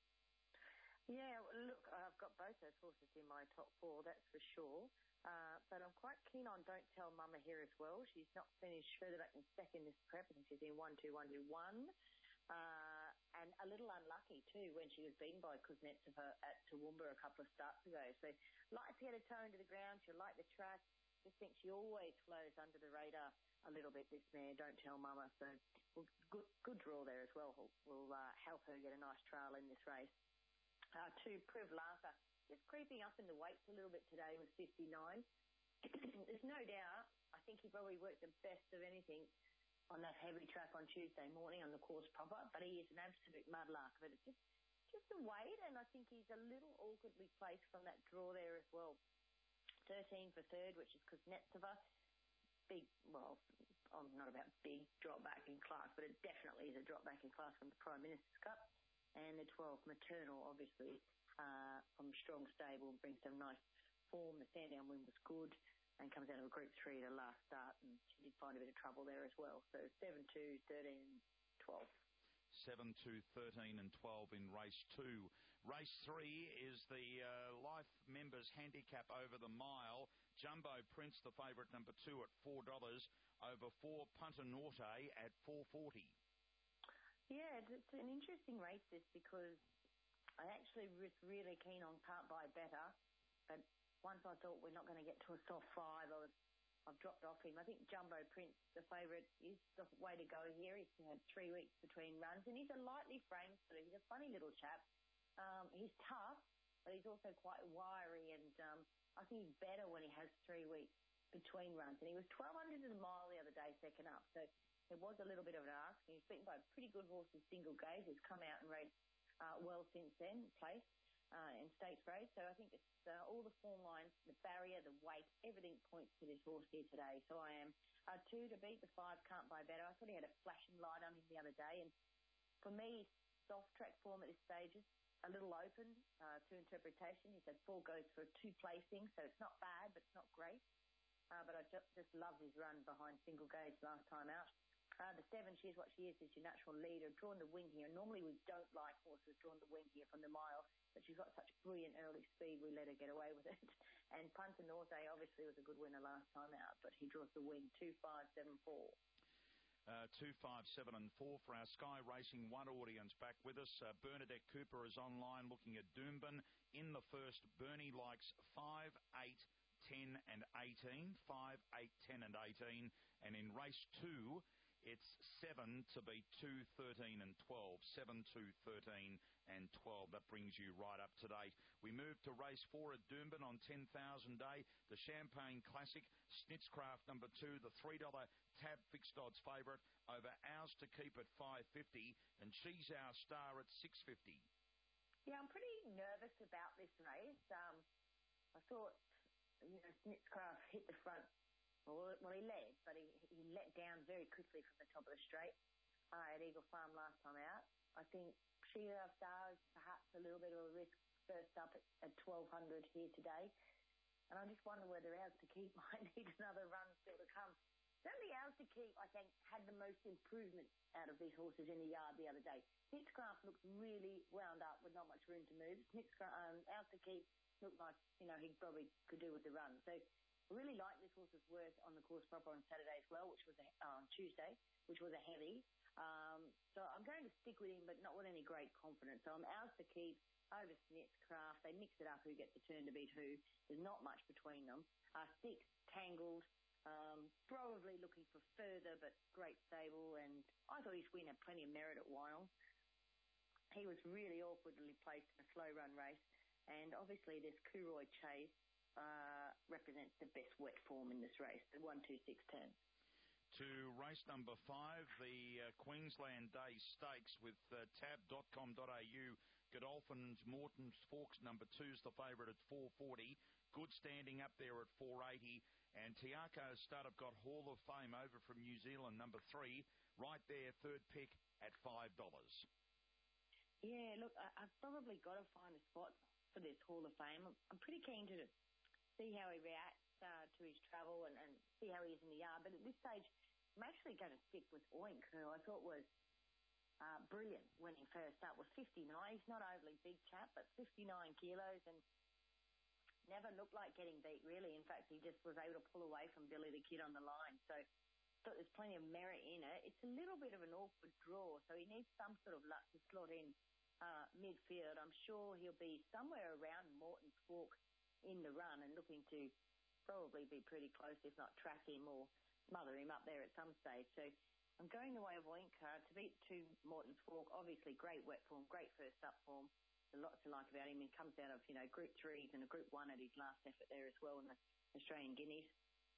Yeah, look, I've got both those horses in my top four, that's for sure. Uh, but I'm quite keen on Don't Tell Mama here as well. She's not finished further back in second this prep, and she's in one two one two one. Uh, and a little unlucky too when she was beaten by Kuznetsova at Toowoomba a couple of starts ago. So like to get her toe into the ground. She'll like the track. Just think she always flows under the radar a little bit, this mare, Don't Tell Mama. So well, good good draw there as well. Will, will uh, help her get a nice trail in this race. Uh, two, Priv Larker, just creeping up in the weights a little bit today with fifty-nine. There's no doubt, I think he probably worked the best of anything on that heavy track on Tuesday morning on the course proper, but he is an absolute mudlark. But it's just, just the weight, and I think he's a little awkwardly placed from that draw there as well. thirteen for third, which is Kuznetsova. Big, well, I'm not about big drop back in class, but it definitely is a drop back in class from the Prime Minister's Cup. And the twelve, Maternal, obviously, uh, from a strong stable, brings some nice form. The Sandown win was good and comes out of a Group three at her last start, and she did find a bit of trouble there as well. So seven, two, thirteen, twelve. seven, two, thirteen and twelve in race two. Race three is the uh, Life Members Handicap over the mile. Jumbo Prince, the favourite, number two at four dollars, over four Punta Norte at four forty. Yeah, it's an interesting race, this, because I actually was really keen on Can't Buy Better, but once I thought we're not going to get to a soft five, I was, I've dropped off him. I think Jumbo Prince, the favourite, is the way to go here. He's had three weeks between runs, and he's a lightly framed sort of, he's a funny little chap. Um, he's tough, but he's also quite wiry, and um, I think he's better when he has three weeks between runs. And he was twelve hundred to the mile the other day, second up, so there was a little bit of an ask. He was beaten by a pretty good horse in Single Gaze, who's come out and raced uh, well since then, placed uh, in stakes race. So I think it's uh, all the form lines, the barrier, the weight, everything points to this horse here today. So I am uh, two to beat the five, Can't Buy Better. I thought he had a flashing light on him the other day, and for me, soft track form at this stage is a little open uh, to interpretation. He's had four goes for two placings, so it's not bad, but it's not great. Uh, but I just, just love his run behind Single Gaze last time out. Uh, the seven, She's What She Is, is your natural leader, drawn the wing here. Normally we don't like horses drawn the wing here from the mile, but she's got such brilliant early speed, we let her get away with it. And Punta Norte obviously was a good winner last time out, but he draws the wing, two, five, seven, four. Uh, two, five, seven and four for our Sky Racing One audience back with us. Uh, Bernadette Cooper is online looking at Doomben. In the first, Bernie likes five, eight, ten and eighteen. five, eight, ten and eighteen. And in race two, it's seven to beat two, thirteen and twelve. seven, two, thirteen and twelve. That brings you right up to date. We move to race four at Doomben on ten thousand day. The Champagne Classic, Snitzcraft number two, the three dollar Tab fixed odds favourite, over Ours to Keep at five fifty, and She's Our Star at six fifty. Yeah, I'm pretty nervous about this race. Um, I thought, you know, Snitzcraft hit the front. Well, well, he led, but he, he let down very quickly from the top of the straight uh, at Eagle Farm last time out. I think She's Our Star is perhaps a little bit of a risk first up at, at twelve hundred here today. And I just wonder whether Ours to Keep might need another run still to come. Certainly Ours to Keep, I think, had the most improvement out of these horses in the yard the other day. Snitzcraft looked really wound up with not much room to move. Snitzcraft, um, Ours to Keep looked like, you know, he probably could do with the run. So I really like this horse's work on the course proper on Saturday as well, which was a, uh, Tuesday, which was a heavy. Um, so I'm going to stick with him, but not with any great confidence. So I'm Ours to Keep over Snitzcraft. They mix it up who gets the turn to beat who. There's not much between them. Uh, six, Tangled, um, probably looking for further, but great stable. And I thought his win had plenty of merit at Wyong. He was really awkwardly placed in a slow run race. And obviously this Cooroy Chase Uh, represents the best wet form in this race, the one, two, six, ten. To race number five, the uh, Queensland Day Stakes with uh, tab dot com dot a u Godolphin's Morton's Forks number two's the favourite at four forty. Good standing up there at four eighty. And Tiako's Stud have got Hall of Fame over from New Zealand, number three, right there, third pick at five dollars. Yeah, look, I, I've probably got to find a spot for this Hall of Fame. I'm, I'm pretty keen to see how he reacts uh, to his travel and, and see how he is in the yard. But at this stage, I'm actually going to stick with Oink, who I thought was uh, brilliant when he first started. Was fifty-nine. He's not overly big chap, but fifty-nine kilos and never looked like getting beat, really. In fact, he just was able to pull away from Billy the Kid on the line. So I thought there's plenty of merit in it. It's a little bit of an awkward draw, so he needs some sort of luck to slot in Uh, midfield. I'm sure he'll be somewhere around Morton's Fork in the run and looking to probably be pretty close, if not track him or smother him up there at some stage. So I'm going the way of Oinkar to beat to Morton's Fork. Obviously, great wet form, great first up form. There's lots to like about him. He comes out of, you know, Group threes and a Group one at his last effort there as well in the Australian Guineas.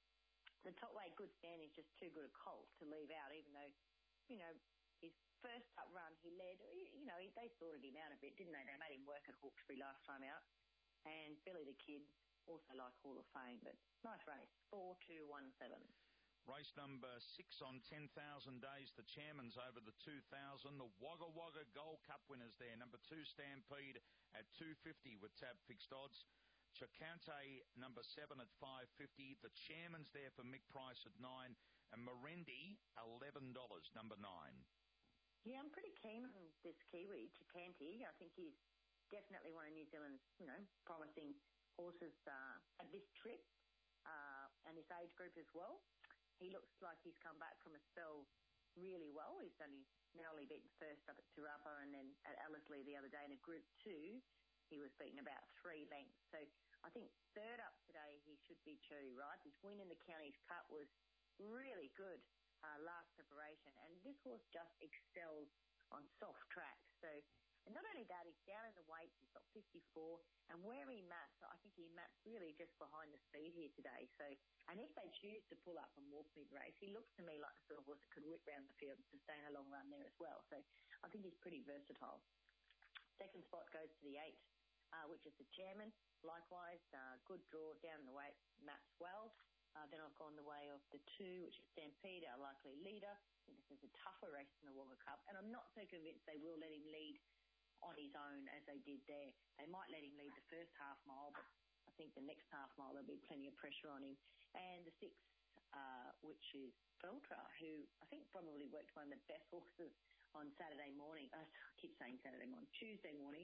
The top weight good stand is just too good a colt to leave out, even though, you know, his first up run, he led, you know, they sorted him out a bit, didn't they? They made him work at Hawkesbury last time out. And Billy the Kid, also like Hall of Fame, but nice race. four two one seven. Race number six on ten thousand days. The chairman's over the two thousand. The Wagga Wagga Gold Cup winners there. Number two, Stampede at two fifty with tab fixed odds. Chicante, number seven at five fifty. The chairman's there for Mick Price at nine. And Merendi, eleven dollars, number nine. Yeah, I'm pretty keen on this Kiwi, Chicante. I think he's definitely one of New Zealand's, you know, promising horses uh, at this trip uh, and this age group as well. He looks like he's come back from a spell really well. He's only narrowly beaten first up at Turapa and then at Ellerslie the other day in a Group two. He was beaten about three lengths. So I think third up today he should be Cherry Ripe. His win in the Counties Cup was really good. Uh, last preparation, and this horse just excels on soft tracks. So, and not only that, he's down in the weights. He's got fifty-four, and where he maps, I think he maps really just behind the speed here today. So, and if they choose to pull up and walk mid-race, he looks to me like the sort of horse that could whip round the field and sustain a long run there as well. So, I think he's pretty versatile. Second spot goes to the eight, uh, which is the chairman. Likewise, uh, good draw down in the weight, maps well. Uh, then I've gone the way of the two, which is Stampede, our likely leader. I think this is a tougher race than the Wagga Cup, and I'm not so convinced they will let him lead on his own as they did there. They might let him lead the first half mile, but I think the next half mile there'll be plenty of pressure on him. And the six, uh, which is Beltra, who I think probably worked one of the best horses on Saturday morning. Uh, I keep saying Saturday morning, Tuesday morning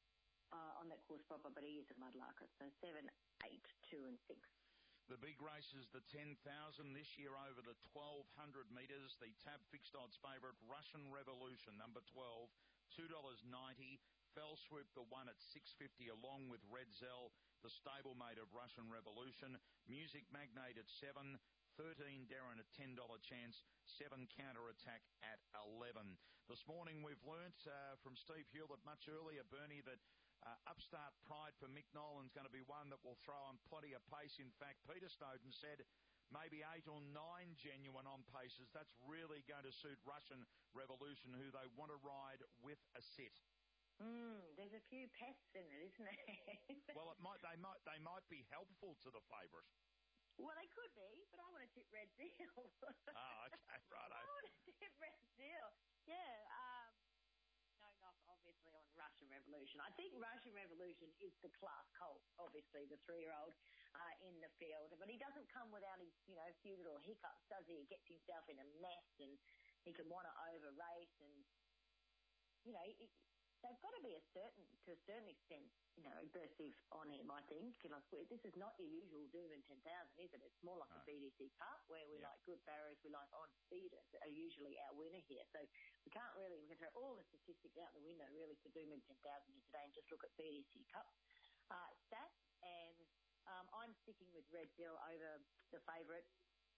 uh, on that course proper, but he is a mudlarker. So seven, eight, two, and six. The big races, the ten thousand this year over the twelve hundred metres. The tab fixed odds favourite, Russian Revolution, number twelve, two dollars ninety. Fell Swoop, the one at six fifty, along with Red Zell, the stablemate of Russian Revolution. Music Magnate at seven, thirteen Darren at ten dollars chance, seven Counter Attack at eleven. This morning we've learnt uh, from Steve Hewlett much earlier, Bernie, that Uh, Upstart Pride for Mick Nolan's going to be one that will throw on plenty of pace. In fact, Peter Snowden said maybe eight or nine genuine on paces. That's really going to suit Russian Revolution, who they want to ride with a sit. Mm, there's a few pests in it, isn't there? Well, it might. They might. They might be helpful to the favourite. Well, they could be, but I want to tip Red Seal. Oh, okay, right. I want to tip Red Seal. Yeah. Um, no knock, obviously, on Russian Revolution. I think Russian Revolution is the class colt, obviously, the three-year-old uh, in the field. But he doesn't come without his, you know, a few little hiccups, does he? He gets himself in a mess, and he can want to over-race, and, you know, he, they've got to be a certain, to a certain extent, you know, aggressive on him, I think. And I swear, this is not your usual Doom in ten thousand, is it? It's more like no. a B D C Cup, where we yeah. like good barriers, we like on speeders are usually our winner here. So we can't really, we can throw all the statistics out the window, really, for Doom in ten thousand today and just look at B D C Cup uh, stats. And um, I'm sticking with Red Bill over the favourite.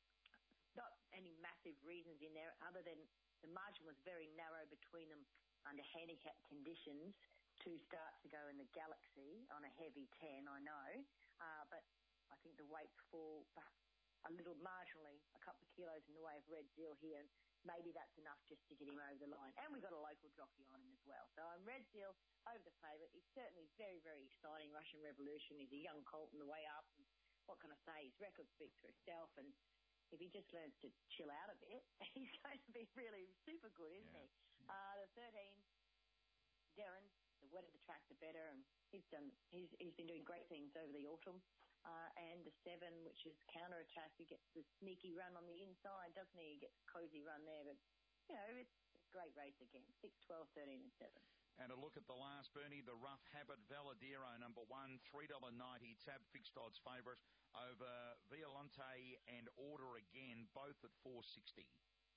Not any massive reasons in there, other than the margin was very narrow between them under handicap conditions. Two starts to go in the Galaxy on a heavy ten, I know, uh, but I think the weights fall a little marginally, a couple of kilos in the way of Red Deal here. maybe that's enough just to get him over the line. And we've got a local jockey on him as well. So I'm Red Seal over the favourite. He's certainly very, very exciting. Russian Revolution. He's a young colt on the way up. And what can I say? His record speaks for itself. And if he just learns to chill out a bit, he's going to be really super good, isn't Yeah. he? Uh, the thirteen, Darren, the wetter the track, the better. And he's done. He's he's been doing great things over the autumn. Uh, and the seven, which is counter-attack, he gets the sneaky run on the inside, doesn't he? He gets a cosy run there, but, you know, it's a great race again. six, twelve, thirteen and seven. And a look at the last, Bernie, the Rough Habit Valadero, number one, three dollars ninety, tab fixed odds favourite over Violante and Order Again, both at four sixty.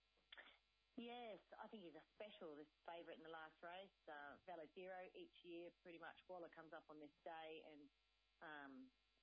Yes, I think he's a special, this favourite in the last race. Uh, Valadero, each year, pretty much, Waller comes up on this day and... Um,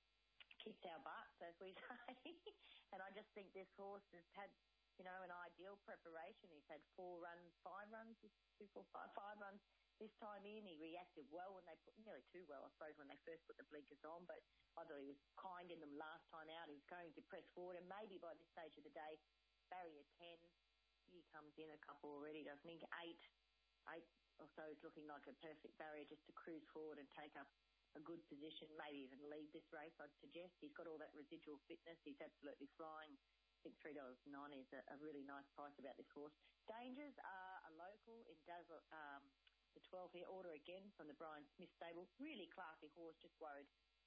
kicks our butts, as we say. And I just think this horse has had, you know, an ideal preparation. He's had four runs, five runs, two, four, five, five runs this time in. He reacted well when they put, nearly too well, I suppose, when they first put the blinkers on, but I thought he was kind in them last time out. He's going to press forward, and maybe by this stage of the day, barrier ten, he comes in a couple already, doesn't he? Eight, eight or so is looking like a perfect barrier just to cruise forward and take up a good position, maybe even lead this race, I'd suggest. He's got all that residual fitness. He's absolutely flying. I think three dollars ninety is a, a really nice price about this horse. Dangers are a local in Dazzle, um, the twelve here, Order Again from the Brian Smith stable. Really classy horse, just worried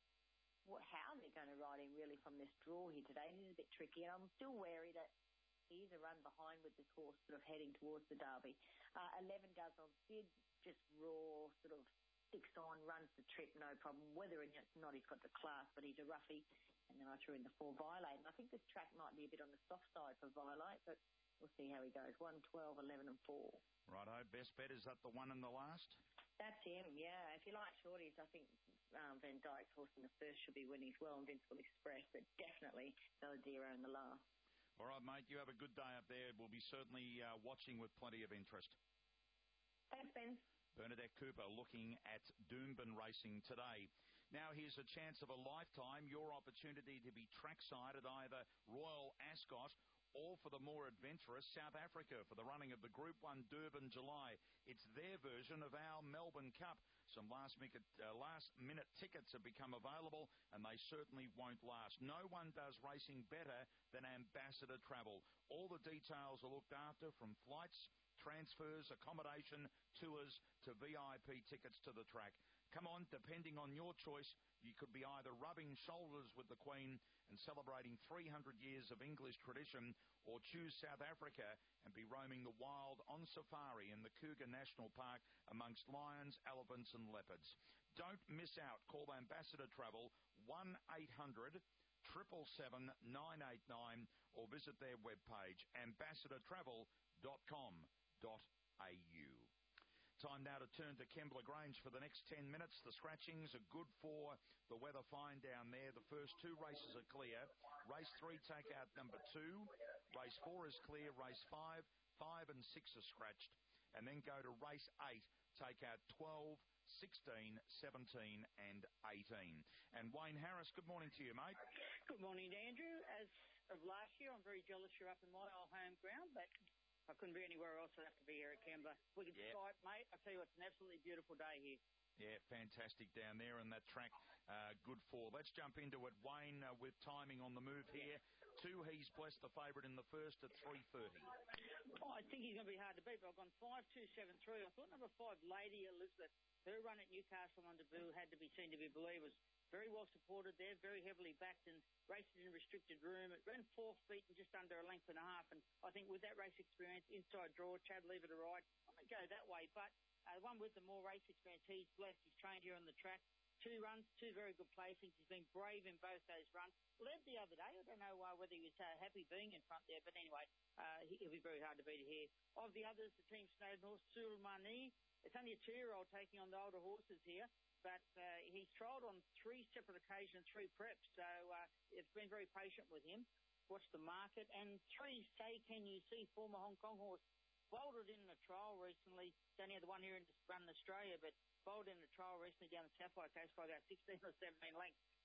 what, how they're going to ride him really from this draw here today. This is a bit tricky, and I'm still wary that he is a run behind with this horse sort of heading towards the Derby. Uh, eleven does on Sid, just raw, sort of sticks on, runs the trip, no problem. Whether or not he's got the class, but he's a roughie. And then I threw in the four Violate. And I think this track might be a bit on the soft side for Violate, but we'll see how he goes. one, twelve, eleven and four. Righto, best bet, is that the one in the last? That's him, yeah. If you like shorties, I think um, Van Dyke's horse in the first should be winning as well, Invincible Express, but definitely Valadero in the last. All right, mate, you have a good day up there. We'll be certainly uh, watching with plenty of interest. Thanks, Ben. Bernadette Cooper looking at Doomben Racing today. Now here's a chance of a lifetime, your opportunity to be trackside at either Royal Ascot or for the more adventurous South Africa for the running of the Group one Durban July. It's their version of our Melbourne Cup. Some last minute, uh, last minute tickets have become available and they certainly won't last. No one does racing better than Ambassador Travel. All the details are looked after, from flights, transfers, accommodation, tours to V I P tickets to the track. Come on, depending on your choice, you could be either rubbing shoulders with the Queen and celebrating three hundred years of English tradition, or choose South Africa and be roaming the wild on safari in the Kruger National Park amongst lions, elephants and leopards. Don't miss out. Call Ambassador Travel one eight hundred, seven seven seven, nine eight nine or visit their webpage ambassador travel dot com dot a u. Time now to turn to Kembla Grange for the next ten minutes. The scratchings are good for the weather fine down there. The first two races are clear. Race three, take out number two. Race four is clear. Race five, five and six are scratched. And then go to race eight, take out twelve, sixteen, seventeen and eighteen. And Wayne Harris, good morning to you, mate. Good morning, Andrew. As of last year, I'm very jealous you're up in my old home ground, but I couldn't be anywhere else. I'd have to be here at Kembla. We could yep. Skype, mate. I tell you what, it's an absolutely beautiful day here. Yeah, fantastic down there, and that track, uh, good for. Let's jump into it, Wayne, uh, with timing on the move here. Two, he's blessed the favourite in the first at three thirty. Oh, I think he's going to be hard to beat, but I've gone five two seven three. I thought number five, Lady Elizabeth, her run at Newcastle on debut had to be seen to be believed. Was very well supported there, very heavily backed, and raced in restricted room. It ran four feet and just under a length and a half. And I think with that race experience, inside draw, Chad leave it a ride, I'm going to go that way. But uh, one with the more race experience, he's blessed. He's trained here on the track. Two runs, two very good placings. He's been brave in both those runs. Led the other day. I don't know uh, whether he was uh, happy being in front there, but anyway, uh, he'll be very hard to beat here. Of the others, the team Snowden horse, Sulmani. It's only a two-year-old taking on the older horses here. But uh, he's trialled on three separate occasions, three preps, so uh, it's been very patient with him. Watch the market. And three, Say Can You See, former Hong Kong horse, bolted in a trial recently. It's only the one here in run in Australia, but bolted in a trial recently down the Sapphire Coast by about sixteen or seventeen lengths.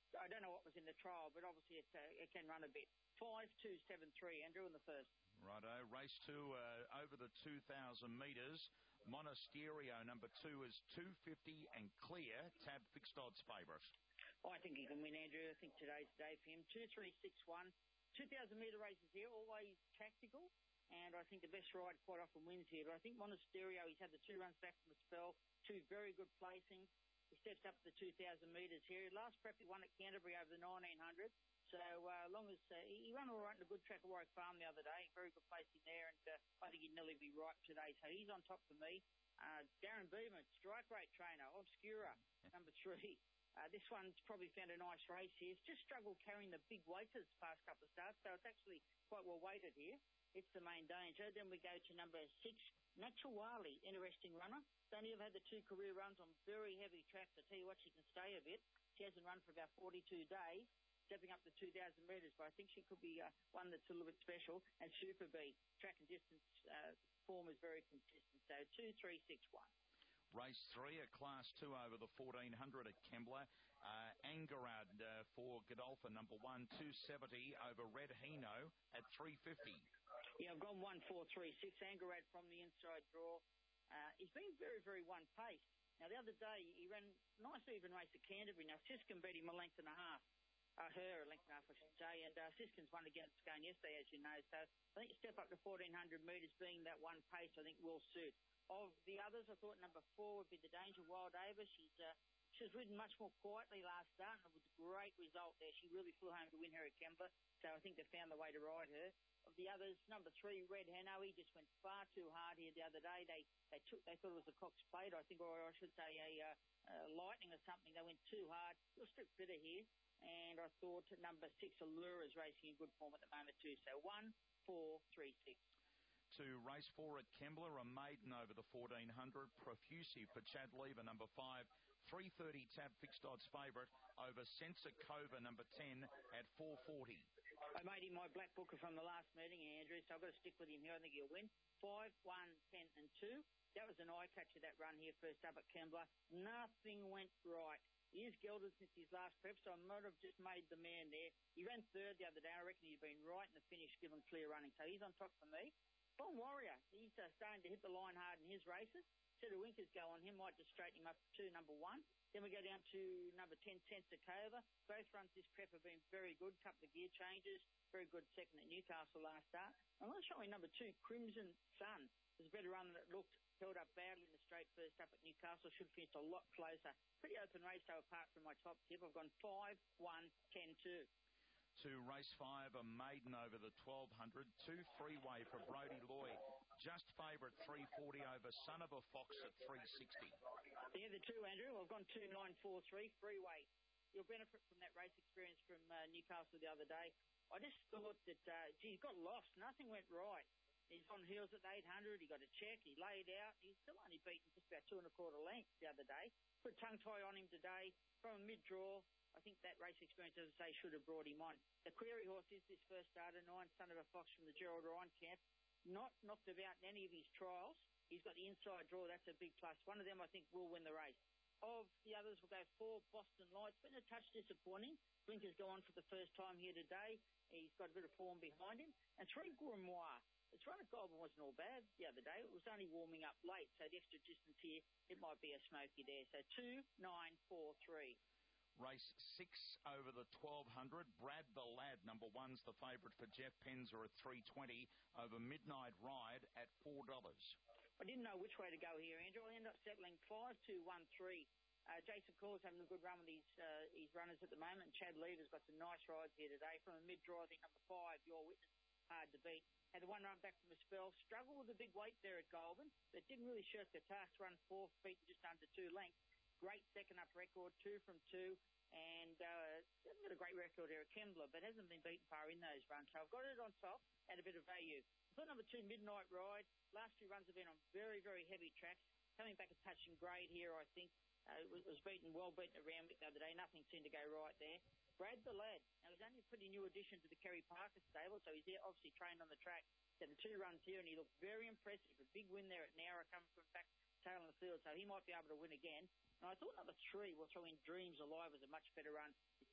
I don't know what was in the trial, but obviously it, uh, it can run a bit. Five, two, seven, three, Andrew, in the first. Righto, race two uh, over the two thousand metres. Monasterio, number two, is two fifty and clear. Tab fixed odds favourite. I think he can win, Andrew. I think today's the day for him. two three six one. two thousand metre races here, always tactical. And I think the best ride quite often wins here. But I think Monasterio, he's had the two runs back from a spell. Two very good placings. He steps up to the two thousand metres here. Last prep he won at Canterbury over the nineteen hundred. So uh, long as uh, he ran all right in a good track at Warwick Farm the other day, very good placing there, and uh, I think he'd nearly be right today. So he's on top for me. Uh, Darren Beeman, strike rate trainer, Obscura, number three. Uh, this one's probably found a nice race here. It's just struggled carrying the big weights the past couple of starts, so it's actually quite well weighted here. It's the main danger. Then we go to number six, Natural Wali, interesting runner. Only have had the two career runs on very heavy tracks. I tell you what, she can stay a bit. She hasn't run for about forty-two days. Stepping up to two thousand metres, but I think she could be uh, one that's a little bit special. And Super B, track and distance uh, form is very consistent. So two, three, six, one. Race three, a class two over the fourteen hundred at Kembla. Uh, Angarad uh, for Godolphin, number one, two seventy over Red Hino at three fifty. Yeah, I've gone one, four, three, six. Angarad from the inside draw. Uh, he's been very, very one-paced. Now, the other day, he ran a nice even race at Canterbury. Now, Siskin beat him a length and a half. Uh, her, a length and a half, I should say. And uh, Siskin's won against Scone yesterday, as you know. So I think step up to fourteen hundred metres being that one pace, I think will suit. Of the others, I thought number four would be the Danger Wild Ava. She's uh, she's ridden much more quietly last start, and it was a great result there. She really flew home to win her at Kembla. So I think they found the way to ride her. Of the others, number three, Red Hano, he just went far too hard here the other day. They they took they thought it was a Cox Plate, I think, or I should say a, uh, a Lightning or something. They went too hard. A little strip fitter here. And I thought number six, Allure, is racing in good form at the moment too. So one, four, three, six. To race four at Kembla, a maiden over the fourteen hundred. Profusive for Chad Lever, number five. three thirty tab fixed odds favourite over Sensacova, number ten, at four forty. I made him my black booker from the last meeting, Andrew, so I've got to stick with him here. I think he'll win. five, one, ten and two. That was an eye catcher, that run here first up at Kembla. Nothing went right. He is gelded since his last prep, so I might have just made the man there. He ran third the other day. I reckon he's been right in the finish, given clear running. So he's on top for me. Bon Warrior, he's uh, starting to hit the line hard in his races. Set of winkers go on him, might just straighten him up to number one. Then we go down to number ten, Sensacova. Both runs this prep have been very good. Couple of gear changes. Very good second at Newcastle last start. I'm going to show you number two, Crimson Sun. It was a better run than it looked. Held up badly in the straight first up at Newcastle. Should finish a lot closer. Pretty open race, though, apart from my top tip. I've gone five, one, ten, two. To race five, a maiden over the twelve hundred. Two freeway for Brodie Lloyd. Just favourite three forty over Son of a Fox at three sixty. Yeah, the two, Andrew. I've gone two, nine, four, three. Freeway. You'll benefit from that race experience from uh, Newcastle the other day. I just thought that, uh, gee, he got lost. Nothing went right. He's on heels at the eight hundred. He got a check. He laid out. He's still only beaten just about two and a quarter lengths the other day. Put tongue tie on him today from a mid-draw. I think that race experience, as I say, should have brought him on. The Query horse is this first starter, nine, Son of a Fox from the Gerald Ryan camp. Not knocked about in any of his trials. He's got the inside draw. That's a big plus. One of them, I think, will win the race. Of the others, we'll go four, Boston Lights. Been a touch disappointing. Blinkers go on for the first time here today. He's got a bit of form behind him. And three, Grimoire. Its run at Goulburn wasn't all bad the other day. It was only warming up late, so the extra distance here, it might be a smoky there. So two, nine, four, three. Race six over the twelve hundred. Brad the Lad, number one's the favourite for Jeff Penzer at three twenty over Midnight Ride at four dollars. I didn't know which way to go here, Andrew. I ended up settling five, two, one, three. Uh, Jason Cole's having a good run with his, uh, his runners at the moment. Chad Lever's got some nice rides here today. From a mid-draw, I think number five, Your Witness, hard to beat. Had the one run back from a spell. Struggled with a big weight there at Goulburn, but didn't really shirk the task. Run four feet, just under two lengths. Great second up record, two from two. And uh, hasn't got a great record here at Kembla, but hasn't been beaten far in those runs. So I've got it on top at a bit of value. I thought number two, Midnight Ride. Last two runs have been on very, very heavy tracks. Coming back a touch in grade here, I think. Uh, was, was beaten, well beaten around the other day. Nothing seemed to go right there. Brad the Lad. Now, he's only a pretty new addition to the Kerry Parker stable, so he's there obviously trained on the track. He's had the two runs here, and he looked very impressive. A big win there at Nowra coming from back tail in the field, so he might be able to win again. And I thought number three, we'll throw in Dreams Alive, was a much better run. His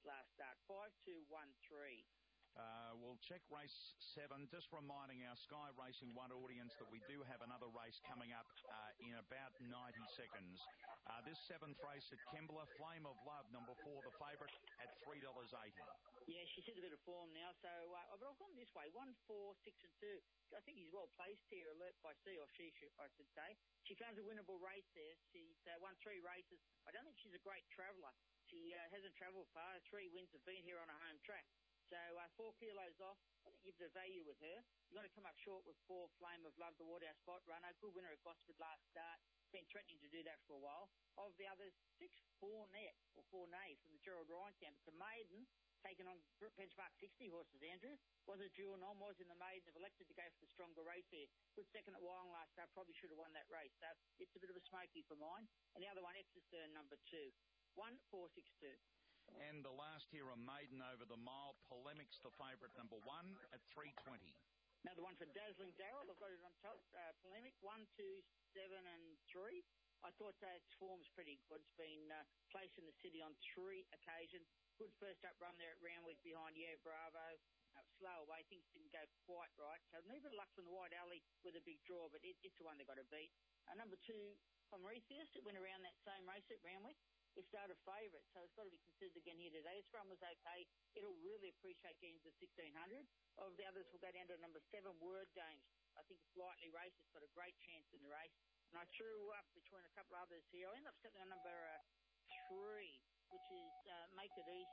last start. five two one three. Uh, we'll check race seven. Just reminding our Sky Racing One audience that we do have another race coming up uh, in about ninety seconds. Uh, this seventh race at Kembla, Flame of Love, number four, the favourite at three dollars eighty. Yeah, she's hit a bit of form now, so uh, but I've gone this way, one, four, six and two. I think he's well placed here, Alert by Sea, or she should, I should say. She found a winnable race there. She's uh, won three races. I don't think she's a great traveller. She uh, hasn't travelled far. Three wins have been here on a home track. So uh, four kilos off. I think you've the value with her. You're going to come up short with four, Flame of Love, the Waterhouse spot runner. Good winner at Gosford last start. Been threatening to do that for a while. Of the others, six, four net, or four nay from the Gerald Ryan camp. It's a maiden, taken on benchmark sixty horses, Andrew. Was a dual nom, was in the maiden. Have elected to go for the stronger race here. Good second at Wyong last start. Probably should have won that race. So it's a bit of a smoky for mine. And the other one, Exeter, number two. One, four, six, two. And the last here, a maiden over the mile. Polemics, the favourite, number one, at three twenty. Another one for Dazzling Daryl. I've got it on top. Uh, Polemic, one, two, seven, and three. I thought that its form's pretty good. It's been uh, placed in the city on three occasions. Good first up run there at Roundwick behind Yeah Bravo. Uh, slow away. Things didn't go quite right. So a little bit of luck from the White Alley with a big draw, but it, it's the one they got to beat. Uh, number two, Pomeretheus. It went around that same race at Roundwick. It started favourite, so it's got to be considered again here today. This run was okay. It'll really appreciate getting to sixteen hundred. Of the others, we'll go down to number seven, Word Games. I think it's lightly raced. It's got a great chance in the race. And I threw up between a couple of others here. I ended up stepping on number uh, three, which is uh, Make It Easy.